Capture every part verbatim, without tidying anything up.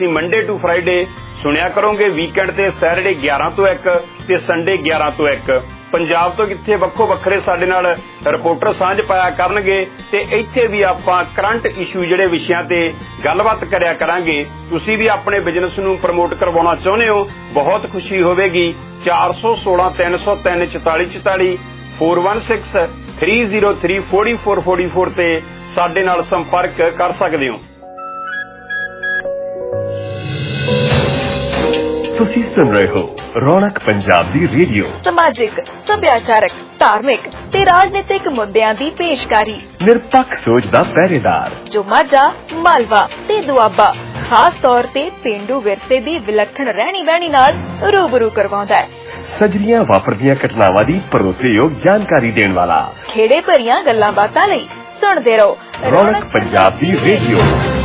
Monday to Friday ਸੁਣਿਆ ਕਰੋਗੇ, weekend ਤੇ ਸੈਟਰਡੇ ਗਿਆਰਾਂ ਤੋਂ ਇੱਕ ਤੇ ਸੰਡੇ ਗਿਆਰਾਂ ਤੋਂ ਇੱਕ। ਪੰਜਾਬ ਤੋਂ ਕਿੱਥੇ ਵੱਖੋ ਵੱਖਰੇ ਸਾਡੇ ਨਾਲ ਰਿਪੋਰਟਰ ਸਾਂਝ ਪਾਇਆ ਕਰਨਗੇ ਤੇ ਇੱਥੇ ਵੀ ਆਪਾਂ ਕਰੰਟ ਇਸ਼ੂ ਜਿਹੜੇ ਵਿਸ਼ਿਆਂ ਤੇ ਗੱਲਬਾਤ ਕਰਿਆ ਕਰਾਂਗੇ। ਤੁਸੀਂ ਵੀ ਆਪਣੇ ਬਿਜ਼ਨਸ ਨੂੰ ਪ੍ਰਮੋਟ ਕਰਵਾਉਣਾ ਚਾਹੁੰਦੇ ਹੋ, ਬਹੁਤ ਖੁਸ਼ੀ ਹੋਵੇਗੀ। ਚਾਰ ਸੌ ਸੋਲਾਂ ਤਿੰਨ ਸੌ ਤਿੰਨ ਚੁਤਾਲੀ ਚੁਤਾਲੀ four one six three zero three forty four forty four ਤੇ ਸਾਡੇ ਨਾਲ ਸੰਪਰਕ ਕਰ ਸਕਦੇ ਹੋ। ਤੁਸੀਂ ਸੁਣ ਰਹੇ ਹੋ ਰੌਣਕ ਪੰਜਾਬ ਦੀ ਰੇਡੀਓ। ਸਮਾਜਿਕ, ਸੱਭਿਆਚਾਰਕ, ਧਾਰਮਿਕ ਤੇ ਰਾਜਨੀਤਿਕ ਮੁੱਦਿਆਂ ਦੀ ਪੇਸ਼ਕਾਰੀ। ਨਿਰਪੱਖ ਸੋਚ ਦਾ ਪਹਿਰੇਦਾਰ ਜੋ ਮਾਝਾ, ਮਾਲਵਾ ਤੇ ਦੁਆਬਾ ਖਾਸ ਤੌਰ ਤੇ ਪੇਂਡੂ ਵਿਰਸੇ ਦੀ ਵਿਲੱਖਣ ਰਹਿਣੀ ਬਹਿਣੀ ਨਾਲ ਰੂਬਰੂ ਕਰਵਾਉਂਦਾ ਹੈ। ਸਜਰੀਆਂ ਵਾਪਰਦੀਆਂ ਘਟਨਾਵਾਂ ਦੀ ਭਰੋਸੇਯੋਗ ਜਾਣਕਾਰੀ ਦੇਣ ਵਾਲਾ। ਖੇੜੇ ਭਰੀਆਂ ਗੱਲਾਂ ਬਾਤਾਂ ਲਈ ਸੁਣਦੇ ਰਹੋ ਰੌਣਕ ਪੰਜਾਬ ਦੀ ਰੇਡੀਓ।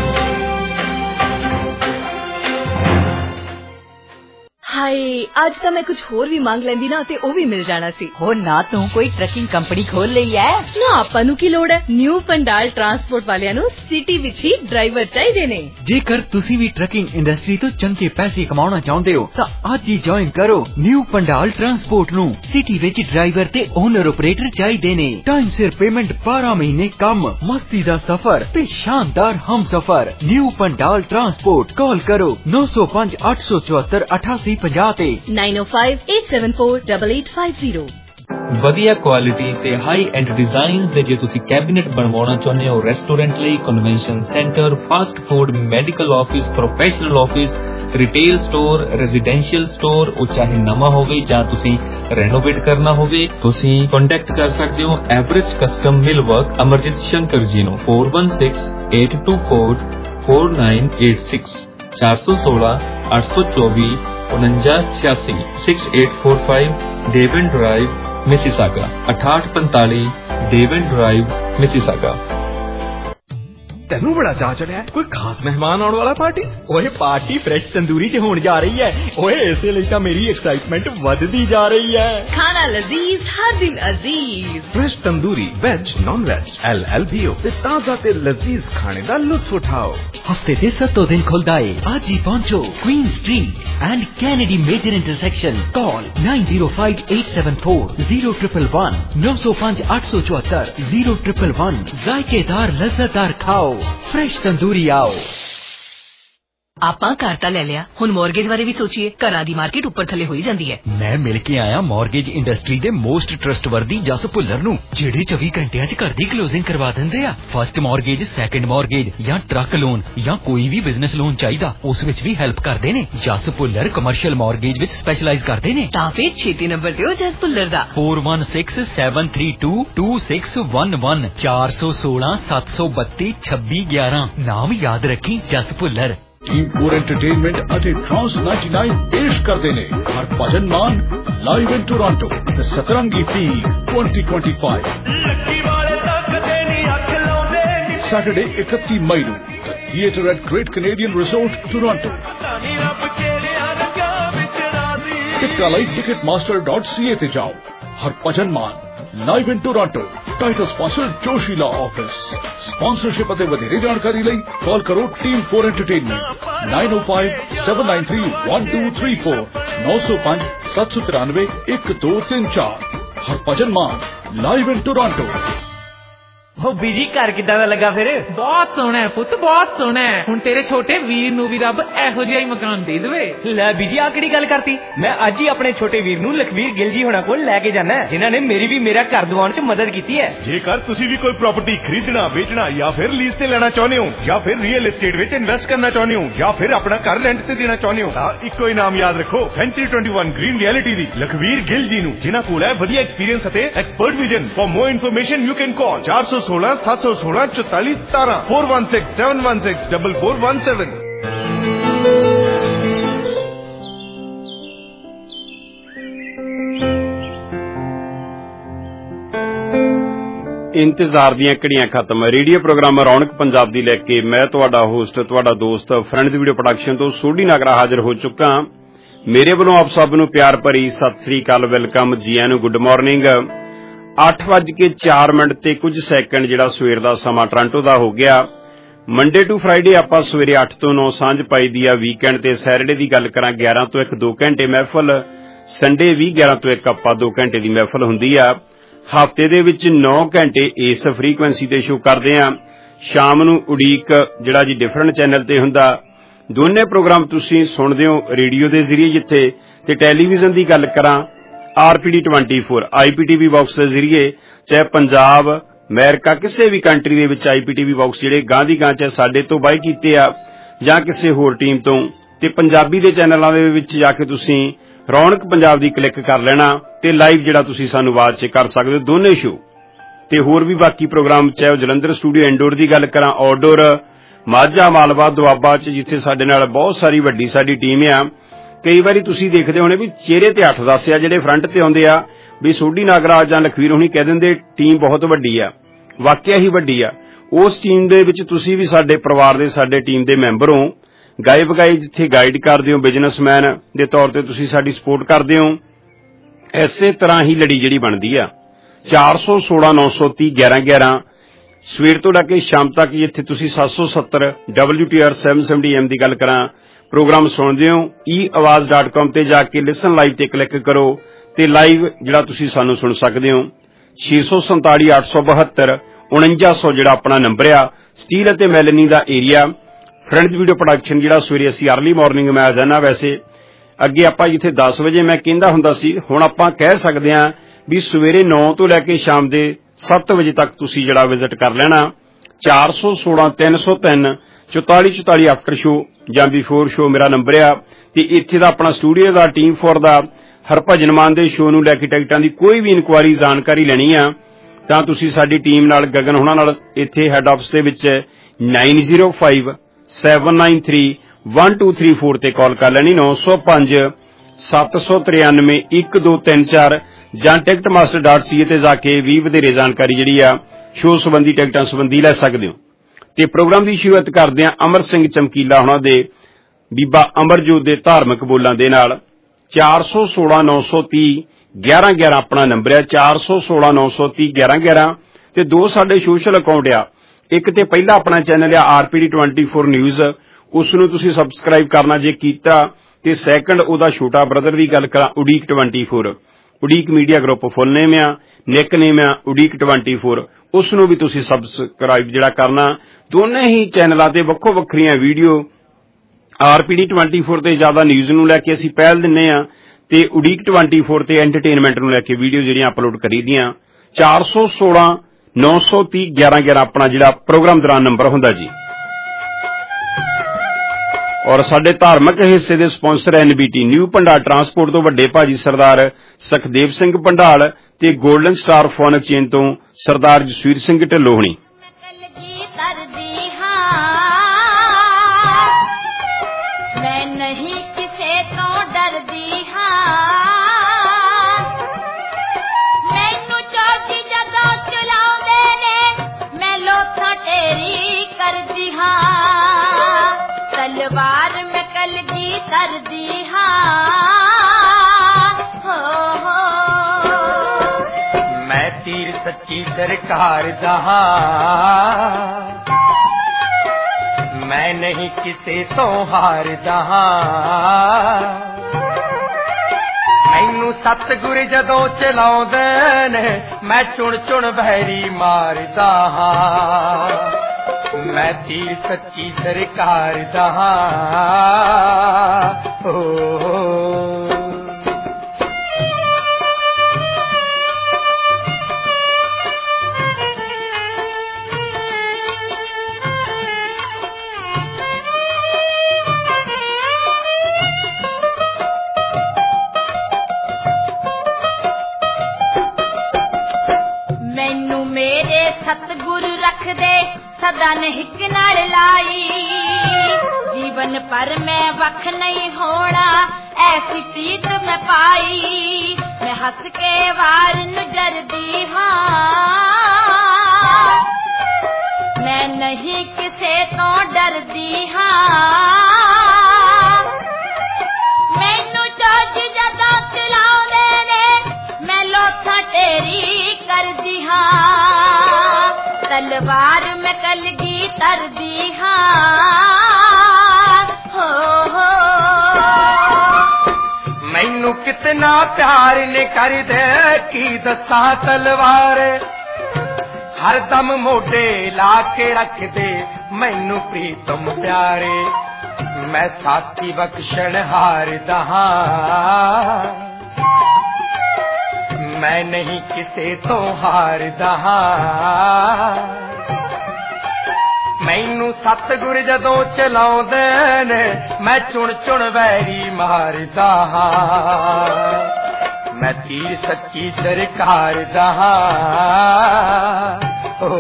ਹਾਏ, ਅੱਜ ਤਾਂ ਮੈਂ ਕੁਝ ਹੋਰ ਵੀ ਮੰਗ ਲੈਂਦੀ ਨਾ ਤੇ ਉਹ ਵੀ ਮਿਲ ਜਾਣਾ ਸੀ। ਹੋ ਨਾ ਤੂੰ ਕੋਈ ਟਰੱਕਿੰਗ ਕੰਪਨੀ ਖੋਲ ਲਈ ਐ? ਨਾ ਆਪਾਂ ਨੂੰ ਕੀ ਲੋੜ ਹੈ, ਨਿਊ ਪੰਡਾਲ ਟਰਾਂਸਪੋਰਟ ਵਾਲਿਆਂ ਨੂੰ ਸਿਟੀ ਵਿੱਚ ਹੀ ਡਰਾਈਵਰ ਚਾਹੀਦੇ ਨੇ। ਜੇਕਰ ਤੁਸੀਂ ਵੀ ਟਰੱਕਿੰਗ ਇੰਡਸਟਰੀ ਤੋਂ ਚੰਗੇ ਪੈਸੇ ਕਮਾਉਣਾ ਚਾਹੁੰਦੇ ਹੋ ਤਾਂ ਅੱਜ ਹੀ ਜੁਆਇਨ ਕਰੋ ਨਿਊ ਪੰਡਾਲ ਟਰਾਂਸਪੋਰਟ ਨੂੰ। ਸਿਟੀ ਵਿੱਚ ਡਰਾਈਵਰ ਤੇ ਓਨਰ ਆਪਰੇਟਰ ਚਾਹੀਦੇ ਨੇ। ਟਾਈਮ ਸਿਰ ਪੇਮੈਂਟ, ਬਾਰਾਂ ਮਹੀਨੇ ਕੰਮ, ਮਸਤੀ ਦਾ ਸਫ਼ਰ ਤੇ ਸ਼ਾਨਦਾਰ ਹਮਸਫ਼ਰ। ਨਿਊ ਪੰਡਾਲ ਟਰਾਂਸਪੋਰਟ, ਕਾਲ ਕਰੋ ਨੌ ਸੌ ਪੰਜ ਅੱਠ ਸੌ ਚੁਹੱਤਰ ਅਠਾਸੀ ਪੰਜਾਹ ਤੇ ਨਾਈਨ ਓ five eight seven four double eight five zero. ਵਧੀਆ ਕੁਆਲਿਟੀ ਤੇ ਹਾਈ ਐਂਡ ਡਿਜ਼ਾਈਨਸ ਦੇ ਜੇ ਤੁਸੀਂ ਕੈਬਨਿਟ ਬਣਵਾਉਣਾ ਚਾਹੁੰਦੇ ਹੋ ਰੈਸਟੋਰੈਂਟ ਲਈ, convention centre, fast food, medical office, professional office, retail store, residential store, ਉਹ ਚਾਹੇ ਨਵਾਂ ਹੋਵੇ ਜਾਂ ਤੁਸੀਂ ਰੈਨੋਵੇਟ ਕਰਨਾ ਹੋਵੇ, ਤੁਸੀਂ ਕੰਟੈਕਟ ਕਰ ਸਕਦੇ ਹੋ average custom mill work Amarjit Shankar ji ਨੂੰ four one six eight two four four nine eight six ਚਾਰ ਸੌ ਸੋਲਾਂ ਅੱਠ ਸੌ ਚੌਵੀ ਉਨੰਜਾ ਛਿਆਸੀ six eight four five Devon drive Mississauga ਅਠਾਹਠ ਪੰਤਾਲੀ ਡੇਵਨ ਡਰਾਈਵ ਮਿਸੀਸਾਗਾ। ਤੈਨੂੰ ਬੜਾ ਚਾਅ ਚੜਿਆ, ਕੋਈ ਖਾਸ ਮਹਿਮਾਨ ਆਉਣ ਵਾਲਾ ਪਾਰਟੀ? ਓਏ ਪਾਰਟੀ ਫਰੈਸ਼ ਤੰਦੂਰੀ ਚ ਹੋਣ ਜਾ ਰਹੀ ਹੈ। ਓਏ ਇਸੇ ਲਈ ਤਾਂ ਮੇਰੀ ਐਕਸਾਈਟਮੈਂਟ ਵੱਧਦੀ ਜਾ ਰਹੀ ਹੈ। ਖਾਣਾ ਲਜ਼ੀਜ਼, ਹਰ ਦਿਨ ਅਜ਼ੀਜ਼। Fresh tandoori, veg, non veg, L L B O ਤੇ ਤਾਜ਼ਾ ਤੇ ਲਜ਼ੀਜ਼ ਖਾਣੇ ਦਾ ਲੁਤਫ ਉਠਾਓ। ਹਫਤੇ ਦੇ ਸੱਤੋਂ ਦਿਨ ਖੁੱਲਦਾ ਏ। ਅੱਜ ਹੀ ਪਹੁੰਚੋ Queen Street and Kennedy major intersection. Call nine zero five eight seven four zero triple one नौ सौ पाँच आठ सौ चौहत्तर जीरो ट्रिपल वन। जायकेदार लज्जतदार खाओ, ਫਰੈਸ਼ ਤੰਦੂਰੀ ਆਓ। ਆਪਾਂ ਘਰ ਤਾਂ ਲੈ ਲਿਆ, ਹੁਣ ਮੌਰਗੇਜ ਬਾਰੇ ਵੀ ਸੋਚੀਏ। ਘਰਾਂ ਦੀ ਮਾਰਕੀਟ ਉੱਪਰ ਥੱਲੇ ਹੋਈ ਜਾਂਦੀ ਹੈ। ਮੈਂ ਮਿਲ ਕੇ ਆਇਆ ਮੌਰਗੇਜ ਇੰਡਸਟਰੀ ਦੇ ਮੋਸਟ ਟਰਸਟਵਰਦੀ ਜਸ ਭੁੱਲਰ ਨੂੰ, ਜਿਹੜੇ ਚੌਵੀ ਘੰਟਿਆਂ 'ਚ ਘਰ ਦੀ ਕਲੋਜ਼ਿੰਗ ਕਰਵਾ ਦਿੰਦੇ ਆ। ਫਸਟ ਮੌਰਗੇਜ, ਸੈਕੰਡ ਮੌਰਗੇਜ ਜਾਂ ਟਰੱਕ ਲੋਨ ਜਾਂ ਕੋਈ ਵੀ ਬਿਜ਼ਨਸ ਲੋਨ ਚਾਹੀਦਾ, ਉਸ ਵਿੱਚ ਵੀ ਹੈਲਪ ਕਰਦੇ ਨੇ। ਜਸ ਭੁੱਲਰ ਕਮਰਸ਼ੀਅਲ ਮੌਰਗੇਜ ਵਿੱਚ ਸਪੈਸ਼ਲਾਈਜ਼ ਕਰਦੇ ਨੇ। ਤਾਂ ਫਿਰ ਛੇਤੀ ਨੰਬਰ ਦਿਓ ਜਸ ਭੁੱਲਰ ਦਾ four one six seven three two two six one one ਚਾਰ ਸੌ ਸੋਲਾਂ ਸੱਤ ਸੌ ਬੱਤੀ ਛੱਬੀ ਗਿਆਰਾਂ। ਨਾਮ ਯਾਦ ਰੱਖੀ, Jas Bhullar. Team four entertainment ਅਤੇ ਟਰਾਂਸ ਨਾਈਨਟੀ ਨਾਈਨ ਪੇਸ਼ ਕਰਦੇ ਨੇ Harbhajan Mann live in Toronto ਤੇ Satrangi peak twenty twenty five. Saturday ਇਕੱਤੀ ਮਈ ਨੂੰ theatre at great Canadian resort Toronto. ਟਿਕਟਾਂ ਲਈ ticket master dot C A ਤੇ ਜਾਓ। Harbhajan Mann live in Toronto. Title sponsor Joshila office. Sponsorship ਅਤੇ ਵਧੇਰੇ ਜਾਣਕਾਰੀ ਲਈ ਕਾਲ ਕਰੋ team four entertainment nine O five seven nine three one two three four नौ सौ पाँच सात सौ तिरानवे एक दो तीन चार। हरभजन मान लाइव इन टोरांटो। ਹੋ ਬੀਜੀ ਘਰ ਕਿੱਦਾਂ ਦਾ ਲੱਗਾ ਫਿਰ? ਬਹੁਤ ਸੋਹਣਾ ਹੈ ਪੁੱਤ, ਬਹੁਤ ਸੋਹਣਾ ਹੈ। ਹੁਣ ਤੇਰੇ ਛੋਟੇ ਵੀਰ ਨੂੰ ਵੀ ਰੱਬ ਇਹੋ ਜਿਹਾ ਹੀ ਮਕਾਨ ਦੇ ਦੇਵੇ। ਲੈ ਬੀਜੀ ਆ ਕਿਹੜੀ ਗੱਲ ਕਰਤੀ? ਮੈਂ ਅੱਜ ਹੀ ਆਪਣੇ ਛੋਟੇ ਵੀਰ ਨੂੰ ਲਖਵੀਰ ਗਿੱਲ ਜੀ ਹੋਣਾ ਕੋਲ ਲੈ ਕੇ ਜਾਣਾ, ਜਿਨ੍ਹਾਂ ਨੇ ਮੇਰੀ ਵੀ ਮੇਰਾ ਘਰ ਦਿਵਾਉਣ 'ਚ ਮਦਦ ਕੀਤੀ ਹੈ। ਜੇਕਰ ਤੁਸੀਂ ਵੀ ਕੋਈ ਪ੍ਰਾਪਰਟੀ ਖਰੀਦਣਾ, ਵੇਚਣਾ ਜਾਂ ਫਿਰ ਲੀਜ਼ ਤੇ ਲੈਣਾ ਚਾਹੁੰਦੇ ਹੋ ਜਾਂ ਫਿਰ ਰੀਅਲ ਏਸਟੇਟ ਵਿੱਚ ਇਨਵੈਸਟ ਕਰਨਾ ਚਾਹੁੰਦੇ ਹੋ ਜਾਂ ਫਿਰ ਆਪਣਾ ਘਰ ਰੈਂਟ ਤੇ ਦੇਣਾ ਚਾਹੁੰਦੇ ਹੋ ਤਾਂ ਇੱਕੋ ਹੀ ਨਾਮ ਯਾਦ ਰੱਖੋ, century twenty one green reality ਦੀ ਲਖਵੀਰ ਗਿੱਲ ਜੀ ਨੂੰ, ਜਿਨ੍ਹਾਂ ਕੋਲ ਹੈ ਵਧੀਆ ਐਕਸਪੀਰੀਅੰਸ ਅਤੇ expert vision. For more information you can call चार सौ सोलह सात सौ सोलह चौतालीस सतारह four one six seven one six double four one seven. ਇੰਤਜ਼ਾਰ ਦੀਆਂ ਘੜੀਆਂ ਖਤਮ। ਰੇਡੀਓ ਪ੍ਰੋਗਰਾਮ ਰੌਣਕ ਪੰਜਾਬ ਦੀ ਲੈ ਕੇ ਮੈਂ ਤੁਹਾਡਾ ਹੋਸਟ, ਤੁਹਾਡਾ ਦੋਸਤ ਫਰੈਂਡਸ ਵੀਡੀਓ ਪ੍ਰੋਡਕਸ਼ਨ ਤੋਂ ਸੋਢੀ ਨਾਗਰਾ ਹਾਜ਼ਰ ਹੋ ਚੁੱਕਾ। ਮੇਰੇ ਵੱਲੋਂ ਆਪ ਸਭ ਨੂੰ ਪਿਆਰ ਭਰੀ ਸਤਿ ਸ੍ਰੀ ਅਕਾਲ, ਵੈਲਕਮ, ਜੀ ਆਇਆਂ ਨੂੰ, ਗੁੱਡ ਮਾਰਨਿੰਗ। ਅੱਠ ਵੱਜ ਕੇ ਚਾਰ ਮਿੰਟ ਤੇ ਕੁਝ ਸੈਕਿੰਡ ਜਿਹੜਾ ਸਵੇਰ ਦਾ ਸਮਾਂ ਟੋਰਾਂਟੋ ਦਾ ਹੋ ਗਿਆ ਮੰਡੇ ਟੂ ਫਰਾਈਡੇ ਆਪਾਂ ਸਵੇਰੇ ਅੱਠ ਤੋਂ ਨੌ ਸਾਂਝ ਪਾਈ ਦੀ ਆ। ਵੀਕਐਂਡ ਤੇ ਸੈਟਰਡੇ ਦੀ ਗੱਲ ਕਰਾਂ ਗਿਆਰਾਂ ਤੋਂ ਇੱਕ ਦੋ ਘੰਟੇ ਮਹਿਫਲ, ਸੰਡੇ ਵੀ ਗਿਆਰਾਂ ਤੋਂ ਇੱਕ ਆਪਾਂ ਦੋ ਘੰਟੇ ਦੀ ਮਹਿਫਲ ਹੁੰਦੀ ਆ। ਹਫ਼ਤੇ ਦੇ ਵਿੱਚ ਨੌ ਘੰਟੇ ਇਸ ਫਰੀਕੁਐਂਸੀ ਤੇ ਸ਼ੋ ਕਰਦੇ ਆ। ਸ਼ਾਮ ਨੂੰ ਉਡੀਕ ਜਿਹੜਾ ਜੀ ਡਿਫਰੈਂਟ ਚੈਨਲ ਤੇ ਹੁੰਦਾ। ਦੋਨੇ ਪ੍ਰੋਗਰਾਮ ਤੁਸੀਂ ਸੁਣਦੇ ਹੋ ਰੇਡੀਓ ਦੇ ਜ਼ਰੀਏ ਜਿੱਥੇ, ਤੇ ਟੈਲੀਵਿਜ਼ਨ ਦੀ ਗੱਲ ਕਰਾਂ ਆਰ ਪੀ ਡੀ ਚੌਬੀ I P T V box ਦੇ ਜ਼ਰੀਏ, ਚਾਹੇ ਪੰਜਾਬ ਅਮਰੀਕਾ ਕਿਸੇ ਵੀ ਕੰਟਰੀ ਦੇ ਵਿੱਚ ਆਈ ਪੀ ਟੀ ਵੀ ਬਾਕਸ ਜਿਹੜੇ ਗਾਂ ਦੀ ਗਾਂ ਚਾਹੇ ਸਾਡੇ ਤੋਂ ਬਾਈ ਕੀਤੇ ਆ ਜਾਂ ਕਿਸੇ ਹੋਰ ਟੀਮ ਤੋਂ, ਤੇ ਪੰਜਾਬੀ ਦੇ ਚੈਨਲਾਂ ਦੇ ਵਿੱਚ ਜਾ ਕੇ ਤੁਸੀਂ ਰੌਣਕ ਪੰਜਾਬ ਦੀ ਕਲਿੱਕ ਕਰ ਲੈਣਾ ਤੇ ਲਾਈਵ ਜਿਹੜਾ ਤੁਸੀਂ ਸਾਨੂੰ ਆਵਾਜ਼ 'ਚ ਕਰ ਸਕਦੇ ਹੋ ਦੋਨੇ ਸ਼ੋ। ਤੇ ਹੋਰ ਵੀ ਬਾਕੀ ਪ੍ਰੋਗਰਾਮ ਚਾਹੇ ਉਹ ਜਲੰਧਰ ਸਟੂਡੀਓ ਇੰਡੋਰ ਦੀ ਗੱਲ ਕਰਾਂ, ਆਊਟਡੋਰ ਮਾਝਾ ਮਾਲਵਾ ਦੁਆਬਾ 'ਚ ਜਿੱਥੇ ਸਾਡੇ ਨਾਲ ਬਹੁਤ ਸਾਰੀ ਵੱਡੀ ਸਾਡੀ ਟੀਮ ਆ। ਕਈ ਵਾਰੀ ਤੁਸੀਂ ਦੇਖਦੇ ਹੋਣੇ ਵੀ ਚਿਹਰੇ ਤੇ ਅੱਠ ਦਸ ਆ ਜਿਹੜੇ ਫਰੰਟ ਤੇ ਆਉਂਦੇ ਆ ਵੀ ਸੋਢੀ ਨਾਗਰਾਜ ਜਾਂ ਲਖਵੀਰ ਹੁਣੀ ਕਹਿ ਦਿੰਦੇ ਟੀਮ ਬਹੁਤ ਵੱਡੀ ਆ, ਵਾਕਿਆ ਹੀ ਵੱਡੀ ਆ। ਉਸ ਟੀਮ ਦੇ ਵਿੱਚ ਤੁਸੀਂ ਵੀ ਸਾਡੇ ਪਰਿਵਾਰ ਦੇ ਸਾਡੇ ਟੀਮ ਦੇ ਮੈਂਬਰ ਹੋ। ਗਾਏ ਬਗਾਏ ਜਿੱਥੇ ਗਾਈਡ ਕਰਦੇ ਹੋ, ਬਿਜ਼ਨਸਮੈਨ ਦੇ ਤੌਰ ਤੇ ਤੁਸੀਂ ਸਾਡੀ ਸਪੋਰਟ ਕਰਦੇ ਹੋ। ਇਸੇ ਤਰ੍ਹਾਂ ਹੀ ਲੜੀ ਜਿਹੜੀ ਬਣਦੀ ਆ ਚਾਰ ਸੌ ਸੋਲਾਂ ਨੌ ਸੌ ਤੀਹ ਗਿਆਰਾਂ ਗਿਆਰਾਂ ਸਵੇਰ ਤੋਂ ਲੈ ਕੇ ਸ਼ਾਮ ਤੱਕ, ਜਿੱਥੇ ਤੁਸੀਂ ਸੱਤ ਸੌ ਸੱਤਰ ਡਬਲਿਊ ਟੀ ਆਰ ਸੱਤ ਸੌ ਸੱਤਰ ਐਮ ਦੀ ਗੱਲ ਕਰਾਂ ਪ੍ਰੋਗਰਾਮ ਸੁਣਦੇ ਹੋ। ਈ ਆਵਾਜ਼ ਡਾਟ ਕਾਮ ਤੇ ਜਾ ਕੇ ਲਿਸਨ ਲਾਈਵ ਤੇ ਕਲਿੱਕ ਕਰੋ ਤੇ ਲਾਈਵ ਜਿਹੜਾ ਤੁਸੀਂ ਸਾਨੂੰ ਸੁਣ ਸਕਦੇ ਹੋ। ਛੇ ਸੌ ਸੰਤਾਲੀ ਅੱਠ ਸੌ ਬਹੱਤਰ ਉਣੰਜਾ ਸੌ ਜਿਹੜਾ ਆਪਣਾ ਨੰਬਰ ਆ। ਸਟੀਲ ਅਤੇ ਮੈਲਨੀ ਦਾ ਏਰੀਆ। ਫਰੈਂਡਸ ਵੀਡੀਓ ਪ੍ਰੋਡਕਸ਼ਨ ਜਿਹੜਾ ਸਵੇਰੇ ਅਸੀਂ ਅਰਲੀ ਮਾਰਨਿੰਗ ਮੈਂ ਆ ਜਾਣਾ। ਵੈਸੇ ਅੱਗੇ ਆਪਾਂ ਜਿੱਥੇ ਦਸ ਵਜੇ ਮੈਂ ਕਹਿੰਦਾ ਹੁੰਦਾ ਸੀ, ਹੁਣ ਆਪਾਂ ਕਹਿ ਸਕਦੇ ਹਾਂ ਵੀ ਸਵੇਰੇ ਨੌ ਤੋਂ ਲੈ ਕੇ ਸ਼ਾਮ ਦੇ ਸੱਤ ਵਜੇ ਤੱਕ ਤੁਸੀਂ ਜਿਹੜਾ ਵਿਜ਼ਿਟ ਕਰ ਲੈਣਾ। ਚਾਰ ਸੌ ਸੋਲਾਂ ਤਿੰਨ ਸੌ ਤਿੰਨ ਚੁਤਾਲੀ ਚੁਤਾਲੀ ਆਫਟਰ ਸ਼ੋ ਜਾਂ ਬਿਫੋਰ ਸ਼ੋ ਮੇਰਾ ਨੰਬਰ ਆ। ਤੇ ਇੱਥੇ ਦਾ ਆਪਣਾ ਸਟੂਡੀਓ ਦਾ ਟੀਮ ਫੋਰ ਦਾ ਹਰਭਜਨ ਮਾਨ ਦੇ ਸ਼ੋ ਨੂੰ ਲੈ ਕੇ ਟਿਕਟਾਂ ਦੀ ਕੋਈ ਵੀ ਇਨਕੁਆਇਰੀ ਜਾਣਕਾਰੀ ਲੈਣੀ ਆ ਤਾਂ ਤੁਸੀਂ ਸਾਡੀ ਟੀਮ ਨਾਲ ਗਗਨ ਹੋਣਾ ਨਾਲ ਇੱਥੇ ਹੈੱਡ ਆਫਿਸ ਦੇ ਵਿੱਚ nine zero five seven nine three one two three four ਤੇ ਕਾਲ ਕਰ ਲੈਣੀ। ਨੌ ਸੌ ਪੰਜ ਸੱਤ ਸੌ ਤਰਿਆਨਵੇਂ ਇੱਕ ਦੋ ਤਿੰਨ ਚਾਰ ਜਾਂ ticket master dot C A ਤੇ ਜਾ ਕੇ ਵੀ ਵਧੇਰੇ ਜਾਣਕਾਰੀ ਜਿਹੜੀ ਆ ਸ਼ੋਅ ਸੰਬੰਧੀ ਟਿਕਟਾਂ ਸੰਬੰਧੀ ਲੈ ਸਕਦੇ ਹੋ। ਤੇ ਪ੍ਰੋਗਰਾਮ ਦੀ ਸ਼ੁਰੂਆਤ ਕਰਦੇ ਹਾਂ ਅਮਰ ਸਿੰਘ ਚਮਕੀਲਾ ਹੋਣਾ ਦੇ ਬੀਬਾ ਅਮਰਜੋਤ ਦੇ ਧਾਰਮਿਕ ਬੋਲਾਂ ਦੇ ਨਾਲ। ਚਾਰ ਸੌ ਸੋਲਾਂ ਨੌ ਸੌ ਤੀਹ ਗਿਆਰਾਂ ਗਿਆਰਾਂ ਆਪਣਾ ਨੰਬਰ ਆ। ਚਾਰ ਸੌ ਸੋਲਾਂ ਨੌ ਸੌ ਤੀਹ ਗਿਆਰਾਂ ਗਿਆਰਾਂ ਤੇ ਦੋ ਸਾਡੇ ਸੋਸ਼ਲ ਅਕਾਊਂਟ ਆ। ਇੱਕ ਤੇ ਪਹਿਲਾ ਆਪਣਾ ਚੈਨਲ ਆ ਆਰ ਪੀ ਡੀ ਚੌਬੀ ਨਿਊਜ਼, ਉਸ ਨੂੰ ਤੁਸੀਂ ਸਬਸਕ੍ਰਾਈਬ ਕਰਨਾ ਜੇ ਕੀਤਾ। ਤੇ ਸੈਕੰਡ ਉਹਦਾ ਛੋਟਾ ਬ੍ਰਦਰ ਦੀ ਗੱਲ ਕਰਾਂ ਉਡੀਕ ਚੌਬੀ, ਉਡੀਕ ਮੀਡੀਆ ਗਰੁੱਪ ਫੁੱਲ ਨੇਮ ਆ, ਨਿਕ ਨੇਮ ਆ ਉਡੀਕ ਚੌਬੀ, ਉਸ ਨੂੰ ਵੀ ਤੁਸੀਂ ਸਬਸਕ੍ਰਾਈਬ ਜਿਹੜਾ ਕਰਨਾ। ਦੋਨੇ ਹੀ ਚੈਨਲਾਂ ਤੇ ਵੱਖੋ ਵੱਖਰੀਆਂ ਵੀਡੀਓ ਆਰ ਪੀ ਡੀ ਚੌਬੀ ਤੇ ਜ਼ਿਆਦਾ ਨਿਊਜ਼ ਨੂੰ ਲੈ ਕੇ ਅਸੀਂ ਪਹਿਲ ਦਿੰਨੇ ਆ ਤੇ ਉਡੀਕ ਚੌਬੀ ਤੇ ਐਂਟਰਟੇਨਮੈਂਟ ਨੂੰ ਲੈ ਕੇ ਵੀਡੀਓ ਜਿਹੜੀਆਂ ਅਪਲੋਡ ਕਰੀ ਦੀਆਂ। ਚਾਰ ਸੌ ਸੋਲਾਂ ਨੌ ਸੌ ਤੀਹ ਗਿਆਰਾਂ ਗਿਆਰਾਂ ਆਪਣਾ ਜਿਹੜਾ ਪ੍ਰੋਗਰਾਮ ਦੌਰਾਨ ਨੰਬਰ ਹੁੰਦਾ ਜੀ। ਔਰ ਸਾਡੇ ਧਾਰਮਿਕ ਹਿੱਸੇ ਦੇ sponsor N B T new Bhandar transport ਤੋਂ ਵੱਡੇ ਭਾਜੀ ਸਰਦਾਰ ਸੁਖਦੇਵ ਸਿੰਘ ਭੰਡਾਲ ਤੇ ਗੋਲਡਨ ਸਟਾਰ ਫੋਨ ਐਕਸਚੇਂਜ ਤੋਂ ਸਰਦਾਰ ਜਸਵੀਰ ਸਿੰਘ ਢਿੱਲੋਂ ਹੋਣੀ। तलवार में कलगी करदी हाँ हो हो मैं तीर सच्ची सरकार दहा मैं नहीं किसे तो हार दहा मैनू सतगुर जदों चलाउंदे ने मैं चुन चुन बहरी मारदा हाँ मैं तीर सच्ची सरकार दहा हो, हो। मैनू मेरे सतगुरु रख दे सदा ने हिक नाल लाई जीवन पर मैं वख नहीं होना ऐसी प्रीत मैं पाई मैं हंस के वार नु जरदी हाँ मैं नहीं किसे तो डरदी हाँ मैनू चोज जदा चलाउंदे ने मैं लोथा तेरी करदी हाँ तलवार में कलगी तरदी हाँ कितना प्यार ने कर दे की दसा तलवार हर दम मोढे ला के रख दे मैनू प्रीतम प्यारे मैं साथी बख्शण हार दहा मैं नहीं किसे तो हार दहा मैनू सतगुर जदों चलाउंदे ने मैं चुन चुन वैरी मारदा हां मैं तीर सच्ची सरकार दा ओ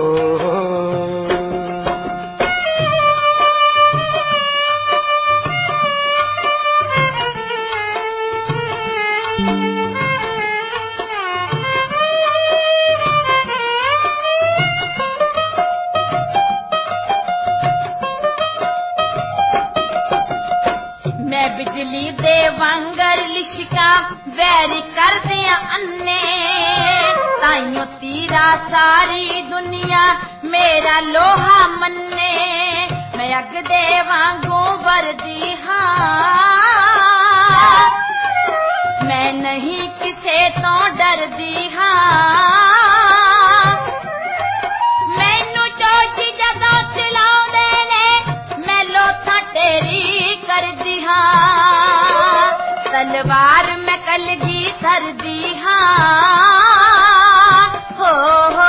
बिजली दे वांगर लिशका वैर कर दे अन्ने ताइयों तीरा सारी दुनिया मेरा लोहा मन्ने मैं अग दे वांगू वर्दी हाँ मैं नहीं किसे तो डरदी हाँ मैनू चोची जदों चलाउंदे ने मैं लोथा तेरी कर दी हाँ तलवार मैं कलगी सरदी हाँ हो हो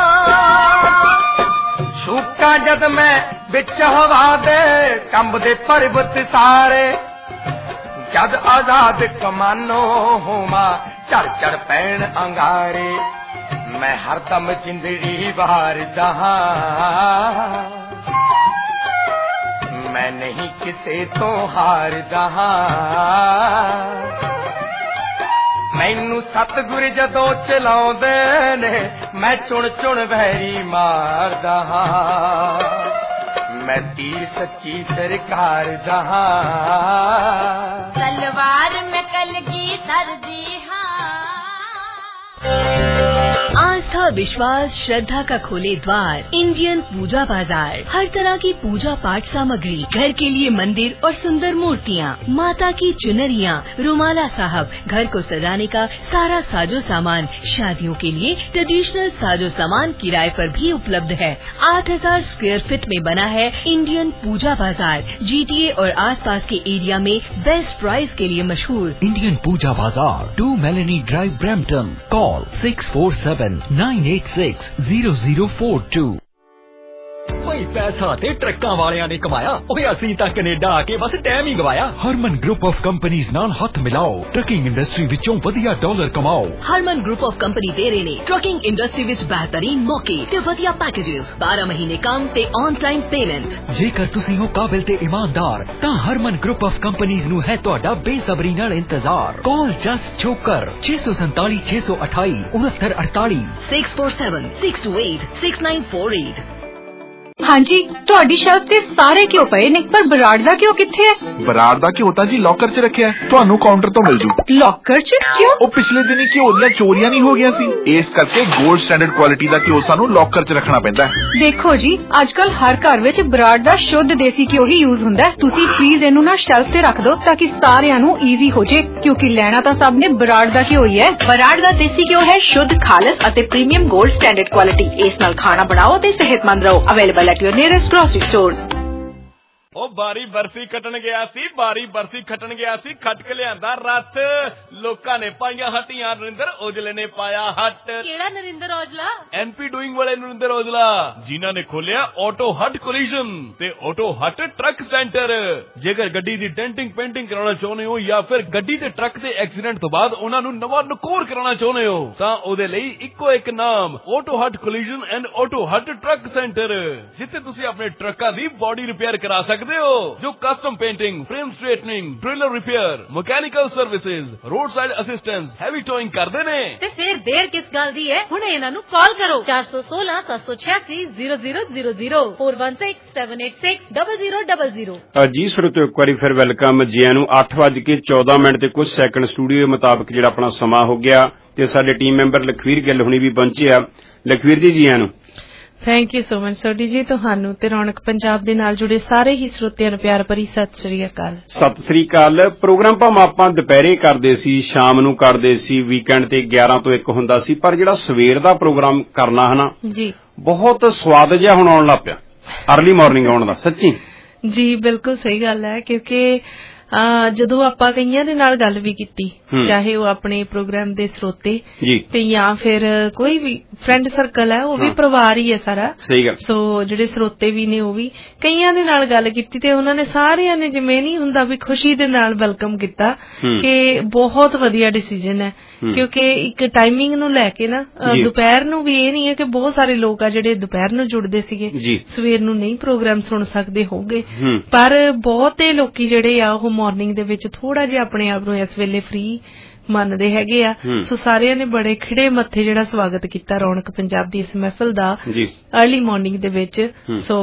शूका जद मैं बिच हवा दे कंब दे पर्वत सारे जद आजाद कमानो होमा चढ़ चढ़ पैण अंगारे मैं हरदम जिंदड़ी बार दहा मैं नहीं किसे तो हार दहा मैनू सतगुर जदों चलाउंदे ने मैं चुन चुन वैरी मारदा हां मैं तीर सच्ची सरकार दहा तलवार में कलगी सरदी आस्था विश्वास श्रद्धा का खोले द्वार इंडियन पूजा बाजार हर तरह की पूजा पाठ सामग्री घर के लिए मंदिर और सुंदर मूर्तियाँ माता की चुनरियाँ रुमाला साहब घर को सजाने का सारा साजो सामान शादियों के लिए ट्रेडिशनल साजो सामान किराए पर भी उपलब्ध है आठ हजार स्क्वायर फीट में बना है इंडियन पूजा बाजार जीटीए और आसपास के एरिया में बेस्ट प्राइस के लिए मशहूर Indian Puja Bazaar two Melanie drive Brampton call six four seven nine eight six zero zero four two भाई पैसा ते ट्रक्कां वालियां ने कमाया ओए असीं तां कनेडा आके बस टाइम ही गवाया हरमन ग्रुप ऑफ कंपनीज नाल हाथ मिलाओ ट्रकिंग इंडस्ट्री विचों वधिया डॉलर कमाओ हरमन ग्रुप ऑफ कंपनी दे रहे ने ट्रकिंग इंडस्ट्री विच बेहतरीन मौके ते वधिया पैकेजेस बारह महीने काम ते ऑन टाइम पेमेंट जेकर तुसीं हो काबिल ते ईमानदार तां हरमन ग्रुप ऑफ कंपनीज नू है तुहाडा बेसब्री नाल इंतजार कॉल जस्ट छोकर छे सौ सैंताली छे सौ अठाई उनहत्तर अड़ताली six four seven six two eight six nine four eight हाँ जी ਤੁਹਾਡੀ ਸ਼ੈਲਫ ਤੇ ਸਾਰੇ ਘਿਓ ਪਏ ਨੇ ਪਰ ਬਰਾੜ ਦਾ ਘਿਓ ਕਿੱਥੇ ਹੈ ਬਰਾੜ ਦਾ ਘਿਓ ਤਾਂ ਜੀ ਲੋਕਰ 'ਚ ਰੱਖਿਆ ਤੁਹਾਨੂੰ ਕਾਊਂਟਰ ਤੋਂ ਮਿਲ ਜੂ ਲੋਕਰ 'ਚ ਕਿਉਂ ਉਹ ਪਿਛਲੇ ਦਿਨੀ ਘਿਓ ਦੀਆਂ ਚੋਰੀਆਂ ਨਹੀਂ ਹੋ ਗਈਆਂ ਸੀ ਇਸ ਕਰਕੇ 골ਡ ਸਟੈਂਡਰਡ ਕੁਆਲਿਟੀ ਦਾ ਘਿਓ ਸਾਨੂੰ ਲੋਕਰ 'ਚ ਰੱਖਣਾ ਪੈਂਦਾ ਹੈ ਦੇਖੋ ਜੀ ਅੱਜਕੱਲ ਹਰ ਘਰ ਵਿੱਚ ਬਰਾੜ ਦਾ ਸ਼ੁੱਧ ਦੇਸੀ ਘਿਓ ਹੀ ਯੂਜ਼ ਹੁੰਦਾ ਹੈ ਤੁਸੀਂ ਪਲੀਜ਼ ਇਹਨੂੰ ਨਾ ਸ਼ੈਲਫ ਤੇ ਰੱਖ ਦਿਓ ਤਾਂ ਕਿ ਸਾਰਿਆਂ ਨੂੰ ਈਜ਼ੀ ਹੋ ਜੇ ਕਿਉਂਕਿ ਲੈਣਾ ਤਾਂ ਸਭ ਨੇ ਬਰਾੜ ਦਾ ਘਿਓ ਹੀ ਹੈ ਬਰਾੜ ਦਾ ਦੇਸੀ ਘਿਓ ਹੈ ਸ਼ੁੱਧ ਖਾਲਸ ਅਤੇ ਪ੍ਰੀਮੀਅਮ 골ਡ ਸਟੈਂਡਰਡ ਕੁਆਲਿਟੀ ਇਸ ਨਾਲ ਖਾਣਾ ਬਣਾਓ ਤੇ ਸਿਹਤਮੰਦ ਰਹੋ available at your nearest grocery stores ਉਹ ਬਾਰੀ ਬਰਫੀ ਕੱਟਣ ਗਿਆ ਸੀ ਬਾਰੀ ਬਰਫੀ ਖੱਟਣ ਗਿਆ ਸੀ ਖੱਟ ਕੇ ਲਿਆਂਦਾ ਰੱਥ ਲੋਕਾਂ ਨੇ ਪਾਈਆਂ ਹੱਟੀਆਂ ਨਰਿੰਦਰ ਔਜਲੇ ਨੇ ਪਾਇਆ ਹੱਟ ਕਿਹੜਾ ਨਰਿੰਦਰ ਔਜਲਾ ਐਨਪੀ ਡੂਇੰਗ ਵਾਲੇ ਨਰਿੰਦਰ ਔਜਲਾ ਜਿਨ੍ਹਾਂ ਨੇ ਖੋਲਿਆ ਆਟੋ ਹੱਟ ਕੋਲੀਜਨ ਤੇ ਆਟੋ ਹੱਟ ਟਰੱਕ ਸੈਂਟਰ ਜੇਕਰ ਗੱਡੀ ਦੀ ਡੈਂਟਿੰਗ ਪੇਂਟਿੰਗ ਕਰਾਉਣਾ ਚਾਹੁੰਦੇ ਹੋ ਜਾਂ ਫਿਰ ਗੱਡੀ ਤੇ ਟਰੱਕ ਦੇ ਐਕਸੀਡੈਂਟ ਤੋਂ ਬਾਅਦ ਉਹਨਾਂ ਨੂੰ ਨਵਾਂ ਨਕੋਰ ਕਰਾਉਣਾ ਚਾਹੁੰਦੇ ਹੋ ਤਾਂ ਉਹਦੇ ਲਈ ਇੱਕੋ ਇੱਕ ਨਾਮ auto hut collision and auto hut truck centre ਜਿੱਥੇ ਤੁਸੀਂ ਆਪਣੇ ਟਰੱਕਾਂ ਦੀ ਬਾਡੀ ਰਿਪੇਅਰ ਕਰਾ ਸਕਦੇ जो custom painting frame straightening trailer repair mechanical services road side assistance heavy towing करते ने ते फिर देर किस गल दी है हुणे इन्हां नूं कॉल करो चार सौ सोलह सात सौ छियासी zero zero zero zero four one six seven eight six double zero double zero जी श्रोते एक बार फिर वेलकम जी नूं आठ वज के चौदह मिनट ते कुछ सैकंड स्टूडियो मुताबिक जिहड़ा अपना समा हो गया ते साडे टीम मैंबर लखवीर गिल हुणी भी पहुंचे आ लखवीर जी जी नूं thank you so much Sodhi ji, ਤੁਹਾਨੂੰ ਤੇ ਰੌਣਕ ਪੰਜਾਬ ਦੇ ਨਾਲ ਜੁੜੇ ਸਾਰੇ ਹੀ ਸਰੋਤਿਆਂ ਨੂੰ ਪਿਆਰ ਭਰੀ ਸਤਿ ਸ੍ਰੀ ਅਕਾਲ। ਸਤਿ ਸ੍ਰੀ ਅਕਾਲ। ਪ੍ਰੋਗਰਾਮ ਭਾਵੇਂ ਆਪਾਂ ਦੁਪਹਿਰੇ ਕਰਦੇ ਸੀ, ਸ਼ਾਮ ਨੂੰ ਕਰਦੇ ਸੀ, ਵੀਕਐਂਡ ਤੇ ਗਿਆਰਾਂ ਤੋਂ ਇੱਕ ਹੁੰਦਾ ਸੀ, ਪਰ ਜਿਹੜਾ ਸਵੇਰ ਦਾ ਪ੍ਰੋਗਰਾਮ ਕਰਨਾ ਹੈ ਨਾ ਜੀ, ਬਹੁਤ ਸਵਾਦ ਜਿਹਾ ਹੁਣ ਆਉਣ ਲੱਗ ਪਿਆ, ਅਰਲੀ ਮਾਰਨਿੰਗ ਆਉਣ ਦਾ। ਸੱਚੀ ਜੀ ਬਿਲਕੁਲ ਸਹੀ ਗੱਲ ਹੈ, ਕਿਉਂਕਿ ਜਦੋਂ ਆਪਾਂ ਕਈਆਂ ਦੇ ਨਾਲ ਗੱਲ ਵੀ ਕੀਤੀ, ਚਾਹੇ ਉਹ ਆਪਣੇ ਪ੍ਰੋਗਰਾਮ ਦੇ ਸਰੋਤੇ ਤੇ ਜਾਂ ਫਿਰ ਕੋਈ ਵੀ ਫਰੈਂਡ ਸਰਕਲ ਹੈ, ਉਹ ਵੀ ਪਰਿਵਾਰ ਹੀ ਹੈ ਸਾਰਾ। ਸਹੀ ਗੱਲ। ਸੋ ਜਿਹੜੇ ਸਰੋਤੇ ਵੀ ਨੇ ਉਹ ਵੀ ਕਈਆਂ ਦੇ ਨਾਲ ਗੱਲ ਕੀਤੀ ਤੇ ਉਹਨਾਂ ਨੇ ਸਾਰਿਆਂ ਨੇ ਜਿਵੇਂ ਨਹੀਂ ਹੁੰਦਾ ਵੀ ਖੁਸ਼ੀ ਦੇ ਨਾਲ ਵੈਲਕਮ ਕੀਤਾ ਕਿ ਬਹੁਤ ਵਧੀਆ ਡਿਸੀਜਨ ਹੈ, ਕਿਉਂਕਿ ਇੱਕ ਟਾਈਮਿੰਗ ਨੂੰ ਲੈ ਕੇ ਨਾ ਦੁਪਹਿਰ ਨੂੰ ਵੀ ਇਹ ਨਹੀਂ ਹੈ ਕਿ ਬਹੁਤ ਸਾਰੇ ਲੋਕ ਆ ਜਿਹੜੇ ਦੁਪਹਿਰ ਨੂੰ ਜੁੜਦੇ ਸੀਗੇ, ਸਵੇਰ ਨੂੰ ਨਹੀਂ ਪ੍ਰੋਗਰਾਮ ਸੁਣ ਸਕਦੇ ਹੋਗੇ, ਪਰ ਬਹੁਤੇ ਲੋਕੀ ਜਿਹੜੇ ਆ ਉਹ ਮਾਰਨਿੰਗ ਦੇ ਵਿੱਚ ਥੋੜਾ ਜਿਹਾ ਆਪਣੇ ਆਪ ਨੂੰ ਇਸ ਵੇਲੇ ਫ੍ਰੀ ਮੰਨਦੇ ਹੈਗੇ ਆ। ਸੋ ਸਾਰਿਆਂ ਨੇ ਬੜੇ ਖਿੜੇ ਮੱਥੇ ਜਿਹੜਾ ਸਵਾਗਤ ਕੀਤਾ ਰੌਣਕ ਪੰਜਾਬ ਦੀ ਇਸ ਮਹਿਫਲ ਦਾ ਅਰਲੀ ਮਾਰਨਿੰਗ ਦੇ ਵਿੱਚ। ਸੋ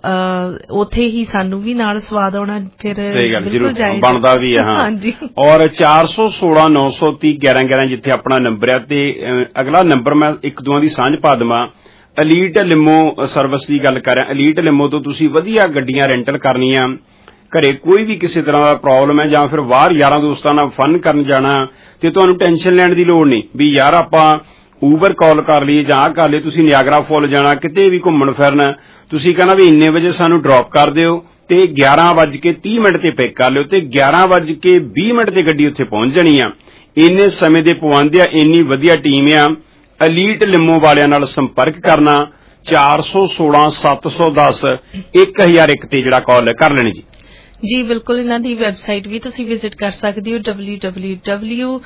ਉੱਥੇ ਹੀ ਸਾਨੂੰ ਵੀ ਨਾਲ ਸਵਾਦ ਆਉਣਾ ਫਿਰ ਬਿਲਕੁਲ ਜਾਏਗਾ, ਬਣਦਾ ਵੀ ਹੈ। ਹਾਂਜੀ। ਔਰ ਚਾਰ ਸੌ ਸੋਲਾਂ ਨੌ ਸੌ ਤੀਹ ਗਿਆਰਾਂ ਗਿਆਰਾਂ ਜਿੱਥੇ ਆਪਣਾ ਨੰਬਰ ਹੈ, ਤੇ ਅਗਲਾ ਨੰਬਰ ਮੈਂ ਇੱਕ ਦੋਆਂ ਦੀ ਸਾਂਝ ਪਾ ਦੇਵਾਂ। ਅਲੀਟ ਲਿਮੋ ਸਰਵਿਸ ਦੀ ਗੱਲ ਕਰ ਰਿਹਾ। ਅਲੀਟ ਲਿਮੋ ਤੋਂ ਤੁਸੀਂ ਵਧੀਆ ਗੱਡੀਆਂ ਰੈਂਟਲ ਕਰਨੀਆਂ, ਘਰੇ ਕੋਈ ਵੀ ਕਿਸੇ ਤਰ੍ਹਾਂ ਦਾ ਪ੍ਰੋਬਲਮ ਹੈ ਜਾਂ ਫਿਰ ਬਾਹਰ ਯਾਰਾਂ ਦੋਸਤਾਂ ਨਾਲ ਫਨ ਕਰਨ ਜਾਣਾ, ਤੇ ਤੁਹਾਨੂੰ ਟੈਨਸ਼ਨ ਲੈਣ ਦੀ ਲੋੜ ਨਹੀਂ ਵੀ ਯਾਰ ਆਪਾਂ ਊਬਰ ਕਾਲ ਕਰ ਲਈਏ ਜਾਂ ਆਹ ਕਰ ਲਈਏ। ਤੁਸੀਂ ਨਿਆਗਰਾ ਫਾਲ ਜਾਣਾ, ਕਿਤੇ ਵੀ ਘੁੰਮਣ ਫਿਰਨਾ, ਤੁਸੀਂ ਕਹਿਣਾ ਵੀ ਇੰਨੇ ਵਜੇ ਸਾਨੂੰ ਡ੍ਰੌਪ ਕਰ ਦਿਓ ਤੇ ਗਿਆਰਾਂ ਵੱਜ ਕੇ ਤੀਹ ਮਿੰਟ ਤੇ ਪਿਕ ਕਰ ਲਿਓ, ਤੇ ਗਿਆਰਾਂ ਵੱਜ ਕੇ ਵੀਹ ਮਿੰਟ ਤੇ ਗੱਡੀ ਉੱਥੇ ਪਹੁੰਚ ਜਾਣੀ ਆ। ਇੰਨੇ ਸਮੇਂ ਦੇ ਪਾਬੰਦ ਆ, ਇੰਨੀ ਵਧੀਆ ਟੀਮ ਆ। ਅਲੀਟ ਲਿਮੋ ਵਾਲਿਆਂ ਨਾਲ ਸੰਪਰਕ ਕਰਨਾ, ਚਾਰ ਸੌ ਸੋਲਾਂ ਸੱਤ ਸੌ ਦਸ ਇੱਕ ਹਜ਼ਾਰ ਇੱਕ ਤੇ ਜਿਹੜਾ ਕਾਲ ਕਰ ਲੈਣੀ ਜੀ। ਜੀ ਬਿਲਕੁਲ, ਇਹਨਾਂ ਦੀ ਵੈਬਸਾਈਟ ਵੀ ਤੁਸੀਂ ਵਿਜ਼ਿਟ ਕਰ ਸਕਦੇ ਹੋ, ਡਬਲਿਊ ਡਬਲਿਊ ਡਬਲਿਊ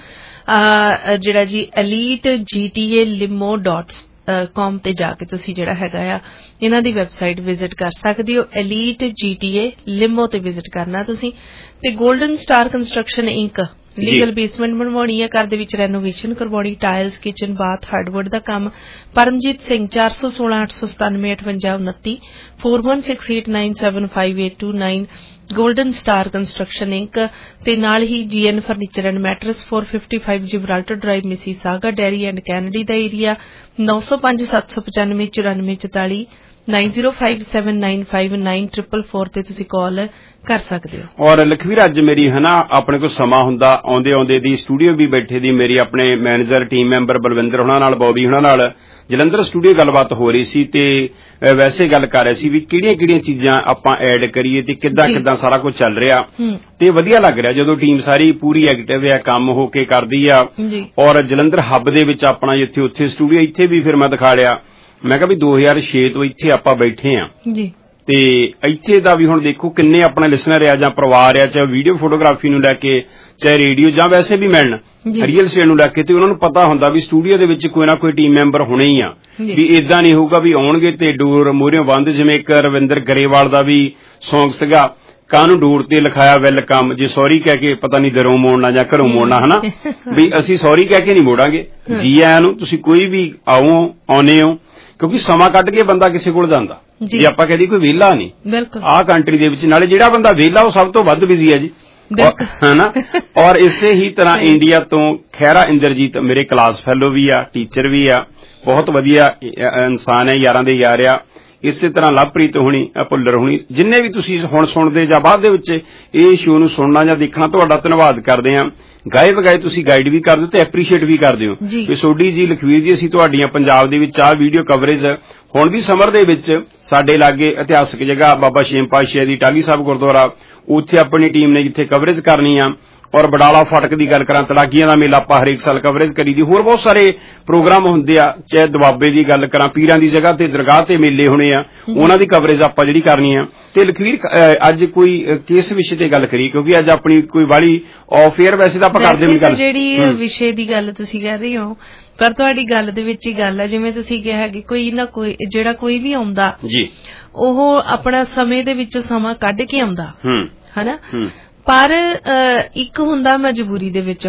ਜਿਹੜਾ ਜੀ ਐਲੀਟ ਜੀ ਟੀ ਏ ਲਿਮੋ ਡਾਟ ਕਾਮ ਤੇ ਜਾ ਕੇ ਤੁਸੀਂ ਜਿਹੜਾ ਹੈਗਾ ਆ ਇਹਨਾਂ ਦੀ ਵੈਬਸਾਈਟ ਵਿਜ਼ਿਟ ਕਰ ਸਕਦੇ ਹੋ। ਐਲੀਟ ਜੀ ਟੀ ਏ ਲਿਮੋ ਤੇ ਵਿਜ਼ਿਟ ਕਰਨਾ ਤੁਸੀਂ। ਤੇ golden star construction inc legal basement ਬਣਵਾਉਣੀ ਹੈ, ਘਰ ਦੇ ਵਿੱਚ ਰੈਨੋਵੇਸ਼ਨ ਕਰਵਾਉਣੀ, ਟਾਇਲਸ, ਕਿਚਨ, ਬਾਥ, ਹਾਰਡਵੁੱਡ ਦਾ ਕੰਮ। ਪਰਮਜੀਤ ਸਿੰਘ ਚਾਰ ਸੌ ਸੋਲਾਂ ਅੱਠ ਸੌ ਸਤਾਨਵੇਂ ਅਠਵੰਜਾ ਉਨੱਤੀ four one six eight nine seven five eight two nine golden star construction inc. ਤੇ ਨਾਲ ਹੀ ਜੀ ਐਨ ਫਰਨੀਚਰ ਐਂਡ ਮੈਟਰਸ ਚਾਰ ਸੌ ਪਚਵੰਜਾ Gibraltar drive, Mississauga Derry and Kennedy ਦਾ ਏਰੀਆ। ਨੌ ਸੌ ਪੰਜ ਸੱਤ ਸੌ ਪਚਾਨਵੇਂ ਚੁਰਾਨਵੇਂ ਚੁਤਾਲੀ nine zero five seven nine five nine triple four ਤੇ ਤੁਸੀਂ ਕਾਲ ਕਰ ਸਕਦੇ ਹੋ। ਔਰ ਲਖਵੀਰ, ਅੱਜ ਮੇਰੀ ਹੈ ਨਾ ਆਪਣੇ ਕੋਲ ਸਮਾਂ ਹੁੰਦਾ ਆਉਂਦੇ ਆਉਂਦੇ ਦੀ ਸਟੂਡੀਓ ਵੀ ਬੈਠੇ ਦੀ ਮੇਰੀ ਆਪਣੇ ਮੈਨੇਜਰ ਟੀਮ ਮੈਂਬਰ ਬਲਵਿੰਦਰ ਹੁਣਾਂ ਨਾਲ, ਬੌਬੀ ਹੁਣਾਂ ਨਾਲ ਜਲੰਧਰ ਸਟੂਡੀਓ ਗੱਲਬਾਤ ਹੋ ਰਹੀ ਸੀ, ਤੇ ਵੈਸੇ ਗੱਲ ਕਰ ਰਹੇ ਸੀ ਵੀ ਕਿਹੜੀਆਂ ਕਿਹੜੀਆਂ ਚੀਜ਼ਾਂ ਆਪਾਂ ਐਡ ਕਰੀਏ ਤੇ ਕਿੱਦਾਂ ਕਿੱਦਾਂ ਸਾਰਾ ਕੁਝ ਚੱਲ ਰਿਹਾ, ਤੇ ਵਧੀਆ ਲੱਗ ਰਿਹਾ ਜਦੋਂ ਟੀਮ ਸਾਰੀ ਪੂਰੀ ਐਕਟਿਵ ਹੈ, ਕੰਮ ਹੋ ਕੇ ਕਰਦੀ ਆ। ਔਰ ਜਲੰਧਰ ਹੱਬ ਦੇ ਵਿੱਚ ਆਪਣਾ ਜਿੱਥੇ ਉੱਥੇ ਸਟੂਡੀਓ, ਇੱਥੇ ਵੀ ਫਿਰ ਮੈਂ ਦਿਖਾ ਲਿਆ, ਮੈਂ ਕਿਹਾ ਵੀ ਦੋ ਹਜ਼ਾਰ ਛੇ ਤੋਂ ਇੱਥੇ ਆਪਾਂ ਬੈਠੇ ਆ, ਤੇ ਇੱਥੇ ਦਾ ਵੀ ਹੁਣ ਦੇਖੋ ਕਿੰਨੇ ਆਪਣੇ ਲਿਸਨਰ ਆ ਜਾਂ ਪਰਿਵਾਰ ਆ, ਚਾਹੇ ਵੀਡੀਓ ਫੋਟੋਗ੍ਰਾਫੀ ਨੂੰ ਲੈ ਕੇ, ਚਾਹੇ ਰੇਡੀਓ ਜਾਂ ਵੈਸੇ ਵੀ ਮਿਲਣ ਰੀਅਲ ਸਟੇਟ ਨੂੰ ਲੈ ਕੇ, ਤੇ ਉਹਨਾਂ ਨੂੰ ਪਤਾ ਹੁੰਦਾ ਵੀ ਸਟੂਡੀਓ ਦੇ ਵਿੱਚ ਕੋਈ ਨਾ ਕੋਈ ਟੀਮ ਮੈਂਬਰ ਹੋਣੇ ਹੀ ਆ, ਵੀ ਏਦਾਂ ਨਹੀਂ ਹੋਊਗਾ ਵੀ ਆਉਣਗੇ ਤੇ ਡੋਰ ਮੂਹਰਿਓਂ ਬੰਦ। ਜਿਵੇਂ ਇੱਕ ਰਵਿੰਦਰ ਗਰੇਵਾਲ ਦਾ ਵੀ ਸੌਂਗ ਸੀਗਾ, ਕਾਹਨੂੰ ਡੋਰ ਤੇ ਲਿਖਾਇਆ ਵੈਲਕਮ, ਜੇ ਸੌਰੀ ਕਹਿ ਕੇ ਪਤਾ ਨਹੀਂ ਦਰੋਂ ਮੋੜਨਾ ਜਾਂ ਘਰੋਂ ਮੋੜਨਾ, ਹਨਾ ਵੀ ਅਸੀਂ ਸੌਰੀ ਕਹਿ ਕੇ ਨਹੀਂ ਮੋੜਾਂਗੇ, ਜੀ ਆਇਆਂ ਨੂੰ, ਤੁਸੀਂ ਕੋਈ ਵੀ ਆਓ ਆਉਨੇ ਹੋ, ਕਿਉਂਕਿ ਸਮਾਂ ਕੱਢ ਕੇ ਬੰਦਾ ਕਿਸੇ ਕੋਲ ਜਾਂਦਾ, ਜੇ ਆਪਾਂ ਕਹਦੇ ਕੋਈ ਵਿਹਲਾ ਨਹੀਂ ਆਹ ਕੰਟਰੀ ਦੇ ਵਿੱਚ, ਨਾਲੇ ਜਿਹੜਾ ਬੰਦਾ ਵਿਹਲਾ ਉਹ ਸਭ ਤੋਂ ਵੱਧ ਬਿਜ਼ੀ ਹੈ ਜੀ, ਹਨਾ। ਔਰ ਇਸੇ ਹੀ ਤਰ੍ਹਾਂ ਇੰਡੀਆ ਤੋਂ ਖਹਿਰਾ ਇੰਦਰਜੀਤ ਮੇਰੇ ਕਲਾਸ ਫੈਲੋ ਵੀ ਆ, ਟੀਚਰ ਵੀ ਆ, ਬਹੁਤ ਵਧੀਆ ਇਨਸਾਨ ਹੈ, ਯਾਰਾਂ ਦੇ ਯਾਰ ਆ। ਇਸੇ ਤਰ੍ਹਾਂ ਲਵਪ੍ਰੀਤ ਹੋਣੀ, ਭੁੱਲਰ ਹੋਣੀ, ਜਿੰਨੇ ਵੀ ਤੁਸੀਂ ਹੁਣ ਸੁਣਦੇ ਜਾਂ ਬਾਅਦ ਦੇ ਵਿੱਚ ਇਹ ਸ਼ੋਅ ਨੂੰ ਸੁਣਨਾ ਜਾਂ ਦੇਖਣਾ, ਤੁਹਾਡਾ ਧੰਨਵਾਦ ਕਰਦੇ ਹਾਂ। ਗਾਏ ਵਗਾਏ ਤੁਸੀਂ ਗਾਈਡ ਵੀ ਕਰਦੇ ਹੋ ਤੇ ਐਪਰੀਸ਼ੀਏਟ ਵੀ ਕਰਦੇ ਹੋ ਵੀ ਸੋਢੀ ਜੀ, ਲਖਵੀਰ ਜੀ, ਅਸੀਂ ਤੁਹਾਡੀਆਂ ਪੰਜਾਬ ਦੇ ਵਿੱਚ ਆਹ ਵੀਡੀਓ ਕਵਰੇਜ ਹੁਣ ਵੀ ਸਮਰ ਦੇ ਵਿੱਚ ਸਾਡੇ ਲਾਗੇ ਇਤਿਹਾਸਕ ਜਗ੍ਹਾ ਬਾਬਾ ਛੇਮ ਪਾਤਸ਼ਾਹ ਦੀ ਟਾਹਲੀ ਸਾਹਿਬ ਗੁਰਦੁਆਰਾ, ਉੱਥੇ ਆਪਣੀ ਟੀਮ ਨੇ ਜਿੱਥੇ ਕਵਰੇਜ ਕਰਨੀ ਆ। ਔਰ ਬਡਾਲਾ ਫਾਟਕ ਦੀ ਗੱਲ ਕਰਾਂ, ਤੜਾਕੀਆਂ ਦਾ ਮੇਲਾ ਆਪਾਂ ਹਰੇਕ ਸਾਲ ਕਵਰੇਜ ਕਰੀ ਦੀ, ਹੋਰ ਬਹੁਤ ਸਾਰੇ ਪ੍ਰੋਗਰਾਮ ਹੁੰਦੇ ਆ, ਚਾਹੇ ਦੁਆਬੇ ਦੀ ਗੱਲ ਕਰਾਂ, ਪੀਰਾਂ ਦੀ ਜਗ੍ਹਾ ਤੇ ਦਰਗਾਹ ਤੇ ਮੇਲੇ ਹੋਣੇ ਆ, ਉਹਨਾਂ ਦੀ ਕਵਰੇਜ ਆਪਾਂ ਜਿਹੜੀ ਕਰਨੀ ਆ। ਤੇ ਲਖਵੀਰ, ਅੱਜ ਕੋਈ ਕਿਸ ਵਿਸ਼ੇ ਤੇ ਗੱਲ ਕਰੀ, ਕਿਉਂਕਿ ਅੱਜ ਆਪਣੀ ਕੋਈ ਵਾਲੀ ਆਫ ਏਅਰ ਵੈਸੇ ਤਾਂ ਆਪਾਂ ਕਰਦੇ ਨਹੀਂ ਗੱਲ, ਜਿਹੜੀ ਵਿਸ਼ੇ ਦੀ ਗੱਲ ਤੁਸੀਂ ਕਰ ਰਹੇ ਹੋ, ਪਰ ਤੁਹਾਡੀ ਗੱਲ ਦੇ ਵਿੱਚ ਹੀ ਗੱਲ ਹੈ, ਜਿਵੇਂ ਤੁਸੀਂ ਕਿਹਾ ਕਿ ਕੋਈ ਨਾ ਕੋਈ ਜਿਹੜਾ ਕੋਈ ਵੀ ਆਉਂਦਾ ਜੀ, ਉਹ ਆਪਣਾ ਸਮੇਂ ਦੇ ਵਿੱਚੋਂ ਸਮਾਂ ਕੱਢ ਕੇ ਆਉਂਦਾ, ਹਨਾ, ਪਰ ਇੱਕ ਹੁੰਦਾ ਮਜਬੂਰੀ ਦੇ ਵਿੱਚ ਆਉਣਾ,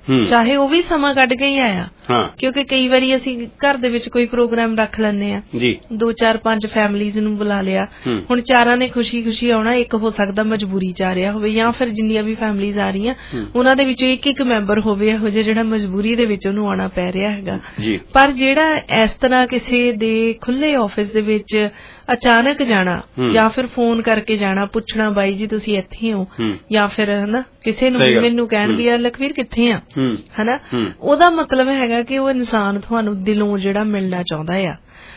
ਚਾਹੇ ਉਹ ਵੀ ਸਮਾਂ ਕੱਢ ਕੇ ਹੀ ਆਇਆ, ਕਿਉਂਕਿ ਕਈ ਵਾਰੀ ਅਸੀਂ ਘਰ ਦੇ ਵਿੱਚ ਕੋਈ ਪ੍ਰੋਗਰਾਮ ਰੱਖ ਲੈਂਦੇ ਆ, ਦੋ ਚਾਰ ਪੰਜ ਫੈਮਲੀਜ਼ ਨੂੰ ਬੁਲਾ ਲਿਆ, ਹੁਣ ਚਾਰਾਂ ਨੇ ਖੁਸ਼ੀ ਖੁਸ਼ੀ ਆਉਣਾ, ਇੱਕ ਹੋ ਸਕਦਾ ਮਜਬੂਰੀ ਚ ਆ ਰਿਹਾ ਹੋਵੇ, ਜਾਂ ਫਿਰ ਜਿੰਨੀਆਂ ਵੀ ਫੈਮਲੀਜ਼ ਆ ਰਹੀਆਂ ਉਹਨਾਂ ਦੇ ਵਿੱਚੋਂ ਇੱਕ ਇੱਕ ਮੈਂਬਰ ਹੋਵੇ ਇਹੋ ਜਿਹਾ ਜਿਹੜਾ ਮਜਬੂਰੀ ਦੇ ਵਿੱਚ ਉਹਨੂੰ ਆਉਣਾ ਪੈ ਰਿਹਾ ਹੈਗਾ। ਪਰ ਜਿਹੜਾ ਇਸ ਤਰ੍ਹਾਂ ਕਿਸੇ ਦੇ ਖੁੱਲੇ ਆਫਿਸ ਦੇ ਵਿੱਚ ਅਚਾਨਕ ਜਾਣਾ ਜਾਂ ਫਿਰ ਫੋਨ ਕਰਕੇ ਜਾਣਾ, ਪੁੱਛਣਾ ਬਾਈ ਜੀ ਤੁਸੀਂ ਇੱਥੇ ਹੋ, ਜਾਂ ਫਿਰ ਹਨਾ ਕਿਸੇ ਨੂੰ ਮੈਨੂੰ ਕਹਿਣ ਵੀ ਆ ਲਖਵੀਰ ਕਿੱਥੇ ਆ, ਹਨਾ, ਉਹਦਾ ਮਤਲਬ ਹੈਗਾ ਕਿ ਉਹ ਇਨਸਾਨ ਤੁਹਾਨੂੰ ਦਿਲੋਂ ਜਿਹੜਾ ਮਿਲਣਾ ਚਾਹੁੰਦਾ ਆ।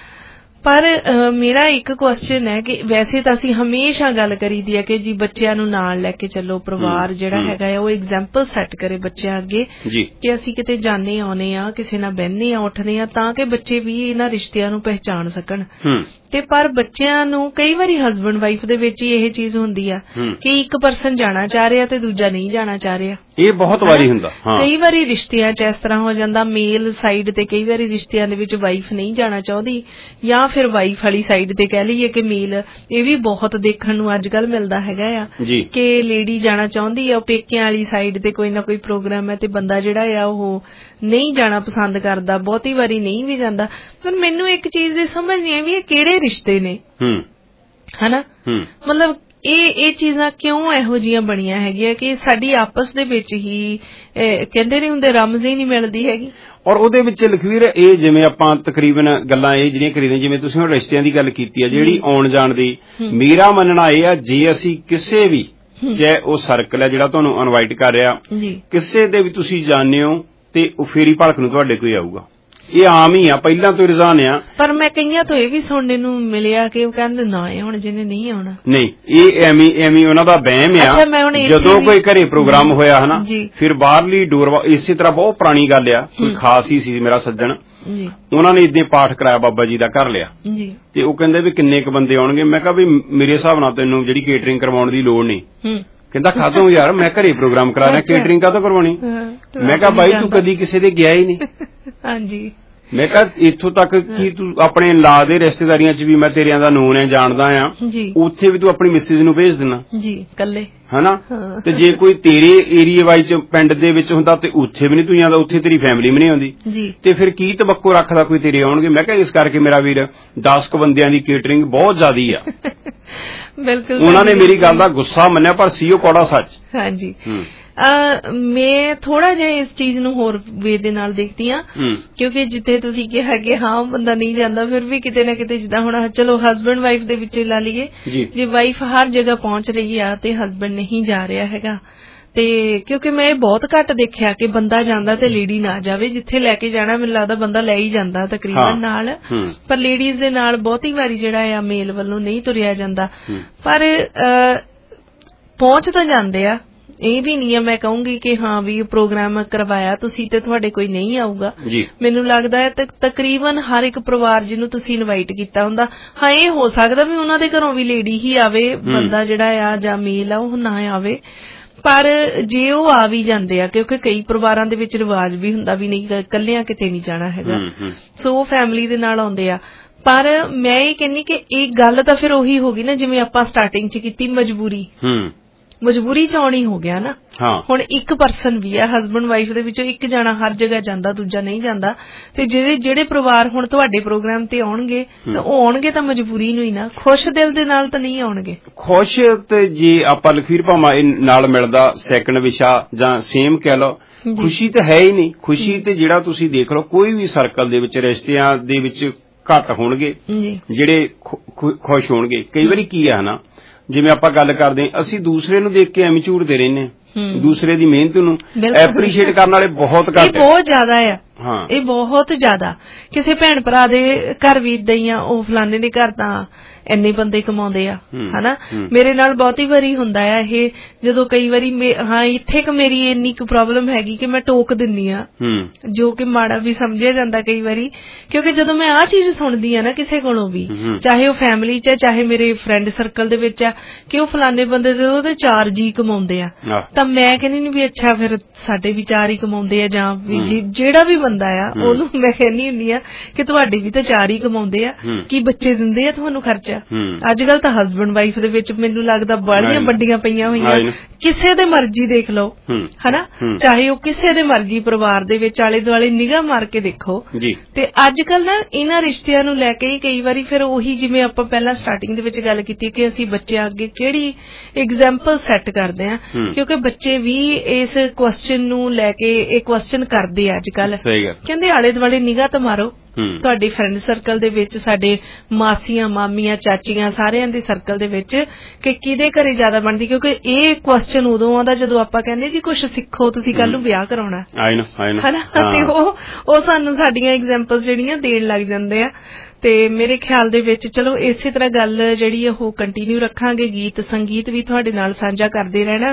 ਪਰ ਮੇਰਾ ਇੱਕ ਕੁਐਸਚਨ ਹੈ ਕਿ ਵੈਸੇ ਤਾਂ ਅਸੀਂ ਹਮੇਸ਼ਾ ਗੱਲ ਕਰੀਦੀ ਹੈ ਕਿ ਜੀ ਬੱਚਿਆਂ ਨੂੰ ਨਾਲ ਲੈ ਕੇ ਚੱਲੋ, ਪਰਿਵਾਰ ਜਿਹੜਾ ਹੈਗਾ ਆ ਉਹ ਐਗਜ਼ਾਮਪਲ ਸੈੱਟ ਕਰੇ ਬੱਚਿਆਂ ਅੱਗੇ ਕਿ ਅਸੀਂ ਕਿਤੇ ਜਾਂਦੇ ਆਉਨੇ ਆ, ਕਿਸੇ ਨਾਲ ਬਹਿਨੇ ਆ ਉੱਠਦੇ ਆ, ਤਾਂ ਕਿ ਬੱਚੇ ਵੀ ਇਹਨਾਂ ਰਿਸ਼ਤਿਆਂ ਨੂੰ ਪਹਿਚਾਣ ਸਕਣ। ਤੇ ਪਰ ਬੱਚਿਆਂ ਨੂੰ ਕਈ ਵਾਰੀ ਹਸਬੈਂਡ ਵਾਈਫ ਦੇ ਵਿੱਚ ਹੀ ਇਹ ਚੀਜ਼ ਹੁੰਦੀ ਆ ਕਿ ਇੱਕ ਪਰਸਨ ਜਾਣਾ ਚਾਹ ਰਿਹਾ ਤੇ ਦੂਜਾ ਨਹੀਂ ਜਾਣਾ ਚਾਹ ਰਿਹਾ। ਇਹ ਬਹੁਤ ਵਾਰੀ ਹੁੰਦਾ। ਕਈ ਵਾਰੀ ਰਿਸ਼ਤਿਆਂ 'ਚ ਇਸ ਤਰ੍ਹਾਂ ਹੋ ਜਾਂਦਾ, ਮੇਲ ਸਾਈਡ ਤੇ ਕਈ ਵਾਰੀ ਰਿਸ਼ਤਿਆਂ ਦੇ ਵਿੱਚ ਵਾਈਫ ਨਹੀਂ ਜਾਣਾ ਚਾਹੁੰਦੀ, ਜਾਂ ਫਿਰ ਵਾਈਫ ਵਾਲੀ ਸਾਈਡ ਤੇ ਕਹਿ ਲਈਏ ਕਿ ਮੇਲ, ਇਹ ਵੀ ਬਹੁਤ ਦੇਖਣ ਨੂੰ ਅੱਜ ਕੱਲ ਮਿਲਦਾ ਹੈਗਾ ਆ ਕਿ ਲੇਡੀ ਜਾਣਾ ਚਾਹੁੰਦੀ ਆ, ਉਹ ਪੇਕਿਆਂ ਵਾਲੀ ਸਾਈਡ ਤੇ ਕੋਈ ਨਾ ਕੋਈ ਪ੍ਰੋਗਰਾਮ ਹੈ ਤੇ ਬੰਦਾ ਜਿਹੜਾ ਆ ਉਹ ਨਹੀਂ ਜਾਣਾ ਪਸੰਦ ਕਰਦਾ, ਬਹੁਤੀ ਵਾਰੀ ਨਹੀਂ ਵੀ ਜਾਂਦਾ। ਪਰ ਮੈਨੂੰ ਇੱਕ ਚੀਜ਼ ਦੀ ਸਮਝ ਨਹੀਂ ਆਈ ਵੀ ਇਹ ਕਿਹੜੇ ਰਿਸ਼ਤੇ ਨੇ, ਹਨਾ, ਮਤਲਬ ਇਹ ਇਹ ਚੀਜ਼ਾਂ ਕਿਉਂ ਇਹੋ ਜਿਹੀਆਂ ਬਣੀਆਂ ਹੈਗੀਆਂ ਕਿ ਸਾਡੀ ਆਪਸ ਦੇ ਵਿੱਚ ਹੀ ਕਹਿੰਦੇ ਨਹੀਂ ਹੁੰਦੇ ਰਮਜ਼ ਹੀ ਨਹੀਂ ਮਿਲਦੀ ਹੈਗੀ। ਔਰ ਉਹਦੇ ਵਿੱਚ ਲਖਵੀਰ ਇਹ ਜਿਵੇਂ ਆਪਾਂ ਤਕਰੀਬਨ ਗੱਲਾਂ ਇਹ ਜਿਹੜੀਆਂ ਕਰੀਦੀਆਂ, ਜਿਵੇਂ ਤੁਸੀਂ ਹੁਣ ਰਿਸ਼ਤਿਆਂ ਦੀ ਗੱਲ ਕੀਤੀ ਆ, ਜਿਹੜੀ ਆਉਣ ਜਾਣ ਦੀ, ਮੇਰਾ ਮੰਨਣਾ ਇਹ ਆ ਜੇ ਅਸੀਂ ਕਿਸੇ ਵੀ, ਚਾਹੇ ਉਹ ਸਰਕਲ ਹੈ ਜਿਹੜਾ ਤੁਹਾਨੂੰ ਇਨਵਾਈਟ ਕਰ ਰਿਹਾ, ਕਿਸੇ ਦੇ ਵੀ ਤੁਸੀਂ ਜਾਣਦੇ ਹੋ ਤੇ ਉਹ ਫੇਰੀ ਭਲਕ ਨੂੰ ਤੁਹਾਡੇ ਕੋਈ ਆਊਗਾ, ਇਹ ਆਮ ਹੀ ਆ, ਪਹਿਲਾਂ ਤੋਂ ਰੁਝਾਨ ਆ। ਪਰ ਮੈਂ ਕਈਆਂ ਤੋਂ ਇਹ ਵੀ ਸੁਣਨੇ ਨੂੰ ਮਿਲਿਆ ਕਿ ਉਹ ਕਹਿੰਦੇ ਨਾ ਇਹ ਹੁਣ ਜਿਹਨੇ ਨਹੀਂ ਆਉਣਾ, ਨਹੀਂ ਇਹ ਐਵੇਂ ਐਵੇਂ ਉਹਨਾਂ ਦਾ ਵਹਿਮ ਆ। ਜਦੋਂ ਕੋਈ ਘਰੇ ਪ੍ਰੋਗਰਾਮ ਹੋਇਆ ਹਨਾ, ਫਿਰ ਬਾਹਰਲੀ ਡੋਰ, ਇਸੇ ਤਰ੍ਹਾਂ ਬਹੁਤ ਪੁਰਾਣੀ ਗੱਲ ਆ, ਕੋਈ ਖਾਸ ਹੀ ਸੀ ਮੇਰਾ ਸੱਜਣ, ਉਹਨਾਂ ਨੇ ਇਦਾਂ ਪਾਠ ਕਰਾਇਆ ਬਾਬਾ ਜੀ ਦਾ, ਕਰ ਲਿਆ, ਤੇ ਉਹ ਕਹਿੰਦੇ ਵੀ ਕਿੰਨੇ ਕੁ ਬੰਦੇ ਆਉਣਗੇ? ਮੈਂ ਕਿਹਾ ਵੀ ਮੇਰੇ ਹਿਸਾਬ ਨਾਲ ਤੈਨੂੰ ਜਿਹੜੀ ਕੇਟਰਿੰਗ ਕਰਵਾਉਣ ਦੀ ਲੋੜ ਨਹੀਂ। ਕਹਿੰਦਾ ਖਾਦੋਂ ਯਾਰ ਮੈਂ ਘਰੇ ਪ੍ਰੋਗਰਾਮ ਕਰਾ ਰਿਹਾ, ਕੇਟਰਿੰਗ ਕਾਹਤੋਂ ਕਰਵਾਉਣੀ? ਮੈਂ ਕਿਹਾ ਬਾਈ ਤੂੰ ਕਦੀ ਕਿਸੇ ਦੇ ਗਿਆ ਹੀ ਨਹੀਂ। ਹਾਂਜੀ, ਮੈਂ ਕਿਹਾ ਇੱਥੋਂ ਤੱਕ ਕਿ ਤੂੰ ਆਪਣੇ ਲਾ ਦੇ ਰਿਸ਼ਤੇਦਾਰੀਆਂ ਚ ਵੀ ਮੈਂ ਤੇਰਿਆਂ ਦਾ ਨੂਨ ਹੈ, ਜਾਣਦਾ ਆ, ਉੱਥੇ ਵੀ ਤੂੰ ਆਪਣੀ ਮਿਸਿਸ ਨੂੰ ਭੇਜ ਦੇਣਾ ਜੀ ਕੱਲੇ, ਹਨਾ, ਤੇ ਜੇ ਕੋਈ ਤੇਰੇ ਏਰੀਏ ਵਾਈਜ਼ ਪਿੰਡ ਦੇ ਵਿੱਚ ਹੁੰਦਾ ਤੇ ਉੱਥੇ ਵੀ ਨਹੀਂ ਤੂੰ ਜਾਂਦਾ, ਉੱਥੇ ਤੇਰੀ ਫੈਮਿਲੀ ਵੀ ਨਹੀਂ ਆਉਂਦੀ, ਤੇ ਫਿਰ ਕੀ ਤਵੱਕੋ ਰੱਖਦਾ ਕੋਈ ਤੇਰੇ ਆਉਣਗੇ? ਮੈਂ ਕਿਹਾ ਇਸ ਕਰਕੇ ਮੇਰਾ ਵੀਰ ਦਸ ਕੁ ਬੰਦਿਆਂ ਦੀ ਕੇਟਰਿੰਗ ਬਹੁਤ ਜ਼ਿਆਦੀ ਆ। ਬਿਲਕੁਲ, ਉਹਨਾਂ ਨੇ ਮੇਰੀ ਗੱਲ ਦਾ ਗੁੱਸਾ ਮੰਨਿਆ, ਪਰ ਸੀ ਉਹ ਕੌੜਾ ਸੱਚ। ਹਾਂਜੀ, ਮੈਂ ਥੋੜਾ ਜਿਹਾ ਇਸ ਚੀਜ਼ ਨੂੰ ਹੋਰ ਵੇ ਦੇ ਨਾਲ ਦੇਖਦੀ ਹਾਂ, ਕਿਉਂਕਿ ਜਿੱਥੇ ਤੁਸੀਂ ਕਿਹਾ ਕਿ ਹਾਂ ਬੰਦਾ ਨਹੀਂ ਜਾਂਦਾ, ਫਿਰ ਵੀ ਕਿਤੇ ਨਾ ਕਿਤੇ ਜਿੱਦਾਂ ਹੁਣ ਚਲੋ ਹਸਬੈਂਡ ਵਾਈਫ ਦੇ ਵਿੱਚ ਲਾ ਲਈਏ, ਜੇ ਵਾਈਫ ਹਰ ਜਗ੍ਹਾ ਪਹੁੰਚ ਰਹੀ ਆ ਤੇ ਹਸਬੈਂਡ ਨਹੀਂ ਜਾ ਰਿਹਾ ਹੈਗਾ, ਤੇ ਕਿਉਂਕਿ ਮੈਂ ਇਹ ਬਹੁਤ ਘੱਟ ਦੇਖਿਆ ਕਿ ਬੰਦਾ ਜਾਂਦਾ ਤੇ ਲੇਡੀ ਨਾ ਜਾਵੇ। ਜਿੱਥੇ ਲੈ ਕੇ ਜਾਣਾ ਮੈਨੂੰ ਲੱਗਦਾ ਬੰਦਾ ਲੈ ਹੀ ਜਾਂਦਾ ਤਕਰੀਬਨ ਨਾਲ, ਪਰ ਲੇਡੀਜ਼ ਦੇ ਨਾਲ ਬਹੁਤੀ ਵਾਰੀ ਜਿਹੜਾ ਆ ਮੇਲ ਵੱਲੋਂ ਨਹੀਂ ਤੁਰਿਆ ਜਾਂਦਾ। ਪਰ ਪਹੁੰਚ ਤਾਂ ਜਾਂਦੇ ਆ, ਇਹ ਵੀ ਨਹੀਂ ਹੈ ਮੈਂ ਕਹੂੰਗੀ ਕਿ ਹਾਂ ਵੀ ਪ੍ਰੋਗਰਾਮ ਕਰਵਾਇਆ ਤੁਸੀਂ ਤੇ ਤੁਹਾਡੇ ਕੋਈ ਨਹੀਂ ਆਊਗਾ। ਮੈਨੂੰ ਲੱਗਦਾ ਹੈ ਤਕਰੀਬਨ ਹਰ ਇੱਕ ਪਰਿਵਾਰ ਜਿਹਨੂੰ ਤੁਸੀਂ ਇਨਵਾਈਟ ਕੀਤਾ ਹੁੰਦਾ, ਹਾਂ ਇਹ ਹੋ ਸਕਦਾ ਵੀ ਉਹਨਾਂ ਦੇ ਘਰੋਂ ਵੀ ਲੇਡੀ ਹੀ ਆਵੇ, ਬੰਦਾ ਜਿਹੜਾ ਆ ਜਾਂ ਮੇਲ ਆ ਉਹ ਨਾ ਆਵੇ, ਪਰ ਜੇ ਉਹ ਆ ਵੀ ਜਾਂਦੇ ਆ, ਕਿਉਂਕਿ ਕਈ ਪਰਿਵਾਰਾਂ ਦੇ ਵਿੱਚ ਰਿਵਾਜ ਵੀ ਹੁੰਦਾ ਵੀ ਨਹੀਂ ਕੱਲਿਆਂ ਕਿਤੇ ਨਹੀਂ ਜਾਣਾ ਹੈਗਾ, ਸੋ ਉਹ ਫੈਮਿਲੀ ਦੇ ਨਾਲ ਆਉਂਦੇ ਆ। ਪਰ ਮੈਂ ਇਹ ਕਹਿੰਦੀ ਕਿ ਇਹ ਗੱਲ ਤਾਂ ਫਿਰ ਉਹੀ ਹੋ ਗਈ ਨਾ ਜਿਵੇਂ ਆਪਾਂ ਸਟਾਰਟਿੰਗ ਚ ਕੀਤੀ, ਮਜਬੂਰੀ ਮਜਬੂਰੀ ਚ ਆਉਣੀ ਹੋ ਗਿਆ ਨਾ। ਹੁਣ ਇੱਕ ਪਰਸਨ ਵੀ ਆ, ਹਸਬੈਂਡ ਵਾਈਫ ਦੇ ਵਿੱਚੋਂ ਇੱਕ ਜਾਣਾ ਹਰ ਜਗ੍ਹਾ ਜਾਂਦਾ, ਦੂਜਾ ਨਹੀਂ ਜਾਂਦਾ, ਤੇ ਜਿਹੜੇ ਜਿਹੜੇ ਪਰਿਵਾਰ ਹੁਣ ਤੁਹਾਡੇ ਪ੍ਰੋਗਰਾਮ ਤੇ ਆਉਣਗੇ ਤਾਂ ਉਹ ਆਉਣਗੇ ਤਾਂ ਮਜਬੂਰੀ ਨੂੰ ਹੀ ਨਾ, ਖੁਸ਼ ਦਿਲ ਦੇ ਨਾਲ ਤਾਂ ਨਹੀਂ ਆਉਣਗੇ। ਖੁਸ਼ ਤੇ ਜੇ ਆਪਾਂ ਲਖਵੀਰ ਭਾਵਾਂ ਇਹ ਨਾਲ ਮਿਲਦਾ ਸੈਕੰਡ ਵਿਸ਼ਾ ਜਾਂ ਸੇਮ ਕਹਿ ਲਓ, ਖੁਸ਼ੀ ਤਾਂ ਹੈ ਹੀ ਨਹੀਂ। ਖੁਸ਼ੀ ਤੇ ਜਿਹੜਾ ਤੁਸੀਂ ਦੇਖ ਲਓ ਕੋਈ ਵੀ ਸਰਕਲ ਦੇ ਵਿੱਚ ਰਿਸ਼ਤਿਆਂ ਦੇ ਵਿੱਚ ਘੱਟ ਹੋਣਗੇ ਜਿਹੜੇ ਖੁਸ਼ ਹੋਣਗੇ। ਕਈ ਵਾਰੀ ਕੀ ਆ ਨਾ, ਜਿਵੇਂ ਆਪਾਂ ਗੱਲ ਕਰਦੇ ਹਾਂ, ਅਸੀਂ ਦੂਸਰੇ ਨੂੰ ਦੇਖ ਕੇ ਐਵੇਂ ਝੂਰਦੇ ਰਹਿੰਦੇ ਹਾਂ, ਦੂਸਰੇ ਦੀ ਮਿਹਨਤ ਨੂੰ ਐਪਰੀਸ਼ੀਏਟ ਕਰਨ ਵਾਲੇ ਬਹੁਤ ਘੱਟ, ਬਹੁਤ ਜ਼ਿਆਦਾ ਆ। ਹਾਂ, ਇਹ ਬਹੁਤ ਜ਼ਿਆਦਾ। ਕਿਸੇ ਭੈਣ ਭਰਾ ਦੇ ਘਰ ਵੀ ਏਦਾਂ ਹੀ ਆ, ਉਹ ਫਲਾਣੇ ਦੇ ਘਰ ਤਾਂ ਇੰਨੇ ਬੰਦੇ ਕਮਾਉਂਦੇ ਆ, ਹਨਾ। ਮੇਰੇ ਨਾਲ ਬਹੁਤੀ ਵਾਰੀ ਹੁੰਦਾ ਆ ਇਹ, ਜਦੋਂ ਕਈ ਵਾਰੀ ਹਾਂ ਇੱਥੇ ਕ ਮੇਰੀ ਇੰਨੀ ਕੁ ਪ੍ਰੋਬਲਮ ਹੈਗੀ ਕਿ ਮੈਂ ਟੋਕ ਦਿੰਨੀ ਆ, ਜੋ ਕਿ ਮਾੜਾ ਵੀ ਸਮਝਿਆ ਜਾਂਦਾ ਕਈ ਵਾਰੀ, ਕਿਉਂਕਿ ਜਦੋਂ ਮੈਂ ਆਹ ਚੀਜ਼ ਸੁਣਦੀ ਆ ਨਾ ਕਿਸੇ ਕੋਲੋਂ ਵੀ, ਚਾਹੇ ਉਹ ਫੈਮਿਲੀ ਚ ਚਾਹੇ ਮੇਰੇ ਫਰੈਂਡ ਸਰਕਲ ਦੇ ਵਿੱਚ ਆ, ਕਿ ਉਹ ਫਲਾਣੇ ਬੰਦੇ ਦੇ ਉਹਦੇ ਚਾਰ ਜੀ ਕਮਾਉਂਦੇ ਆ, ਤਾਂ ਮੈਂ ਕਹਿੰਦੀ ਨੀ ਵੀ ਅੱਛਾ ਫਿਰ ਸਾਡੇ ਵੀ ਚਾਰ ਹੀ ਕਮਾਉਂਦੇ ਆ, ਜਾਂ ਜਿਹੜਾ ਵੀ ਬੰਦਾ ਆ ਉਹਨੂੰ ਮੈਂ ਕਹਿੰਦੀ ਹੁੰਦੀ ਆ ਕਿ ਤੁਹਾਡੇ ਵੀ ਤਾਂ ਚਾਰ ਹੀ ਕਮਾਉਂਦੇ ਆ, ਕੀ ਬੱਚੇ ਦਿੰਦੇ ਆ ਤੁਹਾਨੂੰ ਖਰਚਾ? ਆ। ਅੱਜ ਕੱਲ ਤਾਂ ਹਸਬੈਂਡ ਵਾਈਫ ਦੇ ਵਿੱਚ ਮੈਨੂੰ ਲੱਗਦਾ ਬਾਲੀਆਂ ਵੱਡੀਆਂ ਪਈਆਂ ਹੋਈਆਂ, ਕਿਸੇ ਦੇ ਮਰਜ਼ੀ ਦੇਖ ਲਓ ਹਨਾ, ਚਾਹੇ ਉਹ ਕਿਸੇ ਦੇ ਮਰਜ਼ੀ ਪਰਿਵਾਰ ਦੇ ਵਿੱਚ ਆਲੇ ਦੁਆਲੇ ਨਿਗਾਹ ਮਾਰ ਕੇ ਦੇਖੋ। ਤੇ ਅੱਜ ਕੱਲ ਨਾ ਇਹਨਾਂ ਰਿਸ਼ਤਿਆਂ ਨੂੰ ਲੈ ਕੇ ਕਈ ਵਾਰੀ ਫਿਰ ਉਹੀ ਜਿਵੇਂ ਆਪਾਂ ਪਹਿਲਾਂ ਸਟਾਰਟਿੰਗ ਦੇ ਵਿੱਚ ਗੱਲ ਕੀਤੀ ਕਿ ਅਸੀਂ ਬੱਚਿਆਂ ਅੱਗੇ ਕਿਹੜੀ ਐਗਜ਼ਾਮਪਲ ਸੈੱਟ ਕਰਦੇ ਆ, ਕਿਉਂਕਿ ਬੱਚੇ ਵੀ ਇਸ ਕੁਐਸਚਨ ਨੂੰ ਲੈ ਕੇ ਇਹ ਕੁਐਸਚਨ ਕਰਦੇ ਆ ਅੱਜ ਕੱਲ। ਕਹਿੰਦੇ ਆਲੇ ਦੁਆਲੇ ਨਿਗਾਹ ਤਾਂ ਮਾਰੋ, ਤੁਹਾਡੇ ਫਰੈਂਡ ਸਰਕਲ ਦੇ ਵਿੱਚ ਸਾਡੇ ਮਾਸੀਆਂ ਮਾਮੀਆਂ ਚਾਚੀਆਂ ਸਾਰਿਆਂ ਦੇ ਸਰਕਲ ਦੇ ਵਿੱਚ ਕਿ ਕਿਹਦੇ ਘਰੇ ਜ਼ਿਆਦਾ ਬਣਦੀ, ਕਿਉਂਕਿ ਇਹ ਕੁਐਸਚਨ ਉਦੋਂ ਆਉਂਦਾ ਜਦੋਂ ਆਪਾਂ ਕਹਿੰਦੇ ਜੀ ਕੁਛ ਸਿੱਖੋ ਤੁਸੀਂ ਕੱਲ ਨੂੰ ਵਿਆਹ ਕਰਾਉਣਾ ਹਨਾ, ਤੇ ਉਹ ਉਹ ਸਾਨੂੰ ਸਾਡੀਆਂ ਐਗਜ਼ਾਮਪਲ ਜਿਹੜੀਆਂ ਦੇਣ ਲੱਗ ਜਾਂਦੇ ਆ। ਤੇ ਮੇਰੇ ਖਿਆਲ ਦੇ ਵਿੱਚ ਚਲੋ ਇਸੇ ਤਰ੍ਹਾਂ ਗੱਲ ਜਿਹੜੀ ਉਹ ਕੰਟੀਨਿਊ ਰੱਖਾਂਗੇ, ਗੀਤ ਸੰਗੀਤ ਵੀ ਤੁਹਾਡੇ ਨਾਲ ਸਾਂਝਾ ਕਰਦੇ ਰਹਿਣਾ।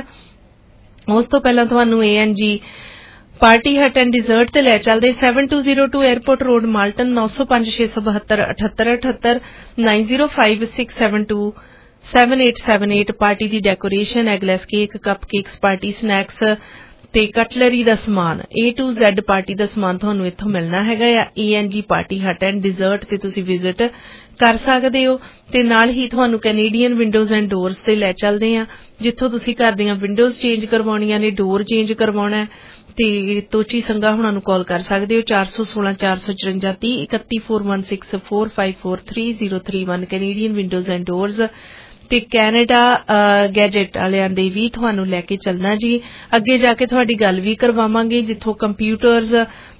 ਉਸ ਤੋਂ ਪਹਿਲਾਂ ਤੁਹਾਨੂੰ ਏ ਐਨ ਜੀ ਪਾਰਟੀ ਹਟ ਐਂਡ ਡਿਜ਼ਰਟ ਤੇ ਲੈ ਚੱਲਦੇ seven two zero two airport road Malton ਨੌ ਸੌ ਪੰਜ ਛੇ ਸੌ ਬਹੱਤਰ ਅਠੱਤਰ ਅਠੱਤਰ nine zero five six seven two seven eight seven eight party ਦੀ decoration, eggless cake, cupcakes, party snacks ਤੇ ਕਟਲਰੀ ਦਾ ਸਮਾਨ, ਏ ਟੂ ਜ਼ੈਡ ਪਾਰਟੀ ਦਾ ਸਮਾਨ ਤੁਹਾਨੂੰ ਇੱਥੋਂ ਮਿਲਣਾ ਹੈਗਾ ਆ। ਏ ਐਨ ਜੀ ਪਾਰਟੀ ਹਟ ਐਂਡ ਡਿਜ਼ਰਟ ਤੇ ਤੁਸੀਂ ਵਿਜ਼ਿਟ ਕਰ ਸਕਦੇ ਹੋ। ਤੇ ਨਾਲ ਹੀ ਤੁਹਾਨੂੰ ਕੈਨੇਡੀਅਨ ਵਿੰਡੋਜ਼ ਐਂਡ ਡੋਰਸ ਤੇ ਲੈ ਚੱਲਦੇ ਆ, ਜਿੱਥੋਂ ਤੁਸੀਂ ਘਰ ਦੀਆਂ ਵਿੰਡੋਜ਼ ਚੇਂਜ ਕਰਵਾਉਣੀਆਂ ਨੇ, ਡੋਰ ਚੇਂਜ ਕਰਵਾਉਣਾ ਤੇ ਤੋਚੀ ਸੰਘਾ ਹੁਣਾਂ ਨੂੰ ਕਾਲ ਕਰ ਸਕਦੇ ਹੋ ਚਾਰ ਸੌ ਸੋਲਾਂ ਚਾਰ ਸੌ ਚੁਰੰਜਾ ਤੀਹ ਇਕੱਤੀ four one six four five four three zero three one Canadian windows and doors. ਤੇ ਕੈਨੇਡਾ ਗੈਜਟ ਵਾਲਿਆਂ ਦੇ ਵੀ ਤੁਹਾਨੂੰ ਲੈ ਕੇ ਚੱਲਣਾ ਜੀ। ਅੱਗੇ ਜਾ ਕੇ ਤੁਹਾਡੀ ਗੱਲ ਵੀ ਕਰਵਾਵਾਂਗੇ, ਜਿੱਥੋਂ ਕੰਪਿਊਟਰਸ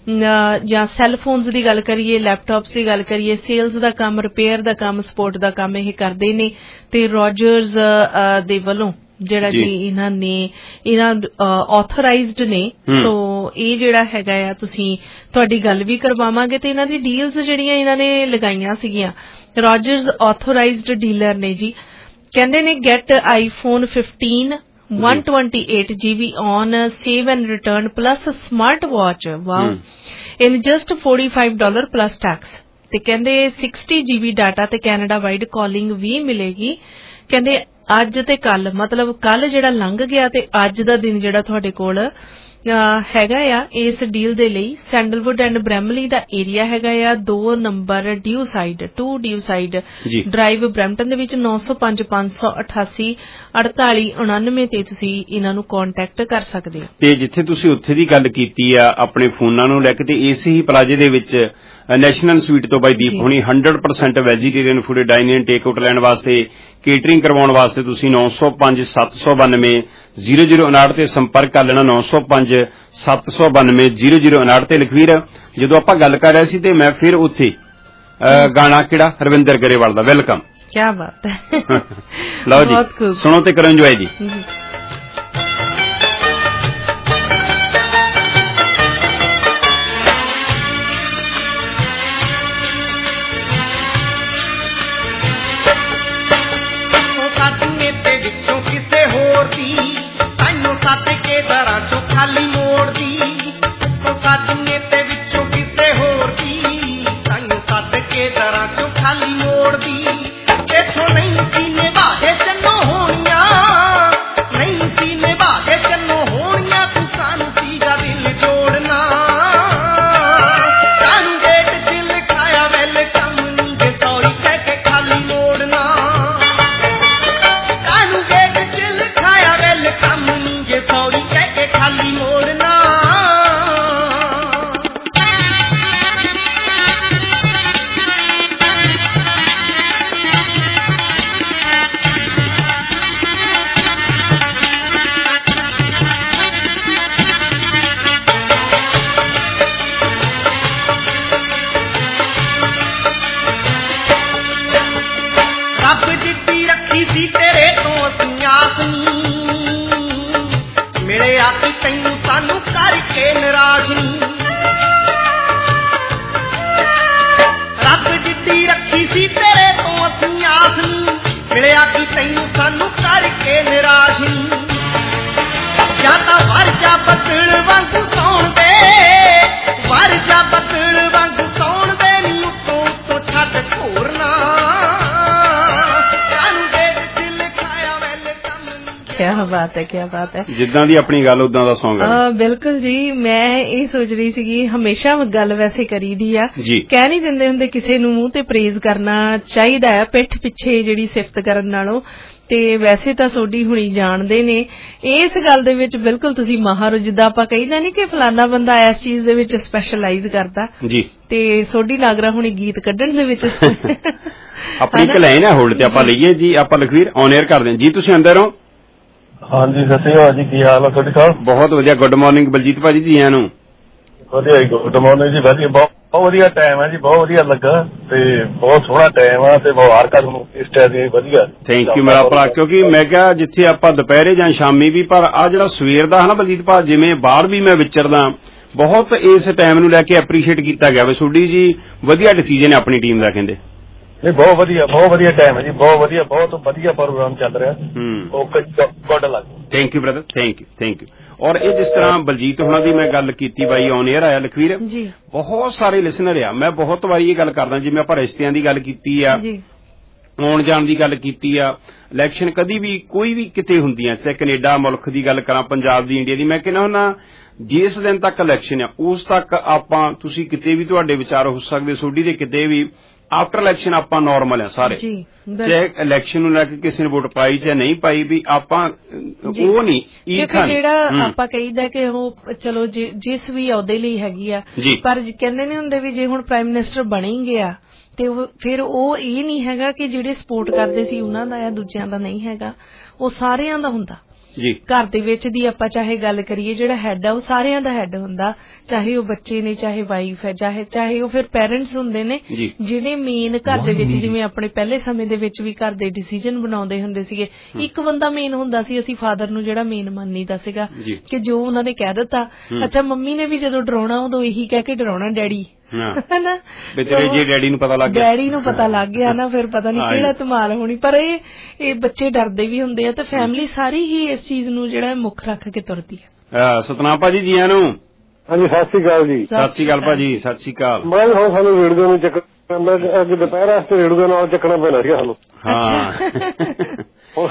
ਜਾਂ ਸੈੱਲ ਫੋਨਸ ਦੀ ਗੱਲ ਕਰੀਏ, ਲੈਪਟਾਪਸ ਦੀ ਗੱਲ ਕਰੀਏ, ਸੇਲਸ ਦਾ ਕੰਮ, ਰਿਪੇਅਰ ਦਾ ਕੰਮ, ਸਪੋਰਟ ਦਾ ਕੰਮ ਇਹ ਕਰਦੇ ਨੇ। ਤੇ ਰੋਜਰਸ ਦੇ ਵੱਲੋਂ ਜਿਹੜਾ ਜੀ ਇਹਨਾਂ ਨੇ ਇਹਨਾਂ ਆਥੋਰਾਈਜ਼ਡ ਨੇ, ਸੋ ਇਹ ਜਿਹੜਾ ਹੈਗਾ ਆ ਤੁਸੀਂ ਤੁਹਾਡੀ ਗੱਲ ਵੀ ਕਰਵਾਵਾਂਗੇ। ਤੇ ਇਹਨਾਂ ਦੀ ਡੀਲਸ ਜਿਹੜੀਆਂ ਇਹਨਾਂ ਨੇ ਲਗਾਈਆਂ ਸੀਗੀਆਂ, ਰੋਜਰਸ ਆਥੋਰਾਈਜ਼ਡ ਡੀਲਰ ਨੇ ਜੀ, ਕਹਿੰਦੇ ਨੇ get iPhone fifteen one twenty-eight G B on save and return plus smart watch, wow, in just forty-five dollars plus tax। ਤੇ ਕਹਿੰਦੇ sixty G B ਡਾਟਾ ਤੇ ਕੈਨੇਡਾ ਵਾਈਡ ਕਾਲਿੰਗ ਵੀ ਮਿਲੇਗੀ। ਕਹਿੰਦੇ ਅੱਜ ਤੇ ਕੱਲ, ਮਤਲਬ ਕੱਲ ਜਿਹੜਾ ਲੰਘ ਗਿਆ ਤੇ ਅੱਜ ਦਾ ਦਿਨ ਜਿਹੜਾ ਤੁਹਾਡੇ ਕੋਲ ਹੈਗਾ ਆ ਇਸ ਡੀਲ ਦੇ ਲਈ। ਸੈਂਡਲਵੁੱਡ ਐਂਡ ਬ੍ਰੈਮਲੀ ਦਾ ਏਰੀਆ ਹੈਗਾ ਆ, ਦੋ number Dewside two Dewside drive Brampton ਦੇ ਵਿੱਚ ਨੌ ਸੌ ਪੰਜ ਪੰਜ ਸੌ ਅਠਾਸੀ ਅੜਤਾਲੀ ਉਣਾਨਵੇਂ ਤੇ ਤੁਸੀਂ ਇਹਨਾਂ ਨੂੰ ਕੰਟੈਕਟ ਕਰ ਸਕਦੇ ਹੋ। ਤੇ ਜਿੱਥੇ ਤੁਸੀਂ ਉੱਥੇ ਦੀ ਗੱਲ ਕੀਤੀ ਆ ਆਪਣੇ ਫੋਨਾਂ ਨੂੰ ਲੈ ਕੇ, ਤੇ ਇਸੇ ਹੀ ਪਲਾਜ਼ੇ ਦੇ ਵਿੱਚ ਨੈਸ਼ਨਲ ਸਵੀਟ ਤੋਂ ਬਾਈ ਦੀਪ ਹੋਣੀ hundred percent vegetarian food dine in take out ਲੈਣ ਵਾਸਤੇ, ਕੇਟਰਿੰਗ ਕਰਵਾਉਣ ਵਾਸਤੇ ਤੁਸੀਂ ਨੌ ਸੌ ਪੰਜ ਸੱਤ ਸੌ ਬਾਨਵੇਂ ਜ਼ੀਰੋ ਜ਼ੀਰੋ ਉਨਾਹਠ ਤੇ ਸੰਪਰਕ ਕਰ ਲੈਣਾ। ਨੌ ਸੌ ਪੰਜ ਸੱਤ ਸੌ ਬਾਨਵੇਂ ਜ਼ੀਰੋ ਜ਼ੀਰੋ ਉਨਾਹਠ ਤੇ। ਲਖਵੀਰ, ਜਦੋਂ ਆਪਾਂ ਗੱਲ ਕਰ ਰਹੇ ਸੀ ਤੇ ਮੈਂ ਫਿਰ ਉੱਥੇ ਗਾਣਾ ਕਿਹੜਾ ਰਵਿੰਦਰ ਗਰੇਵਾਲ ਦਾ ਵੈਲਕਮ, ਕੀ ਬਾਤ ਹੈ, ਲਓ ਜੀ ਸੁਣੋ ਤੇ ਕਰੋ ਇੰਜੋਏ ਜੀ। ਖਾਲੀ ਮੋੜਦੀ ਉਹ ਸਾਧਨੇ ਤੇ ਵਿੱਚੋਂ ਕਿਸੇ ਹੋਰ ਦੀ, ਸਾਨੂੰ ਸੱਦ ਕੇ ਦਰਾਂ ਚੋਂ ਖਾਲੀ ਮੋੜਦੀ। ਇੱਥੋਂ ਨਹੀਂ ਸੀ ਨਿਭਾਗੇ ਚੰਨੋ ਹੋਣੀਆਂ, ਨਹੀਂ ਸੀ ਨਿਭਾਗੇ ਚੰਨੋ ਹੋਣੀਆਂ, ਤੂੰ ਸਾਨੂੰ ਸੀਗਾ ਦਿਲ ਜੋੜਨਾ। ਸਾਨੂੰ ਗੇਟ ਚ ਲਿਖਾਇਆ ਵੈਲਕਮ ਨੀ ਜੇ ਸੌਰੀ ਕਹਿ ਕੇ ਖਾਲੀ ਮੋੜਨਾ। ਸਾਨੂੰ ਗੇਟ ਚ ਲਿਖਾਇਆ ਵੈਲਕਮ ਨੀ ਜੇ ਸੌਰੀ ਕਹਿ ਕੇ ਖਾਲੀ ਮੋੜਨਾ। ਰੱਬ ਜਿੱਤੀ ਰੱਖੀ ਸੀ ਤੇਰੇ ਤੋਂ ਅਸੀਂ ਆਸ ਨੀ, ਮਿਲੇ ਆਖੀ ਤੈਨੂੰ ਸਾਨੂੰ ਕਰਕੇ ਨਿਰਾਸ਼ ਨੀ। ਰੱਬ ਜਿੱਤੀ ਰੱਖੀ ਸੀ ਤੇਰੇ ਤੋਂ ਅਸੀਂ ਆਸ ਨੀ, ਮਿਲੇ ਆਖੀ ਤੈਨੂੰ ਸਾਨੂੰ ਕਰਕੇ ਨਿਰਾਸ਼ ਨੀ। ਜਾਂ ਤਾਂ ਵਰ ਜਾ ਬੱਦਲ ਵਾਂਗੂ ਸੌਣ ਦੇ, ਵਰ ਜਾ ਬੱਦਲ ਵਾਂਗੂ ਸੌਣ ਦੇ ਨੀ, ਉੱਤੋਂ ਉੱਤੋਂ ਛੱਡ ਘੋਰਨਾ। ਸਾਨੂੰ ਦੇ ਵਿੱਚ ਲਿਖਾਇਆ ਵੈਲਕਮ, ਕੀ ਬਾਤ ਹੈ, ਕੀ ਬਾਤ ਹੈ। ਜਿੱਦਾਂ ਦੀ ਆਪਣੀ ਗੱਲ ਉਦਾਂ ਦਾ ਸੌਂਗ ਹੈ। ਬਿਲਕੁਲ ਜੀ, ਮੈਂ ਇਹ ਸੋਚ ਰਹੀ ਸੀਗੀ ਹਮੇਸ਼ਾ ਗੱਲ ਵੈਸੇ ਕਰੀਦੀ ਆ, ਕਹਿ ਨਹੀਂ ਦਿੰਦੇ ਹੁੰਦੇ ਕਿਸੇ ਨੂੰ ਮੂੰਹ ਤੇ ਪ੍ਰੇਜ਼ ਕਰਨਾ ਚਾਹੀਦਾ ਹੈ ਪਿੱਠ ਪਿੱਛੇ ਜਿਹੜੀ ਸਿਫਤ ਕਰਨ ਨਾਲੋਂ, ਤੇ ਵੈਸੇ ਤਾਂ ਸੋਡੀ ਹੁਣੀ ਜਾਣਦੇ ਨੇ ਇਸ ਗੱਲ ਦੇ ਵਿੱਚ ਬਿਲਕੁਲ ਤੁਸੀਂ ਮਾਹਰ ਹੋ। ਜਿੱਦਾਂ ਆਪਾਂ ਕਹਿੰਦੇ ਨਹੀਂ ਕਿ ਫਲਾਨਾ ਬੰਦਾ ਇਸ ਚੀਜ਼ ਦੇ ਵਿੱਚ ਸਪੈਸ਼ਲਾਈਜ਼ ਕਰਦਾ ਜੀ, ਤੇ ਸੋਡੀ ਨਾਗਰਾ ਹੁਣੀ ਗੀਤ ਕੱਢਣ ਦੇ ਵਿੱਚ ਆਪਣੀ ਇੱਕ ਲਾਈਨ ਹੈ ਹੋਲਡ ਤੇ ਆਪਾਂ ਲਈਏ ਜੀ। ਆਪਾਂ ਲਖਵੀਰ ਔਨ 에ਅਰ ਕਰਦੇ ਹਾਂ ਜੀ, ਤੁਸੀਂ ਅੰਦਰ ਹੋ। ਹਾਂਜੀ ਸਤਿ ਸ਼੍ਰੀ ਅਕਾਲ ਜੀ, ਕੀ ਹਾਲ ਹੈ ਤੁਹਾਡੇ ਸਾਹਿਬ? ਬਹੁਤ ਵਧੀਆ, ਗੁੱਡ ਮਾਰਨਿੰਗ ਬਲਜੀਤ ਭਾਜੀ ਜੀ, ਆਇਆਂ ਨੂੰ। ਵਧੀਆ ਜੀ, ਗੁੱਡ ਮਾਰਨਿੰਗ ਜੀ, ਵਧੀਆ, ਬਹੁਤ ਬਹੁਤ ਵਧੀਆ ਟਾਈਮ ਹੈ ਜੀ, ਬਹੁਤ ਵਧੀਆ ਲੱਗਾ ਤੇ ਬਹੁਤ ਸੋਹਣਾ ਟਾਈਮ ਆ ਤੇ ਮੁਬਾਰਕਾਂ ਤੁਹਾਨੂੰ ਇਸ ਟਾਈਮ ਦੀ ਵਧੀਆ। ਥੈਂਕ ਯੂ ਮੇਰਾ ਭਰਾ, ਕਿਉਂਕਿ ਮੈਂ ਕਿਹਾ ਜਿੱਥੇ ਆਪਾਂ ਦੁਪਹਿਰੇ ਜਾਂ ਸ਼ਾਮੀ ਵੀ, ਪਰ ਆ ਜਿਹੜਾ ਸਵੇਰ ਦਾ ਹੈ ਨਾ ਬਲਜੀਤ ਭਾ, ਜਿਵੇਂ ਬਾਹਰ ਵੀ ਮੈਂ ਵਿਚਰਦਾ ਬਹੁਤ ਇਸ ਟਾਈਮ ਨੂੰ ਲੈ ਕੇ ਐਪਰੀਸ਼ੀਏਟ ਕੀਤਾ ਗਿਆ ਵਾ। ਸੋਡੀ ਜੀ ਵਧੀਆ ਡਿਸੀਜਨ ਹੈ ਆਪਣੀ ਟੀਮ ਦਾ, ਕਹਿੰਦੇ ਨਹੀਂ ਬਹੁਤ ਵਧੀਆ, ਬਹੁਤ ਵਧੀਆ ਟਾਈਮ ਹੈ ਜੀ, ਬਹੁਤ ਵਧੀਆ, ਬਹੁਤ ਵਧੀਆ ਪ੍ਰੋਗਰਾਮ ਚੱਲ ਰਿਹਾ। Okay, good luck. Thank you brother, thank you thank you. ਔਰ ਇਹ ਜਿਸ ਤਰ੍ਹਾਂ ਬਲਜੀਤ ਹੋਣਾ ਦੀ ਮੈਂ ਗੱਲ ਕੀਤੀ ਬਾਈ ਔਨ 에ਅਰ ਆਇਆ ਲਖਵੀਰ, ਬਹੁਤ ਸਾਰੇ ਲਿਸਨਰ ਆ, ਮੈਂ ਬਹੁਤ ਵਾਰੀ ਇਹ ਗੱਲ ਕਰਦਾ, ਜਿਵੇਂ ਆਪਾਂ ਰਿਸ਼ਤਿਆਂ ਦੀ ਗੱਲ ਕੀਤੀ ਆ, ਆਉਣ ਜਾਣ ਦੀ ਗੱਲ ਕੀਤੀ ਆ, ਇਲੈਕਸ਼ਨ ਕਦੀ ਵੀ ਕੋਈ ਵੀ ਕਿਤੇ ਹੁੰਦੀਆਂ, ਚਾਹੇ ਕੈਨੇਡਾ ਮੁਲਕ ਦੀ ਗੱਲ ਕਰਾਂ, ਪੰਜਾਬ ਦੀ, ਇੰਡੀਆ ਦੀ, ਮੈਂ ਕਹਿੰਦਾ ਹੁੰਦਾ ਜਿਸ ਦਿਨ ਤੱਕ ਇਲੈਕਸ਼ਨ ਆ ਉਸ ਤੱਕ ਆਪਾਂ ਤੁਸੀਂ ਕਿਤੇ ਵੀ ਤੁਹਾਡੇ ਵਿਚਾਰ ਹੋ ਸਕਦੇ, ਸੋਡੀ ਦੇ ਕਿਤੇ ਵੀ ਆਫਟਰ ਇਲੈਕਸ਼ਨ ਆਪਾਂ ਨਾਰਮਲ ਆ ਸਾਰੇ, ਚਾਹੇ ਇਲੈਕਸ਼ਨ ਨੂੰ ਲੈ ਕੇ ਕਿਸੇ ਨੇ ਵੋਟ ਪਾਈ ਚਾਹੇ ਨਹੀਂ ਪਾਈ, ਵੀ ਆਪਾਂ ਉਹ ਨਹੀਂ ਕਿਉਂਕਿ ਜਿਹੜਾ ਆਪਾਂ ਕਹੀਦਾ ਕਿ ਉਹ ਚਲੋ ਜਿਸ ਵੀ ਅਹੁਦੇ ਲਈ ਹੈਗੀ ਆ, ਪਰ ਕਹਿੰਦੇ ਨਹੀਂ ਹੁੰਦੇ ਵੀ ਜੇ ਹੁਣ ਪ੍ਰਾਈਮ ਮਿਨਿਸਟਰ ਬਣੀ ਗਿਆ ਤੇ ਫਿਰ ਉਹ ਇਹ ਨਹੀਂ ਹੈਗਾ ਕਿ ਜਿਹੜੇ ਸਪੋਰਟ ਕਰਦੇ ਸੀ ਉਹਨਾਂ ਦਾ ਜਾਂ ਦੂਜਿਆਂ ਦਾ ਨਹੀਂ ਹੈਗਾ, ਉਹ ਸਾਰਿਆਂ ਦਾ ਹੁੰਦਾ। ਘਰ ਦੇ ਵਿੱਚ ਦੀ ਆਪਾਂ ਚਾਹੇ ਗੱਲ ਕਰੀਏ, ਜਿਹੜਾ ਹੈਡ ਆ ਉਹ ਸਾਰਿਆਂ ਦਾ ਹੈਡ ਹੁੰਦਾ, ਚਾਹੇ ਉਹ ਬੱਚੇ ਨੇ, ਚਾਹੇ ਵਾਈਫ ਹੈ, ਚਾਹੇ ਚਾਹੇ ਉਹ ਫਿਰ ਪੈਰੈਂਟਸ ਹੁੰਦੇ ਨੇ ਜਿਹੜੇ ਮੇਨ ਘਰ ਦੇ ਵਿੱਚ, ਜਿਵੇਂ ਆਪਣੇ ਪਹਿਲੇ ਸਮੇਂ ਦੇ ਵਿੱਚ ਵੀ ਘਰ ਦੇ ਡਿਸੀਜਨ ਬਣਾਉਂਦੇ ਹੁੰਦੇ ਸੀਗੇ, ਇੱਕ ਬੰਦਾ ਮੇਨ ਹੁੰਦਾ ਸੀ, ਅਸੀਂ ਫਾਦਰ ਨੂੰ ਜਿਹੜਾ ਮੇਨ ਮੰਨੀਦਾ ਸੀਗਾ ਕਿ ਜੋ ਉਹਨਾਂ ਨੇ ਕਹਿ ਦਿੱਤਾ। ਅੱਛਾ, ਮੰਮੀ ਨੇ ਵੀ ਜਦੋਂ ਡਰਾਉਣਾ ਉਦੋਂ ਇਹੀ ਕਹਿ ਕੇ ਡਰਾਉਣਾ, ਡੈਡੀ ਹਨਾ, ਜੇ ਡੈਡੀ ਨੂੰ ਪਤਾ ਲੱਗ ਗਿਆ ਡੈਡੀ ਨੂੰ ਪਤਾ ਲੱਗ ਗਿਆ ਨਾ, ਫਿਰ ਪਤਾ ਨਹੀਂ ਕਿਹੜਾ ਧਮਾਲ ਹੋਣੀ। ਪਰ ਇਹ ਇਹ ਬੱਚੇ ਡਰਦੇ ਵੀ ਹੁੰਦੇ ਆ ਤੇ ਫੈਮਿਲੀ ਸਾਰੀ ਹੀ ਇਸ ਚੀਜ਼ ਨੂੰ ਜਿਹੜਾ ਮੁੱਖ ਰੱਖ ਕੇ ਤੁਰਦੀ ਹੈ। ਸਤਨਾਮ ਭਾਜੀ ਜੀ ਆਇਆਂ ਨੂੰ। ਹਾਂਜੀ ਸਤਿ ਸ਼੍ਰੀ ਅਕਾਲ ਜੀ। ਸਤਿ ਸ਼੍ਰੀ ਅਕਾਲ ਭਾਜੀ, ਸਤਿ ਸ਼੍ਰੀ ਅਕਾਲ। ਮੈਂ ਹੁਣ ਸਾਨੂੰ ਰੇਡੀਓ ਨੂੰ ਚੱਕ ਅੱਜ ਦੁਪਹਿਰ ਵਾਸਤੇ ਰੇਡੀਓ ਨਾਲ ਚੱਕਣਾ ਪੈਣਾ ਸੀਗਾ ਸਾਨੂੰ। ਹਾਂ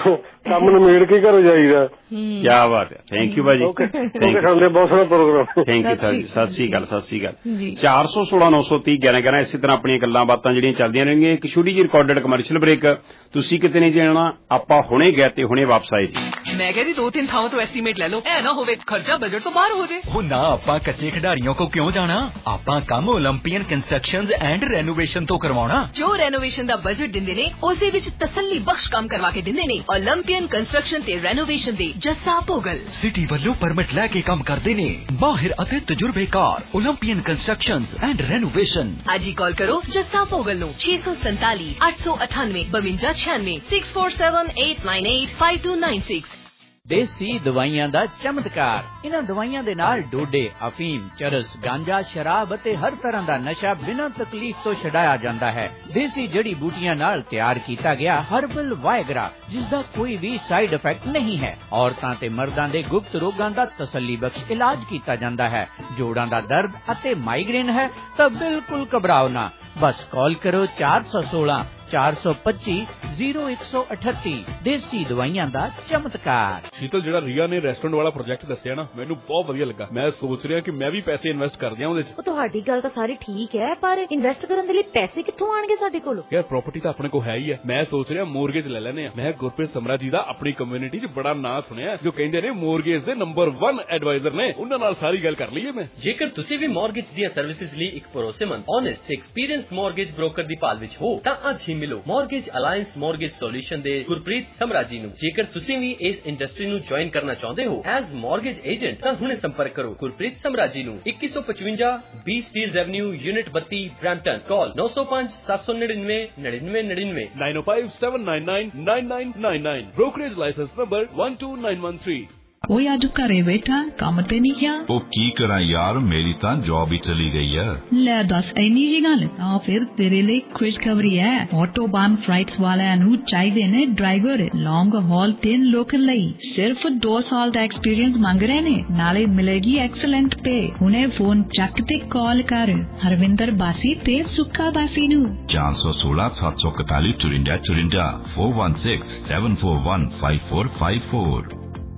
ਕੰਮ ਨੂੰ ਮੇੜ ਕੇ ਘਰੋਂ ਜਾਈਦਾ। ਕੀ ਬਾਤ ਹੈ, ਥੈਂਕ ਯੂ ਭਾਜੀ, ਬਹੁਤ ਸੋਹਣਾ ਪ੍ਰੋਗਰਾਮ। ਥੈਂਕ ਯੂ ਸਰ ਜੀ, ਸਤਿ ਸ਼੍ਰੀ ਅਕਾਲ, ਸਤਿ ਸ਼੍ਰੀ ਅਕਾਲ। ਚਾਰ ਸੌ ਸੋਲਾਂ ਨੌ ਸੌ ਤੀਹ ਗਿਆਰਾਂ ਗਿਆਰਾਂ ਇਸੇ ਤਰ੍ਹਾਂ ਆਪਣੀਆਂ ਗੱਲਾਂ ਬਾਤਾਂ ਜਿਹੜੀਆਂ ਚੱਲਦੀਆਂ ਰਹਿਣਗੀਆਂ। ਇੱਕ ਛੋਟੀ ਜਿਹੀ ਰਿਕਾਰਡਡ ਕਮਰਸ਼ੀਅਲ ਬ੍ਰੇਕ, ਤੁਸੀਂ ਕਿਤੇ ਨਹੀਂ ਜਾਣਾ, ਆਪਾਂ ਹੁਣੇ ਗਏ ਤੇ ਹੁਣੇ ਵਾਪਸ ਆਏ ਜੀ। ਮੈਂ ਕਿਹਾ ਜੀ ਦੋ ਤਿੰਨ ਥਾਵਾਂ ਤੋਂ ਐਸਟੀਮੇਟ ਲੈ ਲਓ, ਐ ਨਾ ਹੋਵੇ ਖਰਚਾ ਬਜਟ ਤੋਂ ਬਾਹਰ ਹੋ ਜਾਏ। ਉਹ ਨਾ, ਆਪਾਂ ਕੱਚੇ ਖਿਡਾਰੀਆਂ ਕੋ ਕਿਉਂ ਜਾਣਾ, ਆਪਾਂ ਕੰਮ ਓਲੰਪੀਅਨ ਕੰਸਟਰਕਸ਼ਨਜ਼ ਐਂਡ ਰੈਨੋਵੇਸ਼ਨ ਤੋਂ ਕਰਵਾਉਣਾ। ਜੋ ਰੈਨੋਵੇਸ਼ਨ ਦਾ ਬਜਟ ਦਿੰਦੇ ਨੇ ਉਸੇ ਵਿੱਚ ਤਸੱਲੀ ਬਖਸ਼ ਕੰਮ ਕਰਵਾ ਕੇ ਦਿੰਦੇ ਨੇ। ਓਲੰਪੀਅਨ ਕੰਸਟਰਕਸ਼ਨ ਤੇ ਰੈਨੋਵੇਸ਼ਨ ਦੇ ਜੱਸਾ ਭੋਗਲ ਸਿਟੀ ਵੱਲੋਂ ਪਰਮਿਟ ਲੈ ਕੇ ਕੰਮ ਕਰਦੇ ਨੇ, ਮਾਹਿਰ ਅਤੇ ਤਜਰਬੇਕਾਰ ਓਲੰਪੀਅਨ ਕੰਸਟਰਕਸ਼ਨਜ਼ ਐਂਡ ਰੈਨੋਵੇਸ਼ਨ। ਅੱਜ ਹੀ ਕਾਲ ਕਰੋ ਜੱਸਾ ਭੋਗਲ ਨੂੰ ਛੇ ਸੌ ਸੰਤਾਲੀ ਅੱਠ ਸੌ ਅਠਾਨਵੇਂ ਬਵੰਜਾ ਛਿਆਨਵੇਂ six four seven eight nine eight five two nine six. ਦੇਸੀ ਦਵਾਈਆਂ ਦਾ ਚਮਤਕਾਰ। ਇਹਨਾਂ ਦਵਾਈਆਂ ਦੇ ਨਾਲ ਡੋਡੇ, ਅਫੀਮ, ਚਰਸ, ਗਾਂਜਾ, ਸ਼ਰਾਬ ਅਤੇ ਹਰ ਤਰ੍ਹਾਂ ਦਾ ਨਸ਼ਾ ਬਿਨਾਂ ਤਕਲੀਫ ਤੋਂ ਛਡਾਇਆ ਜਾਂਦਾ ਹੈ। ਦੇਸੀ ਜੜੀ ਬੂਟੀਆਂ ਨਾਲ ਤਿਆਰ ਕੀਤਾ ਗਿਆ ਹਰਬਲ ਵਾਇਗਰਾ, ਜਿਸ ਦਾ ਕੋਈ ਵੀ ਸਾਈਡ ਇਫੈਕਟ ਨਹੀਂ ਹੈ। ਔਰਤਾਂ ਤੇ ਮਰਦਾਂ ਦੇ ਗੁਪਤ ਰੋਗਾਂ ਦਾ ਤਸੱਲੀ ਬਖਸ਼ ਇਲਾਜ ਕੀਤਾ ਜਾਂਦਾ ਹੈ। ਜੋੜਾਂ ਦਾ ਦਰਦ ਅਤੇ ਮਾਈਗ੍ਰੇਨ ਹੈ ਤਾਂ ਬਿਲਕੁਲ ਘਬਰਾਓ ਨਾ, ਬਸ ਕਾਲ ਕਰੋ ਚਾਰ ਸੌ ਸੋਲਾਂ ਚਾਰ ਸੌ ਪੱਚੀ ਜ਼ੀਰੋ ਇੱਕ ਸੌ ਅਠੱਤੀ। ਦੇਸੀ ਦਵਾਈਆਂ ਦਾ ਚਮਤਕਾਰ। ਸ਼ੀਤਲ, ਜਿਹੜਾ ਰੀਆ ਨੇ ਰੈਸਟੋਰੈਂਟ ਵਾਲਾ ਪ੍ਰੋਜੈਕਟ ਦੱਸਿਆ ਨਾ, ਮੈਨੂੰ ਬਹੁਤ ਵਧੀਆ ਲੱਗਾ। ਮੈਂ ਸੋਚ ਰਿਹਾ ਕਿ ਮੈਂ ਵੀ ਪੈਸੇ ਇਨਵੈਸਟ ਕਰ ਦਿਆਂ ਉਹਦੇ 'ਚ। ਉਹ ਤੁਹਾਡੀ ਗੱਲ ਤਾਂ ਸਾਰੀ ਠੀਕ ਹੈ, ਪਰ ਇਨਵੈਸਟ ਕਰਨ ਦੇ ਲਈ ਪੈਸੇ ਕਿੱਥੋਂ ਆਣਗੇ ਸਾਡੇ ਕੋਲ? ਯਾਰ ਪ੍ਰਾਪਰਟੀ ਤਾਂ ਆਪਣੇ ਕੋਲ ਹੈ ਹੀ ਹੈ। ਮੈਂ ਸੋਚ ਰਿਹਾ ਮੋਰਗੇਜ ਲੈ ਲੈਨੇ ਆ। ਮੈਂ ਗੁਰਪ੍ਰੀਤ ਸਮਰਾ ਜੀ ਦਾ ਆਪਣੀ ਕਮਿਊਨਿਟੀ 'ਚ ਬੜਾ ਨਾਂ ਸੁਣਿਆ, ਜੋ ਕਹਿੰਦੇ ਨੇ ਮੋਰਗੇਜ ਦੇ ਨੰਬਰ ਵਨ ਐਡਵਾਈਜ਼ਰ ਨੇ। ਉਹਨਾਂ ਨਾਲ ਸਾਰੀ ਗੱਲ ਕਰ ਲਈਏ ਮੈਂ। ਜੇਕਰ ਤੁਸੀਂ ਵੀ ਮੋਰਗੇਜ ਦੀਆਂ ਸਰਵਿਸਿਜ਼ ਲਈ ਇੱਕ ਭਰੋਸੇਮੰਦ, ਓਨੈਸਟ ਤੇ ਐਕਸਪੀਰੀਅੰਸਡ ਮੋਰਗੇਜ ਬ੍ਰੋਕਰ ਦੀ ਭਾਲ ਵਿੱਚ ਹੋ ਤਾਂ ਅੱਜ ਹੀ ਮਿਲੋ ਮੋਰਗੇਜ ਅਲਾਇੰਸ ਮੋਰਗੇਜ ਸੋਲੂਸ਼ਨ ਦੇ ਗੁਰਪ੍ਰੀਤ ਸਮਰਾ ਜੀ ਨੂੰ। ਜੇਕਰ ਤੁਸੀਂ ਵੀ ਇਸ ਇੰਡਸਟਰੀ ਨੂੰ ਜੁਆਇਨ ਕਰਨਾ ਚਾਹੁੰਦੇ ਹੋ ਐਜ਼ ਮੋਰਗੇਜ ਏਜੰਟ ਤਾਂ ਹੁਣੇ ਸੰਪਰਕ ਕਰੋ ਗੁਰਪ੍ਰੀਤ ਸਮਰਾ ਜੀ ਨੂੰ। ਇੱਕੀ ਸੌ ਪਚਵੰਜਾ ਬੀ ਸਟੀਲਜ਼ ਐਵਨਿਊ, ਯੂਨਿਟ ਬੱਤੀ, ਬ੍ਰੈਂਪਟਨ। ਕਾਲ ਨੌ ਸੌ ਪੰਜ ਸੱਤ ਸੌ ਨੜਿਨਵੇਂ ਨੜਿਨਵੇਂ ਨੜਿਨਵੇਂ ਨਾਈਨ ਓ five seven nine nine nine nine nine nine. Brokerage licence number one two nine one three. ਓਏ ਅੱਜ ਘਰੇ ਬੈਠਾ, ਕੰਮ ਤੇ ਨਹੀਂ ਗਿਆ? ਉਹ ਕੀ ਕਰਾਂ ਯਾਰ, ਮੇਰੀ ਤਾਂ ਜੌਬ ਹੀ ਚਲੀ ਗਈ ਆ। ਲੈ ਦੱਸ, ਇੰਨੀ ਜੀ ਗੱਲ? ਤਾਂ ਫਿਰ ਤੇਰੇ ਲਈ ਖੁਸ਼ਖਬਰੀ ਹੈ। ਆਟੋਬਾਨ ਫਲਾਈਟਸ ਵਾਲਿਆਂ ਨੂੰ ਚਾਹੀਦੇ ਨੇ ਡਰਾਈਵਰ ਲੌਂਗ ਹਾਲ ਤੇ ਲੋਕਲ ਲਈ। ਸਿਰਫ ਦੋ ਸਾਲ ਦਾ ਐਕਸਪੀਰੀਅੰਸ ਮੰਗ ਰਹੇ ਨੇ, ਨਾਲੇ ਮਿਲੇਗੀ ਐਕਸਲੈਂਟ ਪੇ। ਹੁਣੇ ਫੋਨ ਚੱਕ ਤੇ ਕਾਲ ਕਰ ਹਰਵਿੰਦਰ ਬਾਸੀ ਤੇ ਸੁੱਖਾ ਬਾਸੀ ਨੂੰ। ਚਾਰ ਸੌ ਸੋਲਾਂ ਸੱਤ ਸੌ ਇਕਤਾਲੀ ਚੁਰਿੰਡਾ ਚੁਰਿੰਡਾ four one six seven four one five four five four.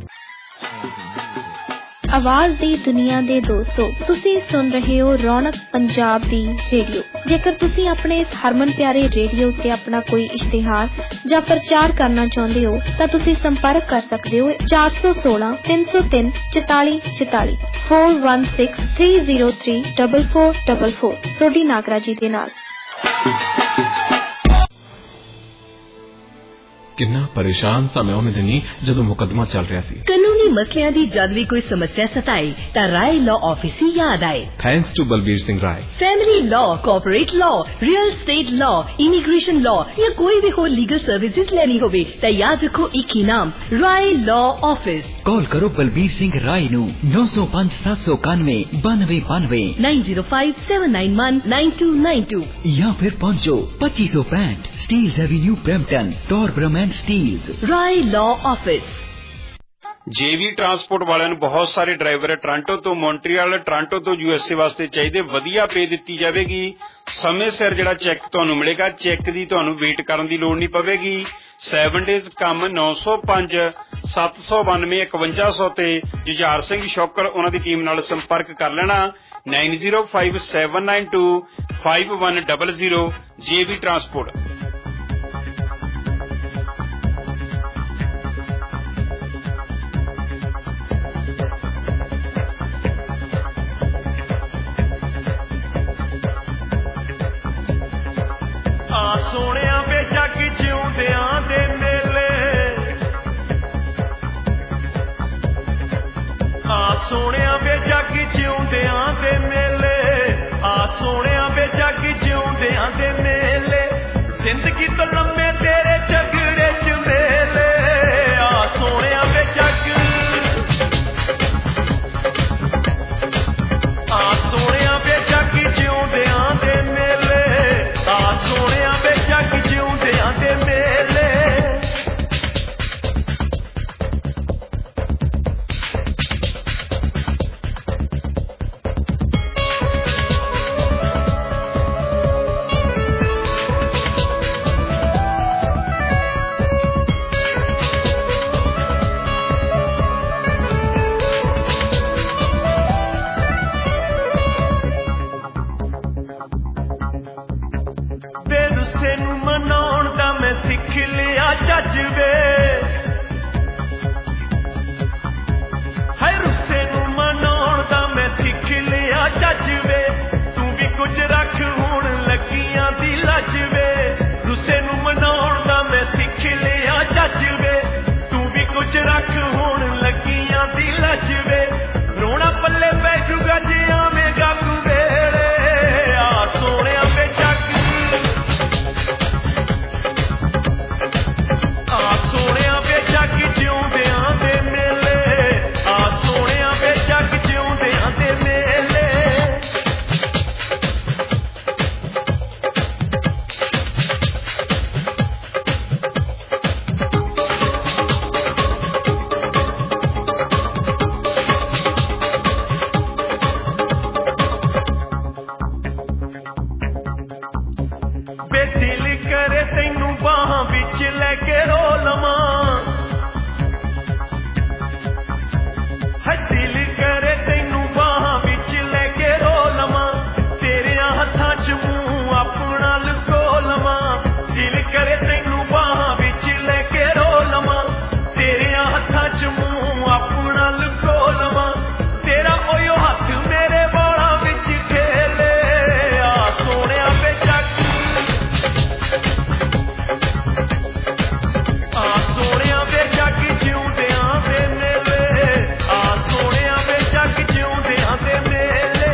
ਆਵਾਜ਼ ਦੀ ਦੁਨੀਆ ਦੇ ਦੋਸਤੋ, ਤੁਸੀਂ ਸੁਣ ਰਹੇ ਹੋ ਰੌਣਕ ਪੰਜਾਬ ਦੀ ਰੇਡੀਓ। ਜੇਕਰ ਤੁਸੀਂ ਆਪਣੇ ਇਸ ਹਰਮਨ ਪਿਆਰੇ ਰੇਡੀਓ ਤੇ ਆਪਣਾ ਕੋਈ ਇਸ਼ਤਿਹਾਰ ਜਾਂ ਪ੍ਰਚਾਰ ਕਰਨਾ ਚਾਹੁੰਦੇ ਹੋ ਤਾਂ ਤੁਸੀਂ ਸੰਪਰਕ ਕਰ ਸਕਦੇ ਹੋ ਚਾਰ ਸੌ ਸੋਲਾਂ ਤਿੰਨ ਸੌ ਤਿੰਨ ਚੁਤਾਲੀ ਚੁਤਾਲੀ four one six three zero three four four four four Sodhi Nagra ਜੀ ਦੇ ਨਾਲ। किन्ना परेशान सा मैं उन्हें दिनी जदों मुकदमा चल रहा सी। कानूनी मसलियां दी जद भी कोई समस्या सताई ता राय लॉ ऑफिस ही याद आए। Thanks to Balbir Singh Rai. Family law, corporate law, real estate law, immigration law या कोई भी हो लीगल सर्विसेज लेनी होवे ता याद रखो एक ही नाम, राय लॉ ऑफिस। कॉल करो बलबीर सिंह राय नू नौ सौ पांच सात सौ इक्यानवे बानवे बानवे nine zero five seven nine one nine two nine two या फिर पहुंचो पच्चीस सौ पैंठ Steeles avenue Brampton Torbram and Steeles. Rai law office. JV transport ਵਾਲਿਆਂ ਨੂੰ ਬਹੁਤ ਸਾਰੇ ਡਰਾਈਵਰ ਟੋਰਾਂਟੋ ਤੋਂ ਮੌਂਟਰੀਅਲ, ਟੋਰਾਂਟੋ ਤੋਂ ਯੂਐਸਏ ਵਾਸਤੇ ਚਾਹੀਦੇ। ਵਧੀਆ ਪੇ ਦਿੱਤੀ ਜਾਵੇਗੀ, ਸਮੇਂ ਸਿਰ ਜਿਹੜਾ ਚੈੱਕ ਤੁਹਾਨੂੰ ਮਿਲੇਗਾ। ਚੈੱਕ ਦੀ ਤੁਹਾਨੂੰ ਵੇਟ ਕਰਨ ਦੀ ਲੋੜ ਨਹੀਂ ਪਵੇਗੀ। ਸੈਵਨ ਡੇਜ਼ ਕੰਮ ਨੌ ਸੌ ਪੰਜ ਸੱਤ ਸੌ ਬਾਨਵੇਂ ਇਕਵੰਜਾ ਸੌ ਤੇ ਜੁਝਾਰ ਸਿੰਘ ਸ਼ੌਕਰ ਉਹਨਾਂ ਦੀ ਟੀਮ ਨਾਲ ਸੰਪਰਕ ਕਰ ਲੈਣਾ nine zero five seven nine two five one double zero. JV transport. ਆ ਸੋਹਣਿਆ ਵੇ ਜੱਗ ਜਿਉਂਦਿਆਂ ਦੇ ਮੇਲੇ, ਆ ਸੋਹਣਿਆ ਵੇ ਜੱਗ ਜਿਉਂਦਿਆਂ ਦੇ ਮੇਲੇ, ਆ ਸੋਹਣਿਆ ਵੇ ਜੱਗ ਜਿਉਂਦਿਆਂ ਦੇ ਮੇਲੇ, ਜ਼ਿੰਦਗੀ ਤੋਂ ਲੰਮੇ ਤੇਰੇ ਝਗੜੇ ਚ ਮੇਲੇ। ਆ ਸੋਹਣਿਆ ਵੇ ਜੱਗ, ਆ ਸੋਹਣਿਆ ਵੇ ਜੱਗ ਜਿਉਂਦਿਆਂ ਦੇ ਮੇਲੇ, ਆ ਸੋਹਣਿਆ ਵੇ ਜੱਗ ਜਿਉਂਦਿਆਂ ਦੇ ਮੇਲੇ। ਨੂੰ ਮਨਾਉਣ ਦਾ ਮੈਂ ਸਿੱਖ ਲਿਆ ਚੱਜ ਵੇ, ਹਾਏ ਰੁੱਸੇ ਨੂੰ ਮਨਾਉਣ ਦਾ ਮੈਂ ਸਿੱਖ ਲਿਆ ਚੱਜ ਵੇ, ਤੂੰ ਵੀ ਕੁਝ ਰੱਖ ਹੁਣ ਲੱਗੀਆਂ ਦੀ ਲੱਜ ਵੇ। ਰੁੱਸੇ ਨੂੰ ਮਨਾਉਣ ਦਾ ਮੈਂ ਸਿੱਖ ਲਿਆ ਚੱਜ ਵੇ, ਤੂੰ ਵੀ ਕੁਝ ਰੱਖ ਹੁਣ ਲੱਗੀਆਂ ਦੀ ਲੱਜ ਵੇ। ਰੋਣਾ ਪੱਲੇ ਪੈ ਜੂਗਾ ਜੇ ਆਵੇਂਗਾ ਤੂੰ ਵੇਲੇ। ਆ ਸੋਹਣਿਆ ਵੇ ਜੱਗ, ਆ ਸੋਹਣਿਆ ਵੇ ਜੱਗ ਜਿਉਂਦਿਆਂ ਦੇ ਮੇਲੇ, ਆ ਸੋਹਣਿਆ ਵੇ ਜੱਗ ਜਿਉਂਦਿਆਂ ਦੇ ਮੇਲੇ। ਵੇ ਦਿਲ ਕਰੇ ਤੈਨੂੰ ਬਾਹਾਂ ਵਿੱਚ ਲੈ ਕੇ ਰੋ ਲਵਾਂ, ਹੈ ਦਿਲ ਕਰੇ ਤੈਨੂੰ ਬਾਹਾਂ ਵਿੱਚ ਲੈ ਕੇ ਰੋ ਲਵਾਂ, ਤੇਰਿਆਂ ਹੱਥਾਂ 'ਚ ਮੂੰਹ ਆਪਣਾ ਲੁਕੋ ਲਵਾਂ। ਦਿਲ ਕਰੇ ਤੈਨੂੰ ਬਾਹਾਂ ਵਿੱਚ ਲੈ ਕੇ ਰੋ ਲਵਾਂ, ਤੇਰਿਆਂ ਹੱਥਾਂ 'ਚ ਮੂੰਹ ਆਪਣਾ ਲੁਕੋ ਲਵਾਂ। ਤੇਰਾ ਉਹੋ ਹੱਥ ਮੇਰੇ ਵਾਲਾਂ ਵਿੱਚ ਖੇਲੇ। ਆ ਸੋਹਣਿਆ ਵੇ ਜੱਗ, ਆ ਸੋਹਣਿਆ ਵੇ ਜੱਗ ਜਿਉਂਦਿਆਂ ਦੇ ਮੇਲੇ, ਆ ਸੋਹਣਿਆ ਵੇ ਜੱਗ ਜਿਉਂਦਿਆਂ ਦੇ ਮੇਲੇ।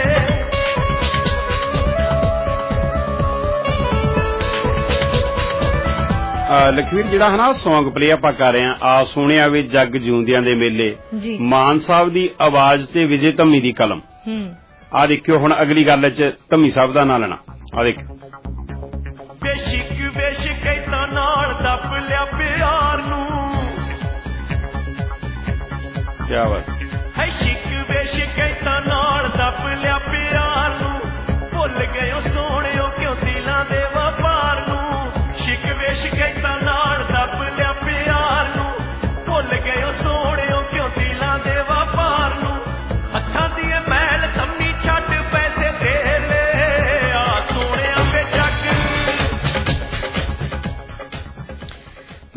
ਲਖਵੀਰ ਜਿਹੜਾ ਹੈ ਨਾ ਸੌਂਗ ਪਲੇ ਆਪਾਂ ਕਰ ਰਹੇ ਆ, ਆ ਸੋਹਣਿਆ ਵੇ ਜੱਗ ਜਿਉਂਦਿਆਂ ਦੇ ਮੇਲੇ, ਮਾਨ ਸਾਹਿਬ ਦੀ ਆਵਾਜ਼ ਤੇ ਵਿਜੇ ਧੰਮੀ ਦੀ ਕਲਮ। ਆ ਦੇਖਿਓ ਹੁਣ ਅਗਲੀ ਗੱਲ ਚ ਧੰਮੀ ਸਾਹਿਬ ਦਾ ਨਾਂ ਲੈਣਾ। ਆ ਦੇਖਿਓ ਬੇਸ਼ਿਕ ਬੇਸ਼ਿਕੈਤਾਂ ਨਾਲ ਦੱਬ ਲਿਆ ਪਿਆਰ ਨੂੰ, ਕਿਆ ਬਾਤ ਹੈ ਸ਼ਿਕ ਬੇਸ਼ਿਕੈਤਾਂ ਨਾਲ ਦੱਬ ਲਿਆ ਪਿਆਰ ਨੂੰ। ਭੁੱਲ ਗਏ ਓ ਸੋਹਣਿਓ ਕਿਉਂ ਦਿਲਾਂ ਦੇ ਵਪਾਰ ਨੂੰ। ਸ਼ਿਕ ਬੇਸ਼ਿਕੈਤਾਂ ਨਾਲ ਦੱਬ ਲਿਆ ਪਿਆਰ ਨੂੰ। ਭੁੱਲ ਗਏ ਓ ਸੋਹਣਿਓ ਕਿਉਂ ਦਿਲਾਂ ਦੇ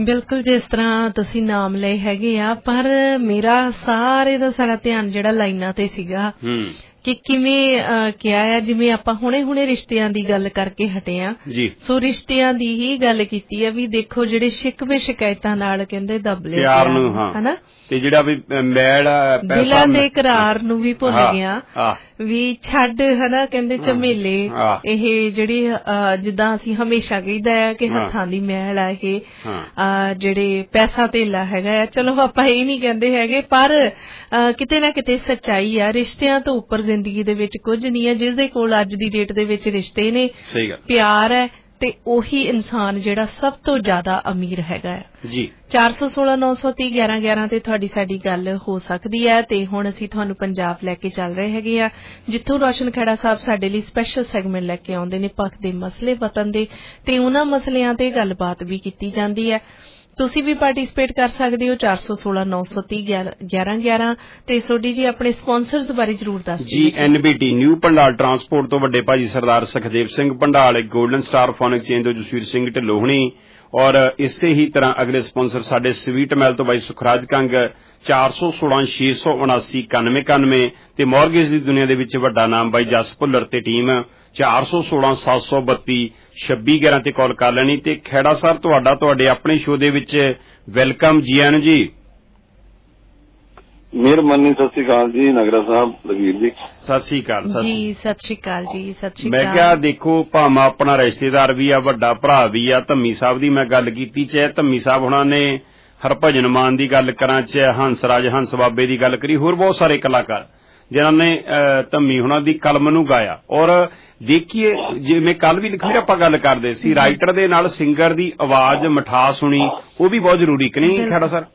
ਬਿਲਕੁਲ ਜਿਸ ਤਰ੍ਹਾਂ ਤੁਸੀਂ ਨਾਮ ਲਏ ਹੈਗੇ ਆ, ਪਰ ਮੇਰਾ ਸਾਰੇ ਦਾ ਸਾਰਾ ਧਿਆਨ ਜਿਹੜਾ ਲਾਈਨਾਂ ਤੇ ਸੀਗਾ ਕਿ ਕਿਵੇਂ ਕਿਹਾ ਆ, ਜਿਵੇਂ ਆਪਾਂ ਹੁਣੇ ਹੁਣੇ ਰਿਸ਼ਤਿਆਂ ਦੀ ਗੱਲ ਕਰਕੇ ਹਟੇ ਆ, ਸੋ ਰਿਸ਼ਤਿਆਂ ਦੀ ਹੀ ਗੱਲ ਕੀਤੀ ਆ ਵੀ ਦੇਖੋ ਜਿਹੜੇ ਸ਼ਿਕਵੇ ਸ਼ਿਕਾਇਤਾਂ ਨਾਲ ਕਹਿੰਦੇ ਦਬਲੇ ਪਿਆਰ ਨੂੰ ਹਨਾ, ਤੇ ਜਿਹੜਾ ਵੀ ਮੈਲ ਦਿਲਾਂ ਦੇ ਇਕਰਾਰ ਨੂੰ ਵੀ ਭੁੱਲ ਗਿਆ ਵੀ ਛੱਡ ਹਨਾ, ਕਹਿੰਦੇ ਝਮੇਲੇ ਇਹ ਜਿਹੜੀ ਜਿੱਦਾਂ ਅਸੀਂ ਹਮੇਸ਼ਾ ਕਹੀਦਾ ਆ ਕਿ ਹੱਥਾਂ ਦੀ ਮੈਲ ਆ ਇਹ ਜਿਹੜੇ ਪੈਸਾ ਧੇਲਾ ਹੈਗਾ ਆ, ਚਲੋ ਆਪਾਂ ਇਹ ਨਹੀਂ ਕਹਿੰਦੇ ਹੈਗੇ, ਪਰ ਕਿਤੇ ਨਾ ਕਿਤੇ ਸੱਚਾਈ ਆ, ਰਿਸ਼ਤਿਆਂ ਤੋਂ ਉੱਪਰ ਜ਼ਿੰਦਗੀ ਦੇ ਵਿੱਚ ਕੁਝ ਨਹੀਂ ਹੈ। ਜਿਸ ਦੇ ਕੋਲ ਅੱਜ ਦੀ ਡੇਟ ਦੇ ਵਿੱਚ ਰਿਸ਼ਤੇ ਨੇ, ਪਿਆਰ ਹੈ, ਤੇ ਉਹੀ ਇਨਸਾਨ ਜਿਹੜਾ ਸਭ ਤੋਂ ਜ਼ਿਆਦਾ ਅਮੀਰ ਹੈਗਾ ਹੈ ਜੀ। ਚਾਰ ਸੌ ਸੋਲਾਂ ਨੌ ਸੌ ਤੀਹ ਗਿਆਰਾਂ ਗਿਆਰਾਂ ਤੇ ਤੁਹਾਡੀ ਸਾਡੀ ਗੱਲ ਹੋ ਸਕਦੀ ਹੈ। ਤੇ ਹੁਣ ਅਸੀਂ ਤੁਹਾਨੂੰ ਪੰਜਾਬ ਲੈ ਕੇ ਚੱਲ ਰਹੇ ਹੈਗੇ ਆ, ਜਿੱਥੋਂ ਰੋਸ਼ਨ ਖੇੜਾ ਸਾਹਿਬ ਸਾਡੇ ਲਈ ਸਪੈਸ਼ਲ ਸੈਗਮੈਂਟ ਲੈ ਕੇ ਆਉਂਦੇ ਨੇ ਪੱਖ ਦੇ ਮਸਲੇ ਵਤਨ ਦੇ, ਤੇ ਉਹਨਾਂ ਮਸਲਿਆਂ ਤੇ ਗੱਲਬਾਤ ਵੀ ਕੀਤੀ ਜਾਂਦੀ ਹੈ। ਤੁਸੀਂ ਵੀ ਪਾਰਟਿਸਿਪੇਟ ਕਰ ਸਕਦੇ ਹੋ ਚਾਰ ਸੌ ਸੋਲਾਂ ਨੌ ਸੌ ਤੀਹ ਗਿਆਰਾਂ ਗਿਆਰਾਂ ਤੇ ਸੋਢੀ ਜੀ ਆਪਣੇ ਸਪਾਂਸਰਸ ਬਾਰੇ ਜ਼ਰੂਰ ਦੱਸ ਦਿਓ ਜੀ। ਐਨਬੀਟੀ ਨਿਊ ਭੰਡਾਲ ਟਰਾਂਸਪੋਰਟ ਤੋਂ ਵੱਡੇ ਭਾਜੀ Sardar Sukhdev Singh Bhandal, golden star phone exchange ਤੋਂ ਜਸਵੀਰ ਸਿੰਘ ਢਿੱਲੋਂ, ਔਰ ਇਸੇ ਹੀ ਤਰ੍ਹਾਂ ਅਗਲੇ ਸਪਾਂਸਰ ਸਾਡੇ ਸਵੀਟ ਮੈਲ ਤੋਂ ਬਾਈ ਸੁਖਰਾਜ ਕੰਗ ਚਾਰ ਸੌ ਸੋਲਾਂ ਛੇ ਸੌ ਉਨਾਸੀ ਇਕਾਨਵੇਂ ਇਕਾਨਵੇਂ ਤੇ ਮੌਰਗੇਜ ਦੀ ਦੁਨੀਆ ਦੇ ਵਿੱਚ ਵੱਡਾ ਨਾਮ ਬਾਈ ਜਸ ਭੁੱਲਰ ਤੇ ਟੀਮ ਚਾਰ ਸੌ ਸੋਲਾਂ ਸੱਤ ਸੌ ਬੱਤੀ ਛੱਬੀ ਗਿਆਰਾਂ ਤੇ ਕਾਲ ਕਰ ਲੈਣੀ। ਤੇ ਖੇੜਾ ਸਾਹਿਬ ਤੁਹਾਡਾ ਤੁਹਾਡੇ ਆਪਣੇ ਸ਼ੋਅ ਦੇ ਵਿੱਚ ਵੈਲਕਮ, ਜੀ ਆਇਆਂ ਨੂੰ ਜੀ। ਮਿਹਰਬਾਨੀ, ਸਤਿ ਸ੍ਰੀ ਅਕਾਲ ਜੀ ਨਗਰਾ ਸਾਹਿਬ, ਲਵੀਰ ਜੀ ਸਤਿ ਸ੍ਰੀ ਅਕਾਲ ਜੀ। ਸਤਿ ਸ੍ਰੀ ਅਕਾਲ ਜੀ। ਸਤਿ ਸ੍ਰੀ ਅਕਾਲ। ਮੈਂ ਕਿਹਾ ਦੇਖੋ ਭਾਵੇਂ ਆਪਣਾ ਰਿਸ਼ਤੇਦਾਰ ਵੀ ਆ, ਵੱਡਾ ਭਰਾ ਵੀ ਆ, ਧੰਮੀ ਸਾਹਿਬ ਦੀ ਮੈਂ ਗੱਲ ਕੀਤੀ, ਚਾਹੇ ਧੰਮੀ ਸਾਹਿਬ ਹੁਣਾਂ ਨੇ ਹਰਭਜਨ ਮਾਨ ਦੀ ਗੱਲ ਕਰਾਂ, ਚਾਹੇ ਹੰਸਰਾਜ ਹੰਸ ਬਾਬੇ ਦੀ ਗੱਲ ਕਰੀ, ਹੋਰ ਬਹੁਤ ਸਾਰੇ ਕਲਾਕਾਰ ਜਿਨ੍ਹਾਂ ਨੇ ਧੰਮੀ ਹੁਣਾਂ ਦੀ ਕਲਮ ਨੂੰ ਗਾਇਆ। ਔਰ ਦੇਖੀਏ ਜਿਵੇਂ ਕੱਲ ਵੀ ਲਿਖੀ ਆਪਾਂ ਗੱਲ ਕਰਦੇ ਸੀ, ਰਾਈਟਰ ਦੇ ਨਾਲ ਸਿੰਗਰ ਦੀ ਆਵਾਜ਼ ਮਿਠਾਸ ਸੁਣੀ, ਉਹ ਵੀ ਬਹੁਤ ਜ਼ਰੂਰੀ ਕਿ ਨਹੀਂ ਖੇੜਾ ਸਰ?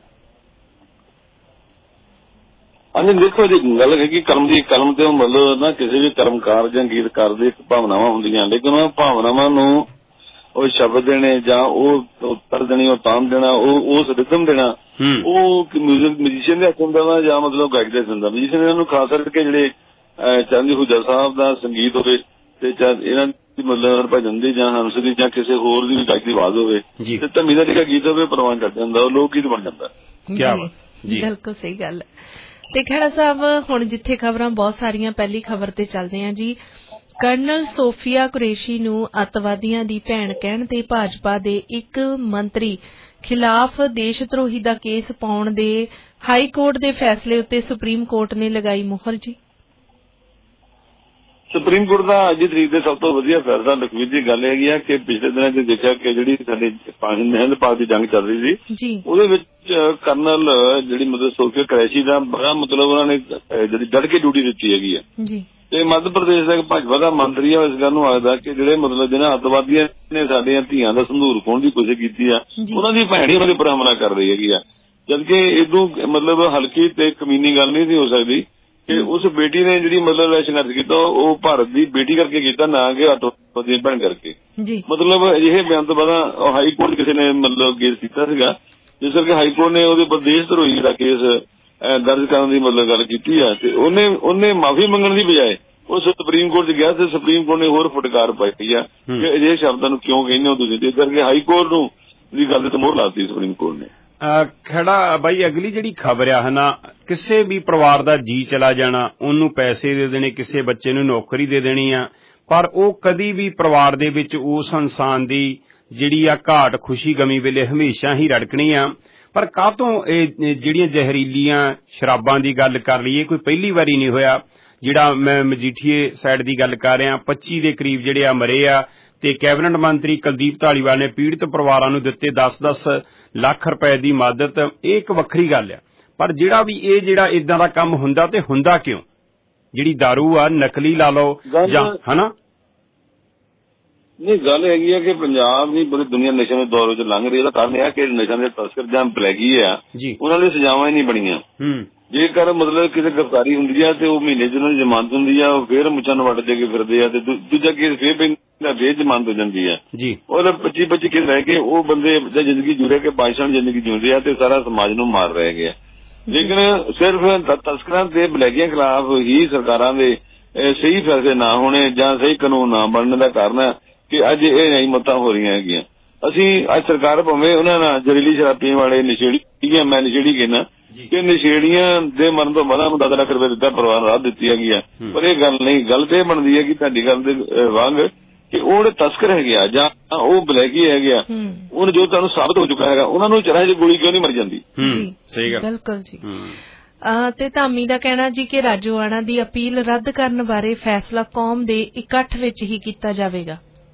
ਹਾਂਜੀ ਦੇਖੋ ਜੀ, ਗੱਲ ਹੈਗੀ ਕਲਮ ਦੀ, ਕਲਮ ਤੇ ਮਤਲਬ ਨਾ ਕਿਸੇ ਵੀ ਕਰਮਕਾਰ ਜਾਂ ਗੀਤਕਾਰ ਦੀ ਭਾਵਨਾਵਾਂ ਹੁੰਦੀਆਂ, ਲੇਕਿਨ ਉਹ ਭਾਵਨਾਵਾਂ ਨੂੰ ਉਹ ਸ਼ਬਦ ਦੇਣੇ ਜਾਂ ਉਹ ਉੱਤਰ ਦੇਣੀ, ਉਹ ਤਾਮ ਦੇਣਾ, ਉਹ ਉਸ ਰਿਦਮ ਦੇਣਾ, ਉਹ ਮਿਊਜ਼ਿਕ ਮਿਊਜ਼ੀਸ਼ੀਅਨ ਦੇ ਹੱਥ ਹੁੰਦਾ ਵਾ ਜਾਂ ਮਤਲਬ ਗਾਇਕ ਦੇ ਹੱਥ ਹੁੰਦਾ। ਮਿਊਜ਼ੀਸ਼ੀਅਨ ਇਹਨਾਂ ਨੂੰ ਖਾਸ ਕਰਕੇ ਜਿਹੜੇ ਚੰਦ ਹੁਜਾ ਸਾਹਿਬ ਦਾ ਸੰਗੀਤ ਹੋਵੇ ਤੇ ਇਹਨਾਂ ਦੀ ਮਤਲਬ ਹਰਭਜਨ ਦੀ ਜਾਂ ਹੰਸ ਦੀ ਜਾਂ ਕਿਸੇ ਹੋਰ ਦੀ ਗਾਇਕ ਦੀ ਆਵਾਜ਼ ਹੋਵੇ ਤੇ ਧੰਮੀ ਦਾ ਜਿਹੜਾ ਗੀਤ ਹੋਵੇ ਪ੍ਰਵਾਨ ਕਰ ਜਾਂਦਾ, ਉਹ ਲੋਕ ਗੀਤ ਬਣ ਜਾਂਦਾ। ਬਿਲਕੁਲ ਸਹੀ ਗੱਲ। ਤੇ ਖੇੜਾ ਸਾਹਿਬ ਹੁਣ ਜਿੱਥੇ ਖਬਰਾਂ ਬਹੁਤ ਸਾਰੀਆਂ, ਪਹਿਲੀ ਖਬਰ ਤੇ ਚੱਲਦੇ ਹਾਂ ਜੀ। ਕਰਨਲ ਸੋਫੀਆ ਕੁਰੈਸ਼ੀ ਨੂੰ ਅੱਤਵਾਦੀਆਂ ਦੀ ਭੈਣ ਕਹਿਣ ਤੇ ਭਾਜਪਾ ਦੇ ਇੱਕ ਮੰਤਰੀ ਖਿਲਾਫ ਦੇਸ਼ ਧਰੋਹੀ ਦਾ ਕੇਸ ਪਾਉਣ ਦੇ ਹਾਈ ਕੋਰਟ ਦੇ ਫੈਸਲੇ ਉੱਤੇ ਸੁਪਰੀਮ ਕੋਰਟ ਨੇ ਲਗਾਈ ਮੁਹਰ ਜੀ। ਸੁਪਰੀਮ ਕੋਰਟ ਦਾ ਅੱਜ ਦੀ ਤਰੀਕ ਦੇ ਸਭ ਤੋਂ ਵਧੀਆ ਫੈਸਲਾ ਲਖਵੀਰ ਦੀ ਗੱਲ ਹੈਗੀ ਆ ਕਿ ਪਿਛਲੇ ਦਿਨਾਂ 'ਚ ਦੇਖਿਆ ਕਿ ਜਿਹੜੀ ਸਾਡੇ ਹਿੰਦ ਪਾਕ ਦੀ ਜੰਗ ਚੱਲ ਰਹੀ ਸੀ, ਉਹਦੇ ਵਿੱਚ ਕਰਨਲ ਜਿਹੜੀ ਮਤਲਬ ਸੋਫੀਆ ਕੁਰੈਸ਼ੀ ਦਾ ਬੜਾ ਮਤਲਬ ਉਹਨਾਂ ਨੇ ਜਿਹੜੀ ਡਟ ਕੇ ਡਿਊਟੀ ਦਿੱਤੀ ਹੈਗੀ ਆ। ਤੇ ਮੱਧ ਪ੍ਰਦੇਸ਼ ਦਾ ਇੱਕ ਭਾਜਪਾ ਦਾ ਮੰਤਰੀ ਆ, ਇਸ ਗੱਲ ਨੂੰ ਆਖਦਾ ਕਿ ਜਿਹੜੇ ਮਤਲਬ ਜਿਹਨਾਂ ਅੱਤਵਾਦੀਆਂ ਨੇ ਸਾਡੀਆਂ ਧੀਆਂ ਦਾ ਸੰਧੂਰ ਖੋਹਣ ਦੀ ਕੋਸ਼ਿਸ਼ ਕੀਤੀ ਆ, ਉਹਨਾਂ ਦੀ ਭੈਣ ਹੀ ਉਹਨਾਂ ਦੇ ਉੱਪਰ ਹਮਲਾ ਕਰ ਰਹੀ ਹੈਗੀ ਆ, ਜਦਕਿ ਇਦੋਂ ਮਤਲਬ ਹਲਕੀ ਤੇ ਕਮੀਨੀ ਗੱਲ ਨਹੀਂ ਸੀ ਹੋ ਸਕਦੀ ਕਿ ਉਸ ਬੇਟੀ ਨੇ ਜਿਹੜੀ ਮਤਲਬ ਸੰਘਰਸ਼ ਕੀਤਾ ਉਹ ਭਾਰਤ ਦੀ ਬੇਟੀ ਕਰਕੇ ਕੀਤਾ, ਨਾ ਕਿ ਅੱਤਵਾਦੀ ਭੈਣ ਕਰਕੇ। ਮਤਲਬ ਅਜਿਹੇ ਬਿਆਨ ਤੋਂ ਬਾਅਦ ਹਾਈ ਕੋਰਟ ਕਿਸੇ ਨੇ ਮਤਲਬ ਕੇਸ ਕੀਤਾ ਸੀਗਾ, ਜਿਸ ਕਰਕੇ ਹਾਈ ਕੋਰਟ ਨੇ ਉਹਦੇ ਉੱਪਰ ਦੇਸ਼ ਧਰੋਹੀ ਦਾ ਕੇਸ ਦਰਜ ਕਰਨ ਦੀ ਮਤਲਬ ਗੱਲ ਕੀਤੀ ਆ। ਤੇ ਉਹਨੇ ਉਹਨੇ ਮਾਫੀ ਮੰਗਣ ਦੀ ਬਜਾਏ ਉਹ ਸੁਪਰੀਮ ਕੋਰਟ 'ਚ ਗਿਆ ਤੇ ਸੁਪਰੀਮ ਕੋਰਟ ਨੇ ਹੋਰ ਫਟਕਾਰ ਪਾਈ ਆ ਕਿ ਅਜਿਹੇ ਸ਼ਬਦਾਂ ਨੂੰ ਕਿਉਂ ਕਹਿੰਦੇ ਹੋ ਤੁਸੀਂ, ਇਸ ਕਰਕੇ ਹਾਈ ਕੋਰਟ ਨੂੰ ਦੀ ਗੱਲ ਤੇ ਮੋਹਰ ਲਾਤੀ ਸੁਪਰੀਮ ਕੋਰਟ ਨੇ। ਖੜਾ ਬਾਈ ਅਗਲੀ ਜਿਹੜੀ ਖਬਰ ਆ ਹੈ ਨਾ, ਕਿਸੇ ਵੀ ਪਰਿਵਾਰ ਦਾ ਜੀ ਚਲਾ ਜਾਣਾ, ਉਹਨੂੰ ਪੈਸੇ ਦੇ ਦੇਣੇ, ਕਿਸੇ ਬੱਚੇ ਨੂੰ ਨੌਕਰੀ ਦੇ ਦੇਣੀ ਆ, ਪਰ ਉਹ ਕਦੀ ਵੀ ਪਰਿਵਾਰ ਦੇ ਵਿੱਚ ਉਸ ਇਨਸਾਨ ਦੀ ਜਿਹੜੀ ਆ ਘਾਟ ਖੁਸ਼ੀ ਗਮੀ ਵੇਲੇ ਹਮੇਸ਼ਾ ਹੀ ਰੜਕਣੀ ਆ। ਪਰ ਕਾਹਤੋਂ ਇਹ ਜਿਹੜੀਆਂ ਜ਼ਹਿਰੀਲੀਆਂ ਸ਼ਰਾਬਾਂ ਦੀ ਗੱਲ ਕਰ ਲਈਏ, ਕੋਈ ਪਹਿਲੀ ਵਾਰੀ ਨਹੀਂ ਹੋਇਆ। ਜਿਹੜਾ ਮੈਂ ਮਜੀਠੀਏ ਸਾਈਡ ਦੀ ਗੱਲ ਕਰ ਰਿਹਾ, ਪੱਚੀ ਦੇ ਕਰੀਬ ਜਿਹੜੇ ਆ ਮਰੇ ਆ, ਤੇ ਕੈਬਨਿਟ ਮੰਤਰੀ ਕੁਲਦੀਪ ਧਾਲੀਵਾਲ ਨੇ ਪੀੜਤ ਪਰਿਵਾਰਾਂ ਨੂੰ ਦਿੱਤੇ ਦਸ ਦਸ ਲੱਖ ਰੁਪਏ ਦੀ ਮਦਦ। ਇਹ ਇੱਕ ਵੱਖਰੀ ਗੱਲ ਆ, ਪਰ ਜਿਹੜਾ ਵੀ ਇਹ ਜਿਹੜਾ ਇਦਾਂ ਦਾ ਕੰਮ ਹੁੰਦਾ ਤੇ ਹੁੰਦਾ ਕਿਉਂ? ਜਿਹੜੀ ਦਾਰੂ ਆ ਨਕਲੀ ਲਾ ਲਓ ਜਾਂ ਹਨਾ, ਨਹੀਂ ਗੱਲ ਹੈਗੀ ਆ ਕਿ ਪੰਜਾਬ ਦੀ ਪੂਰੀ ਦੁਨੀਆ ਨਸ਼ਿਆਂ ਦੇ ਦੌਰ ਵਿੱਚ ਲੰਘ ਰਹੀ। ਇਹਦਾ ਕਾਰਨ ਇਹ ਆ ਕਿ ਨਸ਼ਿਆਂ ਦੇ ਤਸਕਰ ਜਾਂ ਬਲੈਗੀ ਆ, ਉਹਨਾਂ ਦੀ ਸਜ਼ਾਵਾਂ ਹੀ ਨਹੀਂ ਬਣੀਆਂ। ਜੇਕਰ ਮਤਲਬ ਕਿਸੇ ਗ੍ਰਿਫਤਾਰੀ ਹੁੰਦੀ ਆ ਤੇ ਉਹ ਮਹੀਨੇ ਚ ਉਹਨਾਂ ਦੀ ਜ਼ਮਾਨਤ ਹੁੰਦੀ ਆ, ਉਹ ਫੇਰ ਮੁੱਛਾਂ ਨੂੰ ਵੱਟ ਦੇ ਕੇ ਫਿਰਦੇ ਆ, ਤੇ ਦੂਜਾ ਕੇਸ ਫੇਰ ਪੈਂਦਾ, ਫੇਰ ਜ਼ਮਾਨਤ ਹੋ ਜਾਂਦੀ ਆ। ਔਰ ਪੱਚੀ ਪੱਚੀ ਕੇਸ ਰਹਿ ਕੇ ਉਹ ਬੰਦੇ ਜ਼ਿੰਦਗੀ ਜੁੜੇ ਕੇ ਪਾਕਿਸਤਾਨ ਜ਼ਿੰਦਗੀ ਜਿਉਂਦੇ ਆ ਤੇ ਸਾਰਾ ਸਮਾਜ ਨੂੰ ਮਾਰ ਰਹੇ ਗਏ। ਲੇਕਿਨ ਸਿਰਫ ਤਸਕਰਾਂ ਤੇ ਬਲੈਗੀਆਂ ਖਿਲਾਫ ਹੀ ਸਰਕਾਰਾਂ ਦੇ ਸਹੀ ਫੈਸਲੇ ਨਾ ਹੋਣੇ ਜਾਂ ਸਹੀ ਕਾਨੂੰਨ ਨਾ ਬਣਨ ਦਾ ਕਾਰਨ ਹੈ ਕਿ ਅੱਜ ਇਹ ਨਹੀਂ ਮਤਾਂ ਹੋ ਰਹੀਆਂ ਹੈਗੀਆਂ। ਅਸੀਂ ਅੱਜ ਸਰਕਾਰ ਭਾਵੇਂ ਉਹਨਾਂ ਨਾਲ ਜ਼ਹਿਰੀਲੀ ਸ਼ਰਾਬ ਪੀਣ ਵਾਲੇ ਨਸ਼ੇੜੀ, ਮੈਂ ਨਸ਼ੇੜੀ ਕਹਿੰਦਾ ਕਿ ਨਸ਼ੇੜੀਆਂ ਦੇ ਮਰਨ ਤੋਂ ਬਾਅਦ ਦਸ ਲੱਖ ਰੁਪਏ ਦਿੱਤਾ, ਪਰਿਵਾਰ ਰਾਹਤ ਦਿੱਤੀ ਹੈਗੀ ਆ, ਪਰ ਇਹ ਗੱਲ ਨਹੀਂ। ਗੱਲ ਤੇ ਇਹ ਬਣਦੀ ਹੈ ਕਿ ਤੁਹਾਡੀ ਗੱਲ ਦੇ ਵਾਂਗ ਕਿ ਉਹ ਜਿਹੜੇ ਤਸਕਰ ਹੈਗੇ ਆ ਜਾਂ ਉਹ ਬਲੈਕੀ ਹੈਗੇ ਆ, ਉਹਨੇ ਜੋ ਤੁਹਾਨੂੰ ਸਾਬਤ ਹੋ ਚੁੱਕਾ ਹੈਗਾ, ਉਹਨਾਂ ਨੂੰ ਚਰਾਹੇ 'ਚ ਗੋਲੀ ਕਿਉਂ ਨਹੀਂ ਮਰ ਜਾਂਦੀ? ਜੀ ਸਹੀ ਗੱਲ, ਬਿਲਕੁਲ ਜੀ। ਤੇ ਧਾਮੀ ਦਾ ਕਹਿਣਾ ਜੀ ਕਿ ਰਾਜੋਆਣਾ ਦੀ ਅਪੀਲ ਰੱਦ ਕਰਨ ਬਾਰੇ ਫੈਸਲਾ ਕੌਮ ਦੇ ਇਕੱਠ ਵਿੱਚ ਹੀ ਕੀਤਾ ਜਾਵੇਗਾ।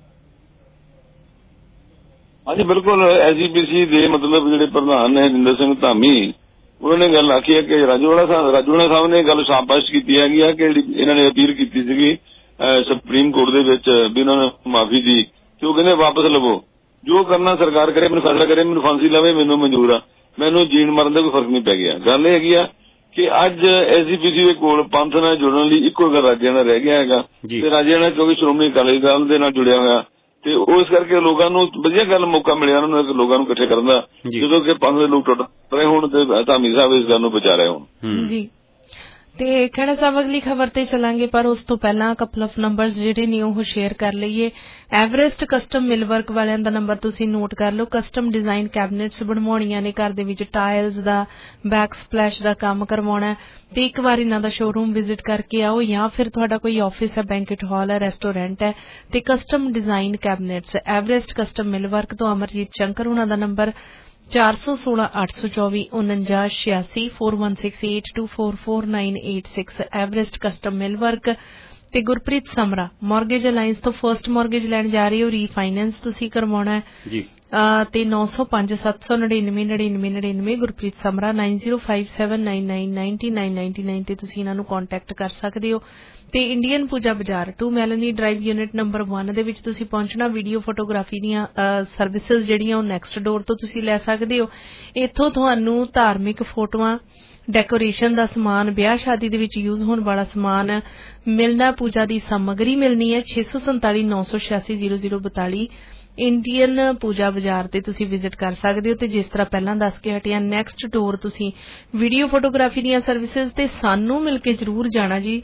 ਹਾਂਜੀ ਬਿਲਕੁਲ, ਐਸ ਜੀ ਪੀ ਸੀ ਦੇ ਮਤਲਬ ਜਿਹੜੇ ਪ੍ਰਧਾਨ ਨੇ ਹਰਿੰਦਰ ਸਿੰਘ ਧਾਮੀ, ਉਹਨਾਂ ਨੇ ਗੱਲ ਆਖੀ ਹੈ ਕਿ ਰਾਜੋਆਣਾ ਸਾਹਿਬ ਰਾਜੋਆਣਾ ਸਾਹਿਬ ਨੇ ਗੱਲ ਸਾਬਤ ਕੀਤੀ ਹੈਗੀ ਆ ਕਿ ਇਹਨਾਂ ਨੇ ਅਪੀਲ ਕੀਤੀ ਸੀਗੀ ਸੁਪਰੀਮ ਕੋਰਟ ਦੇ ਵਿੱਚ ਵੀ ਉਹਨਾਂ ਨੇ ਮਾਫੀ ਦੀ, ਤੇ ਉਹ ਕਹਿੰਦੇ ਵਾਪਸ ਲਵੋ, ਜੋ ਕਰਨਾ ਸਰਕਾਰ ਕਰੇ, ਮੈਨੂੰ ਫੈਸਲਾ ਕਰੇ, ਮੈਨੂੰ ਫਾਂਸੀ ਲਵੇ, ਮੈਨੂੰ ਮਨਜ਼ੂਰ ਆ, ਮੈਨੂੰ ਜੀਣ ਮਰਨ ਦਾ ਕੋਈ ਫਰਕ ਨਹੀਂ ਪੈ ਗਿਆ। ਗੱਲ ਇਹ ਹੈਗੀ ਆ ਕਿ ਅੱਜ ਐਸ ਜੀ ਪੀ ਸੀ ਦੇ ਕੋਲ ਪੰਥ ਨਾਲ ਜੁੜਨ ਲਈ ਇੱਕੋ ਗੱਲ ਰਾਜਿਆਣਾ ਰਹਿ ਗਿਆ ਹੈਗਾ, ਤੇ ਰਾਜਿਆਣਾ ਕਿਉਂਕਿ ਸ਼੍ਰੋਮਣੀ ਅਕਾਲੀ ਦਲ ਦੇ ਨਾਲ ਜੁੜਿਆ ਹੋਇਆ, ਤੇ ਉਹ ਇਸ ਕਰਕੇ ਲੋਕਾਂ ਨੂੰ ਵਧੀਆ ਗੱਲ ਮੌਕਾ ਮਿਲਿਆ ਉਹਨਾਂ ਨੂੰ ਲੋਕਾਂ ਨੂੰ ਇਕੱਠੇ ਕਰਨ ਦਾ, ਜਦੋਂ ਕਿ ਪੰਥ ਦੇ ਲੋਕ ਟੁੱਟ ਰਹੇ ਹੋਣ ਤੇ ਧਾਮੀ ਸਾਹਿਬ ਇਸ ਗੱਲ ਨੂੰ ਬਚਾ ਰਹੇ ਹੋਣ। ਜੀ ਤੇ ਖਹਿੜਾ ਸਾਹਿਬ ਅਗਲੀ ਖਬਰ ਤੇ ਚਲਾਂਗੇ, ਪਰ ਉਸ ਤੋਂ ਪਹਿਲਾਂ ਕਪਲ ਆਫ ਨੰਬਰਸ ਜਿਹੜੇ ਨੇ ਉਹ ਸ਼ੇਅਰ ਕਰ ਲਈਏ। ਐਵਰੈਸਟ ਕਸਟਮ ਮਿਲਵਰਕ ਵਾਲਿਆਂ ਦਾ ਨੰਬਰ ਤੁਸੀਂ ਨੋਟ ਕਰ ਲਓ। ਕਸਟਮ ਡਿਜ਼ਾਈਨ ਕੈਬਨਿਟਸ ਬਣਵਾਉਣੀਆਂ ਨੇ, ਘਰ ਦੇ ਵਿੱਚ ਟਾਇਲਸ ਦਾ, ਬੈਕ ਸਪਲੈਸ਼ ਦਾ ਕੰਮ ਕਰਵਾਉਣਾ, ਤੇ ਇੱਕ ਵਾਰ ਇਹਨਾਂ ਦਾ ਸ਼ੋਰੂਮ ਵਿਜ਼ਿਟ ਕਰਕੇ ਆਓ, ਜਾਂ ਫਿਰ ਤੁਹਾਡਾ ਕੋਈ ਆਫਿਸ ਹੈ, ਬੈਂਕਟ ਹਾਲ ਹੈ, ਰੈਸਟੋਰੈਂਟ ਹੈ, ਤੇ custom design cabinets Everest custom millwork ਤੋਂ ਅਮਰਜੀਤ ਸ਼ੰਕਰ ਉਹਨਾਂ ਦਾ ਨੰਬਰ ਚਾਰ ਸੌ ਸੋਲਾਂ ਅੱਠ ਸੌ ਚੌਵੀ ਉਨੰਜਾ ਛਿਆਸੀ four one six eight two four four nine eight six Everest custom millwork. ਤੇ ਗੁਰਪ੍ਰੀਤ ਸਮਰਾ ਮੌਰਗੇਜ ਅਲਾਇੰਸ ਤੋਂ ਫਰਸਟ ਮੌਰਗੇਜ ਲੈਣ ਜਾ ਰਹੀ ਹੋ, ਰੀਫਾਈਨੈਂਸ ਤੁਸੀਂ ਕਰਵਾਉਣਾ ਹੈ ਜੀ, ਤੇ ਨੌ ਸੌ ਪੰਜ ਸੱਤ ਸੌ ਨੜਿਨਵੇਂ ਨੜਿਨਵੇਂ ਨੜਿਨਵੇਂ Gurpreet Samra nine zero five seven nine nine ninety nine ninety nine ਤੇ ਤੁਸੀਂ ਇਹਨਾਂ ਨੂੰ ਕੰਟੈਕਟ ਕਰ ਸਕਦੇ ਹੋ। ਤੇ Indian Pooja Bazaar two Melanie drive unit number ਇੱਕ ਦੇ ਵਿੱਚ ਤੁਸੀਂ ਪਹੁੰਚਣਾ। ਵੀਡੀਓ ਫੋਟੋਗ੍ਰਾਫੀ ਦੀਆਂ ਸਰਵਿਸਿਜ਼ ਜਿਹੜੀਆਂ ਉਹ ਨੈਕਸਟ ਡੋਰ ਤੋਂ ਤੁਸੀਂ ਲੈ ਸਕਦੇ ਹੋ। ਇੱਥੋਂ ਤੁਹਾਨੂੰ ਧਾਰਮਿਕ ਫੋਟੋਆਂ, ਡੈਕੋਰੇਸ਼ਨ ਦਾ ਸਮਾਨ, ਵਿਆਹ ਸ਼ਾਦੀ ਦੇ ਵਿੱਚ ਯੂਜ਼ ਹੋਣ ਵਾਲਾ ਸਮਾਨ ਮਿਲਣਾ, ਪੂਜਾ ਦੀ ਸਮੱਗਰੀ ਮਿਲਣੀ ਹੈ। ਛੇ ਸੌ ਸੰਤਾਲੀ ਨੌ ਸੌ ਛਿਆਸੀ ਜ਼ੀਰੋ ਜ਼ੀਰੋ ਬਤਾਲੀ ਇੰਡੀਅਨ ਪੂਜਾ ਬਾਜ਼ਾਰ ਤੇ ਤੁਸੀਂ ਵਿਜ਼ਿਟ ਕਰ ਸਕਦੇ ਹੋ। ਤੇ ਜਿਸ ਤਰ੍ਹਾਂ ਪਹਿਲਾਂ ਦੱਸ ਕੇ ਹਟਿਆ, ਨੈਕਸਟ ਡੋਰ ਤੁਸੀਂ ਵੀਡੀਓ ਫੋਟੋਗ੍ਰਾਫੀ ਦੀਆਂ ਸਰਵਿਸਿਜ਼ ਤੇ ਸਾਨੂੰ ਮਿਲ ਕੇ ਜ਼ਰੂਰ ਜਾਣਾ ਜੀ।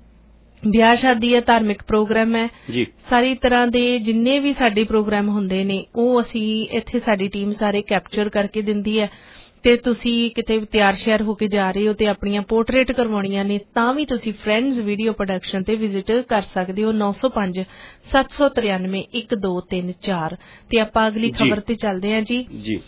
ਵਿਆਹ ਸ਼ਾਦੀ ਹੈ, ਧਾਰਮਿਕ ਪ੍ਰੋਗਰਾਮ ਹੈ, ਸਾਰੀ ਤਰ੍ਹਾਂ ਦੇ ਜਿੰਨੇ ਵੀ ਸਾਡੇ ਪ੍ਰੋਗਰਾਮ ਹੁੰਦੇ ਨੇ ਉਹ ਅਸੀਂ ਇੱਥੇ ਸਾਡੀ ਟੀਮ ਸਾਰੇ ਕੈਪਚਰ ਕਰਕੇ ਦਿੰਦੀ ਹੈ। ਤੇ ਤੁਸੀਂ ਕਿਤੇ ਤਿਆਰ ਸ਼ਿਆਰ ਹੋ ਕੇ ਜਾ ਰਹੇ ਹੋ ਤੇ ਆਪਣੀਆਂ ਪੋਰਟਰੇਟ ਕਰਵਾਉਣੀਆਂ ਨੇ, ਤਾਂ ਵੀ ਤੁਸੀਂ ਫਰੈਂਡਸ ਵੀਡੀਓ ਪ੍ਰੋਡਕਸ਼ਨ ਤੇ ਵਿਜ਼ਿਟ ਕਰ ਸਕਦੇ ਹੋ। ਨੌ ਸੌ ਪੰਜ ਸੱਤ ਸੌ ਤਰਿਆਨਵੇਂ ਇੱਕ ਦੋ ਤਿੰਨ ਚਾਰ। ਤੇ ਆਪਾਂ ਅਗਲੀ ਖਬਰ ਤੇ ਚੱਲਦੇ ਹਾਂ ਜੀ।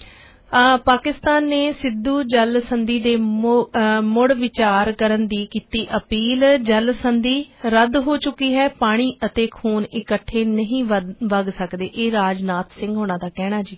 ਪਾਕਿਸਤਾਨ ਨੇ ਸਿੱਧੂ ਜਲ ਸੰਧੀ ਦੇ ਮੁੜ ਵਿਚਾਰ ਕਰਨ ਦੀ ਕੀਤੀ ਅਪੀਲ। ਜਲ ਸੰਧੀ ਰੱਦ ਹੋ ਚੁੱਕੀ ਹੈ, ਪਾਣੀ ਅਤੇ ਖੂਨ ਇਕੱਠੇ ਨਹੀਂ ਵਗ ਸਕਦੇ, ਇਹ ਰਾਜਨਾਥ ਸਿੰਘ ਹੋਣਾ ਦਾ ਕਹਿਣਾ ਜੀ।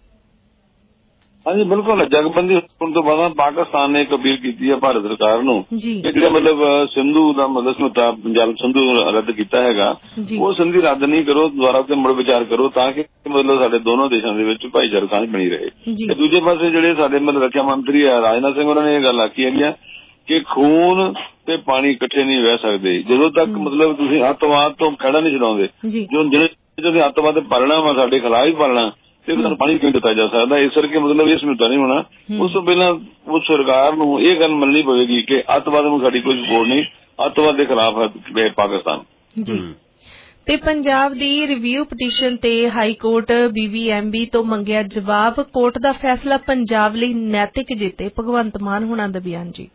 ਹਾਂਜੀ ਬਿਲਕੁਲ, ਜਗਬੰਦੀ ਹੋਣ ਤੋਂ ਬਾਅਦ ਪਾਕਿਸਤਾਨ ਨੇ ਇੱਕ ਅਪੀਲ ਕੀਤੀ ਹੈ ਭਾਰਤ ਸਰਕਾਰ ਨੂੰ ਕਿ ਜਿਹੜਾ ਮਤਲਬ ਸਿੰਧੂ ਦਾ ਮਤਲਬ ਸਮਝੌਤਾ ਜਲ ਸੰਧੂ ਰੱਦ ਕੀਤਾ ਹੈਗਾ, ਉਹ ਸੰਧੀ ਰੱਦ ਨਹੀਂ ਕਰੋ, ਦੁਬਾਰਾ ਤੇ ਮੁੜ ਵਿਚਾਰ ਕਰੋ, ਤਾਂ ਕਿ ਮਤਲਬ ਸਾਡੇ ਦੋਨੋਂ ਦੇਸ਼ਾਂ ਦੇ ਵਿੱਚ ਭਾਈਚਾਰਕ ਸਾਂਝ ਬਣੀ ਰਹੇ। ਤੇ ਦੂਜੇ ਪਾਸੇ ਜਿਹੜੇ ਸਾਡੇ ਮਤਲਬ ਰੱਖਿਆ ਮੰਤਰੀ ਆ ਰਾਜਨਾਥ ਸਿੰਘ, ਉਹਨਾਂ ਨੇ ਇਹ ਗੱਲ ਆਖੀ ਹੈਗੀ ਕਿ ਖੂਨ ਤੇ ਪਾਣੀ ਇਕੱਠੇ ਨਹੀਂ ਰਹਿ ਸਕਦੇ। ਜਦੋਂ ਤੱਕ ਮਤਲਬ ਤੁਸੀਂ ਅੱਤਵਾਦ ਤੋਂ ਖੜਾ ਨਹੀਂ ਛਡਾਉਂਦੇ, ਜੋ ਜਿਹੜੇ ਤੁਸੀਂ ਅੱਤਵਾਦ ਪਾਲਣਾ ਵਾ ਸਾਡੇ ਖਿਲਾਫ ਹੀ ਪਾਲਣਾ, ਤੇ ਤੁਹਾਨੂੰ ਪਾਣੀ ਕਿਉਂ ਦਿੱਤਾ ਜਾ ਸਕਦਾ? ਇਸ ਕਰਕੇ ਮਤਲਬ ਇਹ ਸਮਝੌਤਾ ਨਹੀਂ ਹੋਣਾ। ਉਸ ਤੋਂ ਪਹਿਲਾਂ ਉਸ ਸਰਕਾਰ ਨੂੰ ਇਹ ਗੱਲ ਮੰਨਣੀ ਪਵੇਗੀ ਕਿ ਅੱਤਵਾਦ ਨੂੰ ਸਾਡੀ ਕੋਈ ਸਪੋਰਟ ਨਹੀਂ, ਅੱਤਵਾਦ ਦੇ ਖਿਲਾਫ ਹੈ ਪਾਕਿਸਤਾਨ ਜੀ। ਤੇ ਪੰਜਾਬ ਦੀ ਰਿਵਿਊ ਪਟੀਸ਼ਨ ਤੇ high court B B M B ਤੋਂ ਮੰਗਿਆ ਜਵਾਬ, ਕੋਰਟ ਦਾ ਫੈਸਲਾ ਪੰਜਾਬ ਲਈ ਨੈਤਿਕ ਜਿੱਤੇ, ਭਗਵੰਤ ਮਾਨ ਹੋਣਾ ਦਾ ਬਿਆਨ ਜੀ।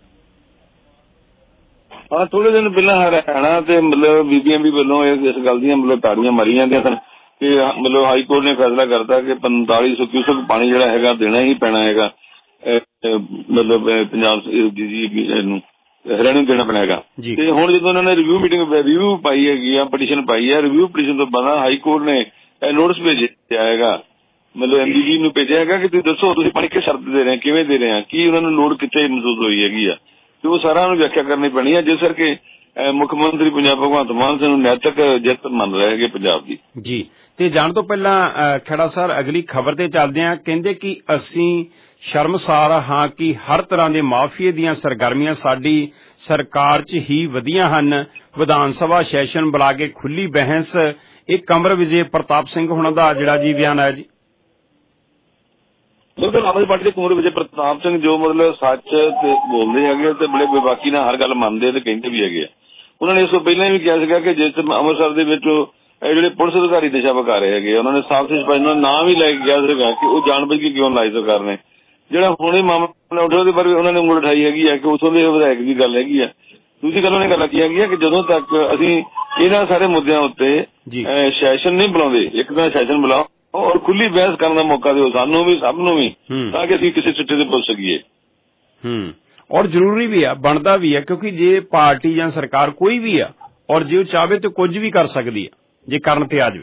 ਹਾਂ, ਥੋੜੇ ਦਿਨ ਪਹਿਲਾਂ ਹਰਿਆਣਾ ਤੇ ਮਤਲਬ ਬੀ ਬੀ ਐਮ ਬੀ ਵੱਲੋਂ ਇਸ ਗੱਲ ਦੀਆਂ ਮਤਲਬ ਤਾੜੀਆਂ ਮਾਰੀਆਂ ਜਾਂਦੀਆਂ ਸਨ ਕਿ ਮਤਲਬ ਹਾਈ ਕੋਰਟ ਨੇ ਫੈਸਲਾ ਕਰਤਾ ਕਿ ਪੰਤਾਲੀ ਸੌ ਕਿਊਸਕ ਪਾਣੀ ਜਿਹੜਾ ਹੈਗਾ ਦੇਣਾ ਹੀ ਪੈਣਾ ਹੈਗਾ, ਮਤਲਬ ਪੰਜਾਬ ਨੂੰ ਹਰਿਆਣਾ ਨੂੰ ਦੇਣਾ ਪੈਣਾ ਹੈਗਾ। ਤੇ ਹੁਣ ਜਦੋਂ ਉਹਨਾਂ ਨੇ ਰਿਵਿਊ ਮੀਟਿੰਗ ਰਿਵਿਊ ਪਾਈ ਹੈਗੀ ਆ, ਪਟੀਸ਼ਨ ਪਾਈ ਹੈ, ਰਿਵਿਊ ਪਟੀਸ਼ਨ ਤੋਂ ਬਾਅਦ ਹਾਈ ਕੋਰਟ ਨੇ ਨੋਟਿਸ ਭੇਜਿਆ ਹੈਗਾ, ਮਤਲਬ ਐਮ ਬੀ ਬੀ ਨੂੰ ਭੇਜਿਆ ਹੈਗਾ ਕਿ ਤੁਸੀਂ ਦੱਸੋ ਤੁਸੀਂ ਪਾਣੀ ਕਿਸ ਸ਼ਰਤ ਦੇ ਰਹੇ, ਕਿਵੇਂ ਦੇ ਰਹੇ ਆ, ਕੀ ਉਹਨਾਂ ਨੂੰ ਲੋੜ ਕਿੱਥੇ ਮਹਿਸੂਸ ਹੋਈ ਹੈਗੀ ਆ, ਤੇ ਉਹ ਸਾਰਾ ਨੂੰ ਵਿਆਖਿਆ ਕਰਨੀ ਪੈਣੀ ਹੈ। ਜਿਸ ਕਰਕੇ ਮੁੱਖ ਮੰਤਰੀ ਪੰਜਾਬ ਭਗਵੰਤ ਮਾਨ ਸਿੰਘ ਨੂੰ ਨੈਤਿਕ ਜਿੱਤ ਮੰਨ ਰਹੇ ਹੈਗੇ ਪੰਜਾਬ ਦੀ ਜੀ। ਤੇ ਜਾਣ ਤੋਂ ਪਹਿਲਾਂ ਖੇੜਾ ਸਰ ਅਗਲੀ ਖਬਰ ਤੇ ਚੱਲਦੇ ਹਾਂ। ਕਹਿੰਦੇ ਕਿ ਅਸੀਂ ਸ਼ਰਮਸਾਰ ਹਾਂ ਕਿ ਹਰ ਤਰ੍ਹਾਂ ਦੇ ਮਾਫੀਏ ਦੀਆਂ ਸਰਗਰਮੀਆਂ ਸਾਡੀ ਸਰਕਾਰ 'ਚ ਹੀ ਵਧੀਆਂ ਹਨ। ਵਿਧਾਨ ਸਭਾ ਸੈਸ਼ਨ ਬੁਲਾ ਕੇ ਖੁੱਲੀ ਬਹਿਸ, ਇਹ ਕੰਵਰ ਵਿਜੇ ਪ੍ਰਤਾਪ ਸਿੰਘ ਹੋਣਾ ਦਾ ਜਿਹੜਾ ਜੀ ਬਿਆਨ ਆਇਆ ਜੀ। ਬਿਲਕੁਲ, ਆਮ ਆਦਮੀ ਪਾਰਟੀ ਦੇ ਕੁੰਵਰ ਵਿਜੇ ਪ੍ਰਤਾਪ ਸਿੰਘ ਜੋ ਮਤਲਬ ਸੱਚ ਤੇ ਬੋਲਦੇ ਹੈਗੇ ਤੇ ਬੜੇ ਬੇਬਾਕੀ ਨਾਲ ਹਰ ਗੱਲ ਮੰਨਦੇ ਤੇ ਕਹਿੰਦੇ ਵੀ ਹੈਗੇ ਆ। ਉਹਨਾਂ ਨੇ ਇਸ ਤੋਂ ਪਹਿਲਾਂ ਵੀ ਕਿਹਾ ਸੀਗਾ ਕਿ ਜਿਸ ਅੰਮ੍ਰਿਤਸਰ ਦੇ ਵਿੱਚ ਇਹ ਜਿਹੜੇ ਪੁਲਿਸ ਅਧਿਕਾਰੀ ਦਿਸ਼ਾ ਵਿਖਾ ਰਹੇ ਹੈਗੇ, ਉਹਨਾਂ ਨੇ ਸਾਫ਼ ਸਪਸ਼ਟ ਨਾਂ ਵੀ ਲੈ ਕੇ ਕਿਹਾ ਸੀਗਾ ਕਿ ਉਹ ਜਾਣ ਬੁੱਝ ਕੇ ਕਿਉਂ ਲਾਈ ਸਰਕਾਰ ਨੇ। ਜਿਹੜਾ ਹੁਣੇ ਮਾਮਲਾ ਉੱਠਿਆ ਉਹਦੇ ਬਾਰੇ ਉਹਨਾਂ ਨੇ ਉਂਗਲ ਉਠਾਈ ਹੈਗੀ ਹੈ ਕਿ ਉੱਥੋਂ ਦੇ ਵਿਧਾਇਕ ਦੀ ਗੱਲ ਹੈਗੀ ਹੈ। ਦੂਜੀ ਗੱਲ ਉਹਨੇ ਗੱਲ ਕੀ ਹੈਗੀ ਹੈ ਕਿ ਜਦੋਂ ਤੱਕ ਅਸੀਂ ਇਹਨਾਂ ਸਾਰੇ ਮੁੱਦਿਆਂ ਉੱਤੇ ਸੈਸ਼ਨ ਨਹੀਂ ਬੁਲਾਉਂਦੇ, ਇੱਕ ਤਾਂ ਸੈਸ਼ਨ ਬੁਲਾਓ ਔਰ ਖੁੱਲੀ ਬਹਿਸ ਕਰਨ ਦਾ ਮੌਕਾ ਦਿਓ ਸਾਨੂੰ ਵੀ, ਸਭ ਨੂੰ ਵੀ, ਤਾਂ ਕਿ ਅਸੀਂ ਕਿਸੇ ਸਿੱਟੇ ਤੇ ਪੁੱਜ ਸਕੀਏ। ਹੂੰ ਔਰ ਜ਼ਰੂਰੀ ਵੀ ਆ, ਬਣਦਾ ਵੀ ਆ, ਕਿਉਂਕਿ ਜੇ ਪਾਰਟੀ ਜਾਂ ਸਰਕਾਰ ਕੋਈ ਵੀ ਆ ਔਰ ਜੇ ਉਹ ਚਾਹਵੇ ਤਾਂ ਕੁਝ ਵੀ ਕਰ ਸਕਦੀ ਆ ਜੇ ਕਰਨ ਤੇ ਆ ਜਾਵੇ।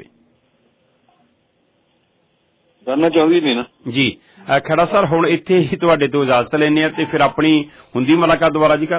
ਕਰਨਾ ਚਾਹੁੰਦੀ ਨਹੀਂ ਨਾ ਜੀ। ਖੜਾ ਸਰ ਹੁਣ ਇੱਥੇ ਹੀ ਤੁਹਾਡੇ ਤੋਂ ਇਜਾਜ਼ਤ ਲੈਂਦੇ ਆ ਤੇ ਫਿਰ ਆਪਣੀ ਹੁੰਦੀ ਮੁਲਾਕਾਤ ਦੁਬਾਰਾ ਜੀ ਕੱਲ।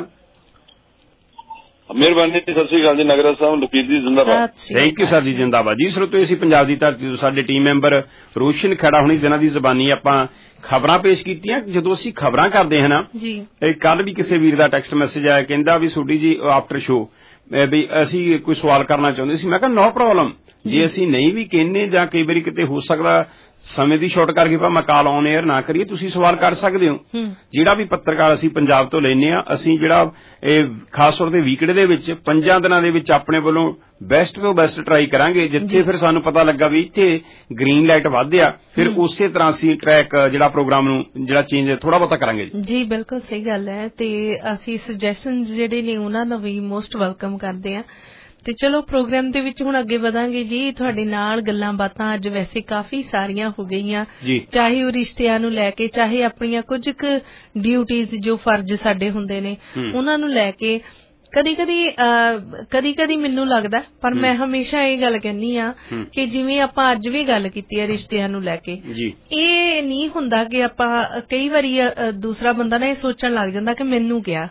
ਮਿਹਰਬਾਨੀ, ਸਤਿ ਸ੍ਰੀ ਅਕਾਲ ਜੀ। ਨਗਰਾ ਸਾਹਿਬ ਲਖਵੀਰ ਜੀ ਜ਼ਿੰਦਾਬਾਦ। ਥੈਂਕ ਯੂ ਸਰ ਜੀ, ਜ਼ਿੰਦਾਬਾਦ ਜੀ। ਸਰੋਤਿਓ ਅਸੀਂ ਪੰਜਾਬ ਦੀ ਧਰਤੀ ਤੋਂ ਸਾਡੇ ਟੀਮ ਮੈਂਬਰ ਰੋਸ਼ਨ ਖੜਾ ਹੋਣੀ ਜਿਨ੍ਹਾਂ ਦੀ ਜ਼ਬਾਨੀ ਆਪਾਂ ਖਬਰਾਂ ਪੇਸ਼ ਕੀਤੀਆਂ। ਜਦੋਂ ਅਸੀਂ ਖਬਰਾਂ ਕਰਦੇ ਹਾਂ ਨਾ ਜੀ, ਕੱਲ ਵੀ ਕਿਸੇ ਵੀਰ ਦਾ ਟੈਕਸਟ ਮੈਸੇਜ ਆਇਆ, ਕਹਿੰਦਾ ਵੀ ਸੋਢੀ ਜੀ ਆਫਟਰ ਸ਼ੋ ਵੀ ਅਸੀਂ ਕੋਈ ਸਵਾਲ ਕਰਨਾ ਚਾਹੁੰਦੇ ਸੀ। ਮੈਂ ਕਿਹਾ ਨੋ ਪ੍ਰੋਬਲਮ, ਜੇ ਅਸੀਂ ਨਹੀਂ ਵੀ ਕਹਿੰਦੇ ਜਾਂ ਕਈ ਵਾਰੀ ਕਿਤੇ ਹੋ ਸਕਦਾ ਸਮੇਂ ਦੀ ਸ਼ਾਰਟ ਕਰਕੇ ਭਾਵੇਂ ਕਾਲ ਔਨ 에ਅਰ ਨਾ ਕਰੀਏ, ਤੁਸੀਂ ਸਵਾਲ ਕਰ ਸਕਦੇ ਹੋ। ਜਿਹੜਾ ਵੀ ਪੱਤਰਕਾਰ ਅਸੀਂ ਪੰਜਾਬ ਤੋਂ ਲੈਂਦੇ ਆ, ਅਸੀਂ ਜਿਹੜਾ ਇਹ ਖਾਸ ਤੌਰ ਤੇ ਵੀਕਡੇ ਦੇ ਵਿੱਚ ਪੰਜਾਂ ਦਿਨਾਂ ਦੇ ਵਿੱਚ ਆਪਣੇ ਵੱਲੋਂ ਬੈਸਟ ਤੋਂ ਬੈਸਟ ਟਰਾਈ ਕਰਾਂਗੇ। ਜਿੱਥੇ ਫਿਰ ਸਾਨੂੰ ਪਤਾ ਲੱਗਾ ਵੀ ਇੱਥੇ ਗ੍ਰੀਨ ਲਾਈਟ ਵਧਿਆ, ਫਿਰ ਉਸੇ ਤਰ੍ਹਾਂ ਅਸੀਂ ਟਰੈਕ ਜਿਹੜਾ ਪ੍ਰੋਗਰਾਮ ਨੂੰ ਜਿਹੜਾ ਚੇਂਜ ਥੋੜਾ ਬਹੁਤਾ ਕਰਾਂਗੇ ਜੀ। ਬਿਲਕੁਲ ਸਹੀ ਗੱਲ ਹੈ, ਤੇ ਅਸੀਂ ਸੁਜੈਸ਼ਨ ਜਿਹੜੇ ਨੇ ਉਹਨਾਂ ਨੂੰ ਵੀ ਮੋਸਟ ਵੈਲਕਮ ਕਰਦੇ ਆ। ਤੇ ਚਲੋ ਪ੍ਰੋਗਰਾਮ ਦੇ ਵਿੱਚ ਹੁਣ ਅੱਗੇ ਵਧਾਂਗੇ ਜੀ। ਤੁਹਾਡੇ ਨਾਲ ਗੱਲਾਂ ਬਾਤਾਂ ਅੱਜ ਵੈਸੇ ਕਾਫੀ ਸਾਰੀਆਂ ਹੋ ਗਈਆਂ, ਚਾਹੇ ਉਹ ਰਿਸ਼ਤਿਆਂ ਨੂੰ ਲੈ ਕੇ, ਚਾਹੇ ਆਪਣੀਆਂ ਕੁਝ ਕੁ ਡਿਊਟੀਜ਼ ਜੋ ਫਰਜ਼ ਸਾਡੇ ਹੁੰਦੇ ਨੇ ਉਹਨਾਂ ਨੂੰ ਲੈ ਕੇ। ਕਦੀ ਕਦੀ ਕਦੀ ਕਦੀ ਮੈਨੂੰ ਲੱਗਦਾ, ਪਰ ਮੈਂ ਹਮੇਸ਼ਾ ਇਹ ਗੱਲ ਕਹਿੰਦੀ ਆ ਕਿ ਜਿਵੇਂ ਆਪਾਂ ਅੱਜ ਵੀ ਗੱਲ ਕੀਤੀ ਹੈ ਰਿਸ਼ਤਿਆਂ ਨੂੰ ਲੈ ਕੇ, ਇਹ ਨਹੀਂ ਹੁੰਦਾ ਕਿ ਆਪਾਂ ਕਈ ਵਾਰੀ ਦੂਸਰਾ ਬੰਦਾ ਨਾ ਇਹ ਸੋਚਣ ਲੱਗ ਜਾਂਦਾ ਕਿ ਮੈਨੂੰ ਕਿਹਾ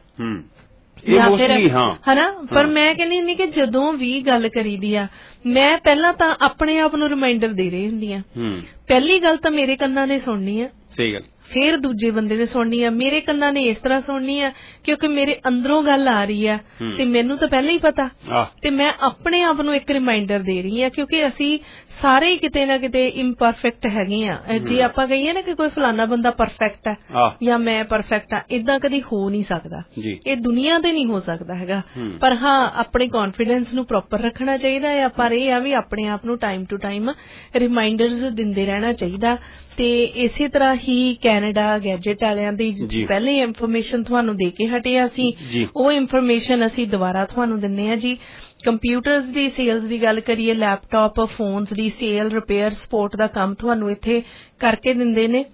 ਜਾਂ ਫਿਰ ਹਨਾ। ਪਰ ਮੈਂ ਕਹਿੰਦੀ ਹੁੰਦੀ ਕਿ ਜਦੋਂ ਵੀ ਗੱਲ ਕਰੀਦੀ ਆ, ਮੈਂ ਪਹਿਲਾਂ ਤਾਂ ਆਪਣੇ ਆਪ ਨੂੰ ਰਿਮਾਈਂਡਰ ਦੇ ਰਹੀ ਹੁੰਦੀ ਆ। ਪਹਿਲੀ ਗੱਲ ਤਾਂ ਮੇਰੇ ਕੰਨਾਂ ਨੇ ਸੁਣਨੀ ਆ, ਸਹੀ ਗੱਲ, ਫਿਰ ਦੂਜੇ ਬੰਦੇ ਨੇ ਸੁਣਨੀ ਆ। ਮੇਰੇ ਕੰਨਾਂ ਨੇ ਇਸ ਤਰ੍ਹਾਂ ਸੁਣਨੀ ਆ ਕਿਉਂਕਿ ਮੇਰੇ ਅੰਦਰੋਂ ਗੱਲ ਆ ਰਹੀ ਆ ਤੇ ਮੈਨੂੰ ਤਾਂ ਪਹਿਲਾਂ ਹੀ ਪਤਾ, ਤੇ ਮੈਂ ਆਪਣੇ ਆਪ ਨੂੰ ਇੱਕ ਰਿਮਾਈਂਡਰ ਦੇ ਰਹੀ ਆ ਕਿਉਂਕਿ ਅਸੀਂ ਸਾਰੇ ਕਿਤੇ ਨਾ ਕਿਤੇ ਇੰਪਰਫੈਕਟ ਹੈਗੇ ਆ। ਜੇ ਆਪਾਂ ਕਹੀਏ ਨਾ ਕਿ ਕੋਈ ਫਲਾਨਾ ਬੰਦਾ ਪਰਫੈਕਟ ਹੈ ਜਾਂ ਮੈਂ ਪਰਫੈਕਟ ਆ, ਏਦਾਂ ਕਦੀ ਹੋ ਨਹੀਂ ਸਕਦਾ, ਇਹ ਦੁਨੀਆ ਤੇ ਨਹੀਂ ਹੋ ਸਕਦਾ ਹੈਗਾ। ਪਰ ਹਾਂ, ਆਪਣੇ ਕੌਨਫੀਡੈਂਸ ਨੂੰ ਪ੍ਰੋਪਰ ਰੱਖਣਾ ਚਾਹੀਦਾ ਹੈ। ਪਰ ਇਹ ਆ ਵੀ ਆਪਣੇ ਆਪ ਨੂੰ ਟਾਈਮ ਟੂ ਟਾਈਮ ਰਿਮਾਈਂਡਰਸ ਦਿੰਦੇ ਰਹਿਣਾ ਚਾਹੀਦਾ। ਤੇ ਇਸੇ ਤਰ੍ਹਾਂ ਹੀ ਕੈਨੇਡਾ ਗੈਜਟ ਵਾਲਿਆਂ ਦੀ ਪਹਿਲੇ ਇਨਫੋਰਮੇਸ਼ਨ ਤੁਹਾਨੂੰ ਦੇ ਕੇ ਹਟੇ ਆ ਅਸੀਂ, ਉਹ ਇਨਫੋਰਮੇਸ਼ਨ ਅਸੀਂ ਦੁਬਾਰਾ ਤੁਹਾਨੂੰ ਦਿੰਨੇ ਆ ਜੀ। ਕੰਪਿਊਟਰਸ ਦੀ ਸੇਲਸ ਦੀ ਗੱਲ ਕਰੀਏ, ਲੈਪਟਾਪ ਫੋਨਸ ਦੀ ਸੇਲ, ਰਿਪੇਅਰ, ਸਪੋਰਟ ਦਾ ਕੰਮ ਤੁਹਾਨੂੰ ਇੱਥੇ ਕਰਕੇ ਦਿੰਦੇ ਨੇ।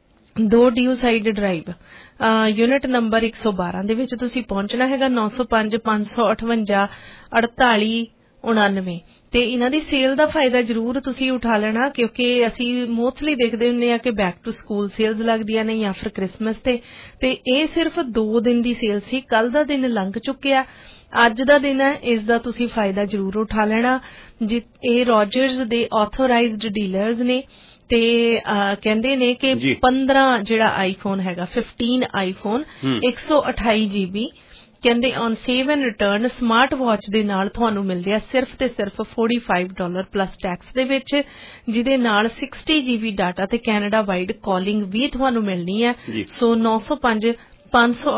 ਦੋ Dewside drive unit number ਇੱਕ ਸੌ ਬਾਰਾਂ ਦੇ ਵਿੱਚ ਤੁਸੀਂ ਪਹੁੰਚਣਾ ਹੈਗਾ। ਨੌ ਸੌ ਪੰਜ ਪੰਜ ਸੌ ਅਠਵੰਜਾ ਅੜਤਾਲੀ ਉਣਾਨਵੇਂ। ਤੇ ਇਹਨਾਂ ਦੀ ਸੇਲ ਦਾ ਫਾਇਦਾ ਜ਼ਰੂਰ ਤੁਸੀਂ ਉਠਾ ਲੈਣਾ ਕਿਉਂਕਿ ਅਸੀਂ ਮੋਸਟਲੀ ਦੇਖਦੇ ਹੁੰਦੇ ਆ ਕਿ ਬੈਕ ਟੂ ਸਕੂਲ ਸੇਲਸ ਲੱਗਦੀਆਂ ਨੇ ਜਾਂ ਫਿਰ ਕ੍ਰਿਸਮਸ ਤੇ ਤੇ ਇਹ ਸਿਰਫ ਦੋ ਦਿਨ ਦੀ ਸੇਲ ਸੀ। ਕੱਲ ਦਾ ਦਿਨ ਲੰਘ ਚੁੱਕਿਆ, ਅੱਜ ਦਾ ਦਿਨ ਹੈ, ਇਸ ਦਾ ਤੁਸੀਂ ਫਾਇਦਾ ਜ਼ਰੂਰ ਉਠਾ ਲੈਣਾ। ਇਹ ਰੋਜਰਸ ਦੇ ਆਥੋਰਾਈਜ਼ਡ ਡੀਲਰਸ ਨੇ ਤੇ ਕਹਿੰਦੇ ਨੇ ਕਿ ਪੰਦਰਾਂ ਜਿਹੜਾ ਆਈਫੋਨ ਹੈਗਾ, ਫਿਫਟੀਨ ਆਈਫੋਨ ਇੱਕ ਸੌ ਅਠਾਈ ਜੀ ਬੀ ਕਹਿੰਦੇ on save and return smart watch ਦੇ ਨਾਲ ਤੁਹਾਨੂੰ ਮਿਲਦੇ ਆ ਸਿਰਫ ਤੇ ਸਿਰਫ ਪੈਂਤਾਲੀ ਡਾਲਰ ਪਲੱਸ ਟੈਕਸ ਦੇ ਵਿੱਚ, ਜਿਹਦੇ ਨਾਲ ਸਾਠ ਜੀਬੀ ਡਾਟਾ ਤੇ ਕੈਨੇਡਾ ਵਾਈਡ ਕਾਲਿੰਗ ਵੀ ਤੁਹਾਨੂੰ ਮਿਲਣੀ ਹੈ। ਸੋ ਨੌ ਸੌ ਪੰਜ ਪੰਜ ਸੌ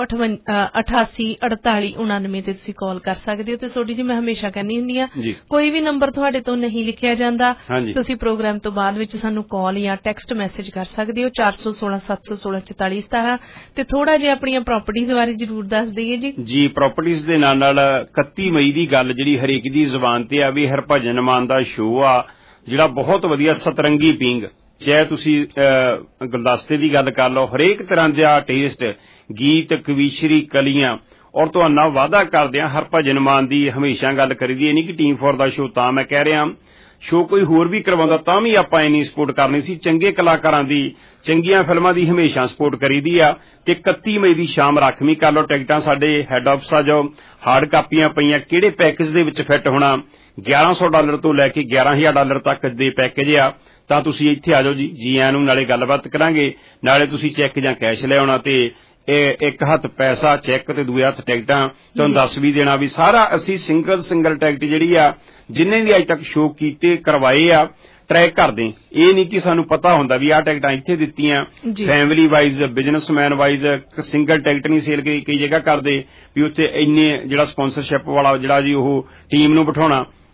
ਅਠਾਸੀ ਅੜਤਾਲੀ ਉਣਾਨਵੇਂ ਤੇ ਤੁਸੀਂ ਕਾਲ ਕਰ ਸਕਦੇ ਹੋ। ਤੇ ਸੋਡੀ ਜੀ ਮੈਂ ਹਮੇਸ਼ਾ ਕਹਿੰਦੀ ਹੁੰਦੀ ਆ, ਕੋਈ ਵੀ ਨੰਬਰ ਤੁਹਾਡੇ ਤੋਂ ਨਹੀਂ ਲਿਖਿਆ ਜਾਂਦਾ, ਤੁਸੀਂ ਪ੍ਰੋਗਰਾਮ ਤੋਂ ਬਾਅਦ ਵਿੱਚ ਸਾਨੂੰ ਕਾਲ ਜਾਂ ਟੈਕਸਟ ਮੈਸੇਜ ਕਰ ਸਕਦੇ ਹੋ। ਚਾਰ ਸੌ ਸੋਲਾਂ ਸੱਤ ਸੌ ਸੋਲਾਂ ਚੁਤਾਲੀ ਸਤਾਰਾਂ। ਤੇ ਥੋੜਾ ਜਿਹਾ ਆਪਣੀਆਂ ਪ੍ਰਾਪਰਟੀਜ਼ ਬਾਰੇ ਜ਼ਰੂਰ ਦੱਸ ਦਈਏ ਜੀ। ਜੀ ਪ੍ਰਾਪਰਟੀਜ਼ ਦੇ ਨਾਲ ਨਾਲ ਇਕੱਤੀ ਮਈ ਦੀ ਗੱਲ ਜਿਹੜੀ ਹਰੇਕ ਦੀ ਜ਼ੁਬਾਨ ਤੇ ਆ ਵੀ ਹਰਭਜਨ ਮਾਨ ਦਾ ਸ਼ੋਅ ਆ ਜਿਹੜਾ ਬਹੁਤ ਵਧੀਆ, ਸਤਰੰਗੀ ਪਿੰਗ, ਚਾਹੇ ਤੁਸੀਂ ਗੁਲਦਸਤੇ ਦੀ ਗੱਲ ਕਰ ਲਓ, ਹਰੇਕ ਤਰ੍ਹਾਂ ਦਾ ਟੇਸਟ, ਗੀਤ, ਕਵੀਸ਼ਰੀ, ਕਲੀਆਂ। ਔਰ ਤੁਹਾਨੂੰ ਵਾਅਦਾ ਕਰਦੇ ਹਾਂ ਹਰਭਜਨ ਮਾਨ ਦੀ ਹਮੇਸ਼ਾ ਗੱਲ ਕਰੀਦੀ, ਇਹ ਨਹੀਂ ਕਿ ਟੀਮ ਫੋਰ ਦਾ ਸ਼ੋਅ ਤਾਂ ਮੈਂ ਕਹਿ ਰਿਹਾ, ਸ਼ੋਅ ਕੋਈ ਹੋਰ ਵੀ ਕਰਵਾਉਂਦਾ ਤਾਂ ਵੀ ਆਪਾਂ ਇੰਨੀ ਸਪੋਰਟ ਕਰਨੀ ਸੀ। ਚੰਗੇ ਕਲਾਕਾਰਾਂ ਦੀ, ਚੰਗੀਆਂ ਫਿਲਮਾਂ ਦੀ ਹਮੇਸ਼ਾ ਸਪੋਰਟ ਕਰੀਦੀ ਆ। ਤੇ ਇਕੱਤੀ ਮਈ ਦੀ ਸ਼ਾਮ ਰਾਖਵੀਂ ਕਰ ਲਓ। ਟਿਕਟਾਂ ਸਾਡੇ ਹੈੱਡ ਆਫਿਸ ਆ, ਜੋ ਹਾਰਡ ਕਾਪੀਆਂ ਪਈਆਂ, ਕਿਹੜੇ ਪੈਕੇਜ ਦੇ ਵਿੱਚ ਫਿੱਟ ਹੋਣਾ, ਗਿਆਰਾਂ ਸੌ ਡਾਲਰ ਤੋਂ ਲੈ ਕੇ ਗਿਆਰਾਂ ਹਜ਼ਾਰ ਡਾਲਰ ਤੱਕ ਦੇ ਪੈਕੇਜ ਆ। ਤਾਂ ਤੁਸੀਂ ਇੱਥੇ ਆ ਜਾਓ ਜੀ, ਜੀ ਆਇਆਂ ਨੂੰ। ਨਾਲੇ ਗੱਲਬਾਤ ਕਰਾਂਗੇ, ਨਾਲੇ ਤੁਸੀਂ ਚੈੱਕ ਜਾਂ ਕੈਸ਼ ਲੈ ਆਉਣਾ ਤੇ ਇਹ ਇੱਕ ਹੱਥ ਪੈਸਾ ਚੈੱਕ ਤੇ ਦੂਏ ਹੱਥ ਟਿਕਟਾਂ ਤੁਹਾਨੂੰ ਦੱਸ ਵੀ ਦੇਣਾ ਵੀ ਸਾਰਾ ਅਸੀਂ ਸਿੰਗਲ ਸਿੰਗਲ ਟਿਕਟ ਜਿਹੜੀ ਆ ਜਿੰਨੇ ਵੀ ਅੱਜ ਤੱਕ ਸ਼ੋਅ ਕੀਤੇ ਕਰਵਾਏ ਆ ਟਰੈਕ ਕਰਦੇ। ਇਹ ਨਹੀਂ ਕਿ ਸਾਨੂੰ ਪਤਾ ਹੁੰਦਾ ਵੀ ਆਹ ਟਿਕਟਾਂ ਇੱਥੇ ਦਿੱਤੀਆਂ, family wise, businessman wise single ticket ਨਹੀਂ ਸੇਲ ਕਈ ਜਗ੍ਹਾ ਕਰਦੇ ਵੀ ਉੱਥੇ ਇੰਨੇ ਜਿਹੜਾ ਸਪਾਂਸਰਸ਼ਿਪ ਵਾਲਾ ਜਿਹੜਾ ਜੀ ਉਹ ਟੀਮ ਨੂੰ ਬਿਠਾਉਣਾ।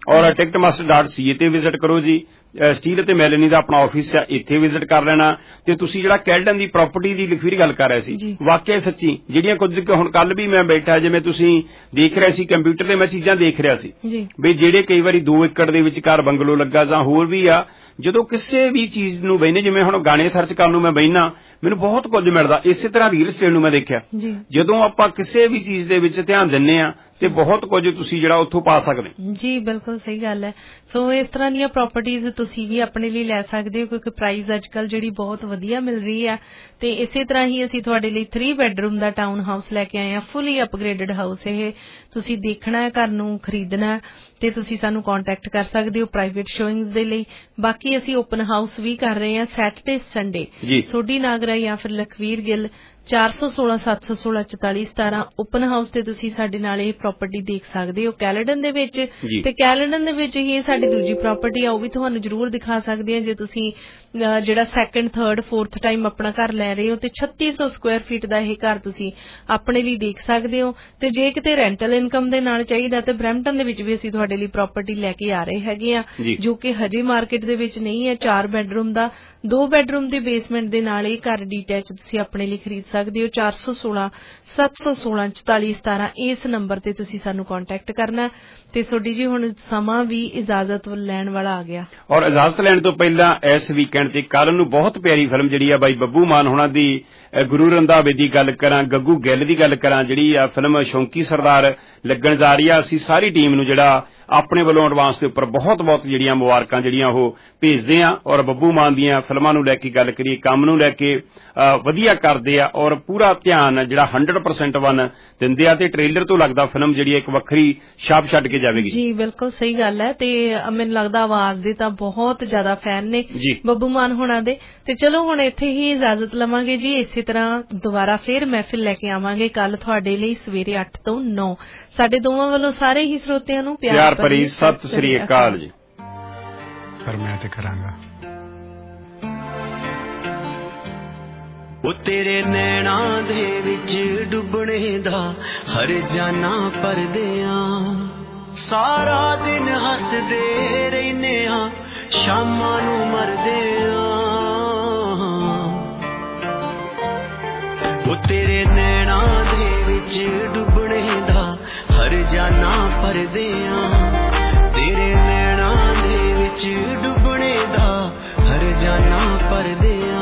ਔਰ ticket master dot C A ਤੇ ਵਿਜ਼ਿਟ ਕਰੋ ਜੀ। ਸਟੀਲ ਅਤੇ ਮੈਲਨੀ ਦਾ ਆਪਣਾ ਆਫਿਸ ਆ, ਇੱਥੇ ਵਿਜ਼ਿਟ ਕਰ ਲੈਣਾ। ਤੇ ਤੁਸੀਂ ਜਿਹੜਾ ਕੈਲਡਨ ਦੀ ਪ੍ਰਾਪਰਟੀ ਦੀ ਲਿਖਵੀਰ ਗੱਲ ਕਰ ਰਹੇ ਸੀ, ਵਾਕਿਆ ਸੱਚੀ ਜਿਹੜੀਆਂ ਕੁਝ ਹੁਣ ਕੱਲ ਵੀ ਮੈਂ ਬੈਠਾ ਜਿਵੇਂ ਤੁਸੀਂ ਦੇਖ ਰਹੇ ਸੀ ਕੰਪਿਊਟਰ ਤੇ, ਮੈਂ ਚੀਜ਼ਾਂ ਦੇਖ ਰਿਹਾ ਸੀ ਵੀ ਜਿਹੜੇ ਕਈ ਵਾਰੀ ਦੋ ਏਕੜ ਦੇ ਵਿਚਕਾਰ ਬੰਗਲੋ ਲੱਗਾ ਜਾਂ ਹੋਰ ਵੀ ਆ, ਜਦੋਂ ਕਿਸੇ ਵੀ ਚੀਜ਼ ਨੂੰ ਬਹਿਨੇ, ਜਿਵੇਂ ਹੁਣ ਗਾਣੇ ਸਰਚ ਕਰਨ ਨੂੰ ਮੈਂ ਬਹਿਨਾ ਮੈਨੂੰ ਬਹੁਤ ਕੁਝ ਮਿਲਦਾ। ਇਸੇ ਤਰ੍ਹਾਂ ਰੀਅਲ estate ਨੂੰ ਮੈਂ ਦੇਖਿਆ, ਜਦੋਂ ਆਪਾਂ ਕਿਸੇ ਵੀ ਚੀਜ਼ ਦੇ ਵਿੱਚ ਧਿਆਨ ਦਿੰਨੇ ਆ ਤੇ ਬਹੁਤ ਕੁਝ ਤੁਸੀਂ ਜਿਹੜਾ ਉੱਥੋਂ ਪਾ ਸਕਦੇ ਜੀ। ਬਿਲਕੁਲ ਸਹੀ ਗੱਲ ਹੈ। ਸੋ ਇਸ ਤਰ੍ਹਾਂ ਦੀਆਂ ਪ੍ਰਾਪਰਟੀਜ਼ ਤੁਸੀਂ ਵੀ ਆਪਣੇ ਲਈ ਲੈ ਸਕਦੇ ਹੋ, ਕਿਉਂਕਿ ਪ੍ਰਾਈਸ ਅੱਜ ਕੱਲ ਜਿਹੜੀ ਬਹੁਤ ਵਧੀਆ ਮਿਲ ਰਹੀ ਹੈ। ਤੇ ਇਸੇ ਤਰ੍ਹਾਂ ਹੀ ਅਸੀਂ ਤੁਹਾਡੇ ਲਈ ਥ੍ਰੀ ਬੈਡਰੂਮ ਦਾ ਟਾਊਨ ਹਾਊਸ ਲੈ ਕੇ ਆਏ ਹਾਂ, ਫੁੱਲੀ ਅਪਗ੍ਰੇਡਡ ਹਾਊਸ। ਇਹ ਤੁਸੀਂ ਦੇਖਣਾ ਹੈ, ਘਰ ਨੂੰ ਖਰੀਦਣਾ, ਤੇ ਤੁਸੀਂ ਸਾਨੂੰ ਕੰਟੈਕਟ ਕਰ ਸਕਦੇ ਹੋ ਪ੍ਰਾਈਵੇਟ ਸ਼ੋਇੰਗਸ ਦੇ ਲਈ। ਬਾਕੀ ਅਸੀਂ ਓਪਨ ਹਾਊਸ ਵੀ ਕਰ ਰਹੇ ਹਾਂ ਸੈਟਰਡੇ ਸੰਡੇ। ਸੋਢੀ ਨਾਗਰਾ ਜਾਂ ਫਿਰ ਲਖਵੀਰ ਗਿੱਲ ਚਾਰ ਸੌ ਸੋਲਾਂ ਸੱਤ ਸੌ ਸੋਲਾਂ ਚੁਤਾਲੀ ਸਤਾਰਾਂ ਓਪਨ ਹਾਊਸ ਤੇ ਤੁਸੀਂ ਸਾਡੇ ਨਾਲ ਇਹ ਪ੍ਰਾਪਰਟੀ ਦੇਖ ਸਕਦੇ ਹੋ ਕੈਲਡਨ ਦੇ ਵਿੱਚ। ਤੇ ਕੈਲਡਨ ਦੇ ਵਿੱਚ ਹੀ ਸਾਡੀ ਦੂਜੀ ਪ੍ਰਾਪਰਟੀ ਆ, ਉਹ ਵੀ ਤੁਹਾਨੂੰ ਜ਼ਰੂਰ ਦਿਖਾ ਸਕਦੇ ਹਾਂ ਜੇ ਤੁਸੀਂ ਜਿਹੜਾ ਸੈਕੰਡ ਥਰਡ ਫੋਰਥ ਟਾਈਮ ਆਪਣਾ ਘਰ ਲੈ ਰਹੇ ਹੋ। ਤੇ ਛੱਤੀ ਸੌ ਸਕੁਆਇਰ ਫੀਟ ਦਾ ਇਹ ਘਰ ਤੁਸੀਂ ਆਪਣੇ ਲਈ ਦੇਖ ਸਕਦੇ ਹੋ। ਤੇ ਜੇ ਕਿਤੇ ਰੈਂਟਲ ਇਨਕਮ ਦੇ ਨਾਲ ਚਾਹੀਦਾ ਤੇ ਬਰੈਂਪਟਨ ਦੇ ਵਿੱਚ ਵੀ ਅਸੀਂ ਤੁਹਾਡੇ ਲਈ ਪ੍ਰਾਪਰਟੀ ਲੈ ਕੇ ਆ ਰਹੇ ਹੈਗੇ ਆ, ਜੋ ਕਿ ਹਜੇ ਮਾਰਕੀਟ ਦੇ ਵਿੱਚ ਨਹੀਂ ਹੈ। ਚਾਰ ਬੈਡਰੂਮ ਦਾ, ਦੋ ਬੈਡਰੂਮ ਦੇ ਬੇਸਮੈਂਟ ਦੇ ਨਾਲ ਇਹ ਘਰ ਡੀਟੈਚ ਤੁਸੀਂ ਆਪਣੇ ਲਈ ਖਰੀਦ ਸਕਦੇ ਹੋ। ਚਾਰ ਸੌ ਸੋਲਾਂ ਸੱਤ ਸੌ ਸੋਲਾਂ ਚੁਤਾਲੀ ਸਤਾਰਾਂ ਇਸ ਨੰਬਰ ਤੇ ਤੁਸੀਂ ਸਾਨੂੰ ਕੰਟੈਕਟ ਕਰਨਾ। ਤੇ ਸੋਡੀ ਜੀ ਹੁਣ ਸਮਾਂ ਵੀ ਇਜਾਜ਼ਤ ਲੈਣ ਵਾਲਾ ਆ ਗਿਆ, ਔਰ ਇਜਾਜ਼ਤ ਲੈਣ ਤੋਂ ਪਹਿਲਾਂ ਇਸ ਵੀਕਐਂਡ ਤੇ ਕੱਲ ਨੂੰ ਬਹੁਤ ਪਿਆਰੀ ਫਿਲਮ ਜਿਹੜੀ ਆ ਬਾਈ ਬੱਬੂ ਮਾਨ ਹੋਣਾ ਦੀ ਗੁਰੂ ਰੰਧਾਵੇ ਦੀ ਗੱਲ ਕਰਾਂ, ਗੱਗੂ ਗਿੱਲ ਦੀ ਗੱਲ ਕਰਾਂ, ਜਿਹੜੀ ਆ ਫਿਲਮ ਸ਼ੌਂਕੀ ਸਰਦਾਰ ਲੱਗਣ ਜਾ ਰਹੀ ਆ। ਅਸੀਂ ਸਾਰੀ ਟੀਮ ਨੂੰ ਜਿਹੜਾ ਆਪਣੇ ਵੱਲੋਂ ਐਡਵਾਂਸ ਦੇ ਉੱਪਰ ਬਹੁਤ ਬਹੁਤ ਜਿਹੜੀਆਂ ਮੁਬਾਰਕਾਂ ਜਿਹੜੀਆਂ ਉਹ ਭੇਜਦੇ ਆ। ਔਰ ਬੱਬੂ ਮਾਨ ਦੀਆਂ ਫਿਲਮਾਂ ਨੂੰ ਲੈ ਕੇ ਗੱਲ ਕਰੀਏ, ਕੰਮ ਨੂੰ ਲੈ ਕੇ ਵਧੀਆ ਕਰਦੇ ਆ ਔਰ ਪੂਰਾ ਧਿਆਨ ਜਿਹੜਾ ਹੰਡਰਡ ਪਰਸੈਂਟ ਵਨ ਦਿੰਦੇ ਆ। ਤੇ ਟ੍ਰੇਲਰ ਤੋਂ ਲੱਗਦਾ ਫਿਲਮ ਜਿਹੜੀ ਇੱਕ ਵੱਖਰੀ ਛਾਪ ਛੱਡ ਕੇ ਜਾਵੇਗੀ ਜੀ। ਬਿਲਕੁਲ ਸਹੀ ਗੱਲ ਹੈ। ਤੇ ਮੈਨੂੰ ਲੱਗਦਾ ਆਵਾਜ਼ ਦੇ ਤਾਂ ਬਹੁਤ ਜ਼ਿਆਦਾ ਫੈਨ ਨੇ ਬੱਬੂ ਮਾਨ ਹੋਣਾ ਦੇ। ਤੇ ਚਲੋ ਹੁਣ ਇੱਥੇ ਹੀ ਇਜਾਜ਼ਤ ਲਵਾਂਗੇ ਜੀ। ਇਸੇ ਤਰ੍ਹਾਂ ਦੁਬਾਰਾ ਫੇਰ ਮਹਿਫਿਲ ਲੈ ਕੇ ਆਵਾਂਗੇ ਕੱਲ ਤੁਹਾਡੇ ਲਈ ਸਵੇਰੇ ਅੱਠ ਤੋਂ ਨੌ। ਸਾਡੇ ਦੋਵਾਂ ਵੱਲੋਂ ਸਾਰੇ ਹੀ ਸਰੋਤਿਆਂ ਨੂੰ ਪਿਆਰ ਭਰੀ ਸਤਿ ਸ੍ਰੀ ਅਕਾਲ ਜੀ। ਪਰ ਮੈਂ ਤੇ ਕਰਾਂਗਾ ਉਹ ਤੇਰੇ ਨੈਣਾ ਦੇ ਵਿੱਚ ਡੁੱਬਣੇ ਦਾ ਹਰ ਜਾਨਾ ਪਰਦਿਆਂ, ਸਾਰਾ ਦਿਨ ਹੱਸਦੇ ਰਹਿੰਦੇ ਆ ਸ਼ਾਮਾਂ ਨੂੰ ਮਰਦੇ ਆ। ਉਹ ਤੇਰੇ ਨੈਣਾ ਦੇ ਵਿੱਚ ਡੁੱਬਣੇ ਦਾ ਹਰ ਜਾਨਾ ਪਰਦਿਆਂ, ਤੇਰੇ ਨੈਣਾ ਦੇ ਵਿੱਚ ਡੁੱਬਣੇ ਦਾ ਹਰ ਜਾਨਾ ਪਰਦਿਆਂ।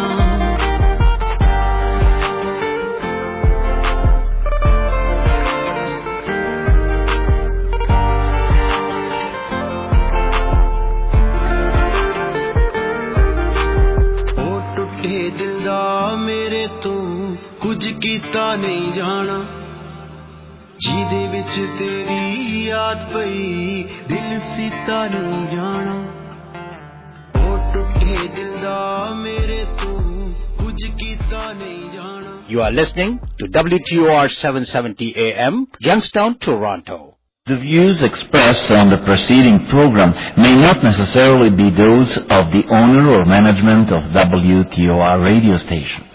ਮੇਰੇ ਤੋਂ ਕੁਝ ਕੀਤਾ ਨਹੀਂ ਜਾਣਾ, ਜਿਹਦੇ ਵਿੱਚ ਤੇਰੀ ਯਾਦ ਪਈ ਦਿਲ ਸੀਤਾ ਨਹੀਂ ਜਾਣਾ। ਉਹ ਟੁੱਟੇ ਦਿਲ ਦਾ ਮੇਰੇ ਤੋਂ ਕੁਝ ਕੀਤਾ ਨਹੀਂ ਜਾਣਾ। You are listening to W T O R seven seventy A M, Youngstown, Toronto. The views expressed on the preceding program may not necessarily be those of the owner or management of W T O R radio station.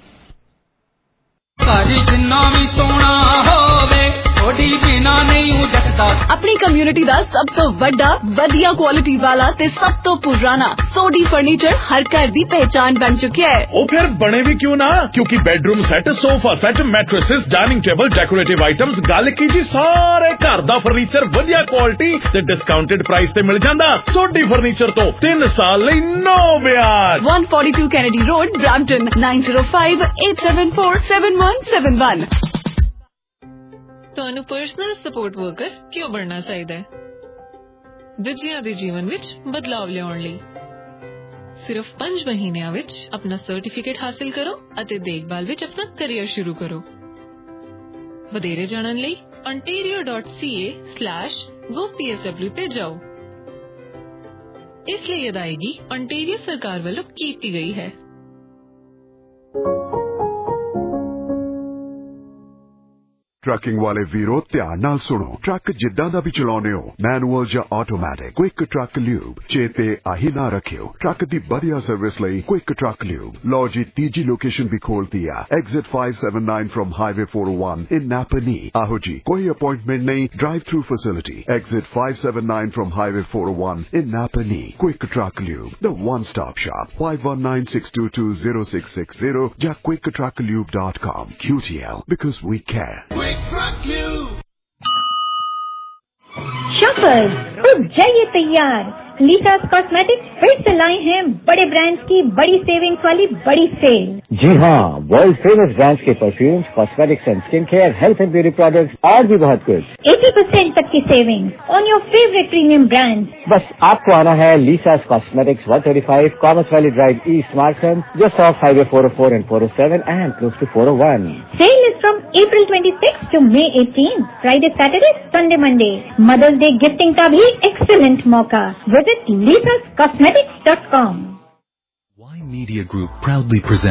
अपनी community दा सब तो बड़ा वधिया quality वाला ते सब तो पुराना सोडी फर्नीचर हर घर दी पहचान बन चुका है। ओ फिर बने भी क्यों ना, क्योंकि bedroom set, sofa set, mattresses, dining table, decorative items, गल कीजिए सारे घर दा फर्नीचर वधिया क्वालिटी ते डिस्काउंटेड प्राइस ते मिल जांदा। सोडी फर्नीचर तो तीन साल लई नो ब्याज। one forty-two Kennedy Road, Brampton, nine zero five eight seven four seven one seven one। ਤੁਹਾਨੂੰ ਪਰਸਨਲ ਸਪੋਰਟ ਵਰਕਰ ਕਿਉਂ ਬਣਨਾ ਚਾਹੀਦਾ ਹੈ? ਦੂਜਿਆਂ ਦੇ ਜੀਵਨ ਵਿੱਚ ਬਦਲਾਵ ਲਿਆਉਣ ਲਈ। ਸਿਰਫ ਪੰਜ ਮਹੀਨਿਆਂ ਵਿੱਚ ਆਪਣਾ ਸਰਟੀਫਿਕੇਟ ਹਾਸਿਲ ਕਰੋ ਅਤੇ ਦੇਖਭਾਲ ਵਿੱਚ ਆਪਣਾ ਕੈਰੀਅਰ ਸ਼ੁਰੂ ਕਰੋ। ਵਧੇਰੇ ਜਾਣਨ ਲਈ ontario dot c a slash go p s w ਤੇ ਜਾਓ। ਇਸ ਲਈ ਅਦਾਇਗੀ ontario ਸਰਕਾਰ ਵੱਲੋਂ ਕੀਤੀ ਗਈ ਹੈ। ट्रकिंग वाले वीरो ध्यान नाल सुनो। ट्रक जिद्दां दा भी चलाउने हो, मैनुअल या ऑटोमैटिक, क्विक ट्रक ल्यूब चेते आही ना रखियो। ट्रक दी बढ़िया सर्विस लई क्विक ट्रक ल्यूब। लो जी तीजी लोकेशन भी खोल दिया, exit five seven nine from highway four o one in Napanee. आहो जी, कोई अपॉइंटमेंट नहीं, drive through facility. Exit five seven nine from highway four o one in Napanee. Quick truck lube, the one stop shop. Five one nine six two two zero six six zero या quick truck lube dot com. Q T L, because we care. Shoppers, तो जाइए तैयार। लीसास cosmetics फिर से लाए हैं बड़े brands की बड़ी सेविंग्स वाली बड़ी सेल। जी हाँ, वर्ल्ड फेमस ब्रांड्स के perfumes, cosmetics and skin care, health and beauty products और भी बहुत कुछ। अस्सी परसेंट तक की saving on your favourite premium brands. बस आपको आना है Lisa's cosmetics one thirty five commerce valley drive east Markham, just off highway four o four and four o seven and close to four o one. Sale is from April twenty six to May eighteen, Friday Saturday Sunday Monday. Mother's day gifting का भी excellent मौका। Visit lisas cosmetics dot com. Why Media Group proudly presents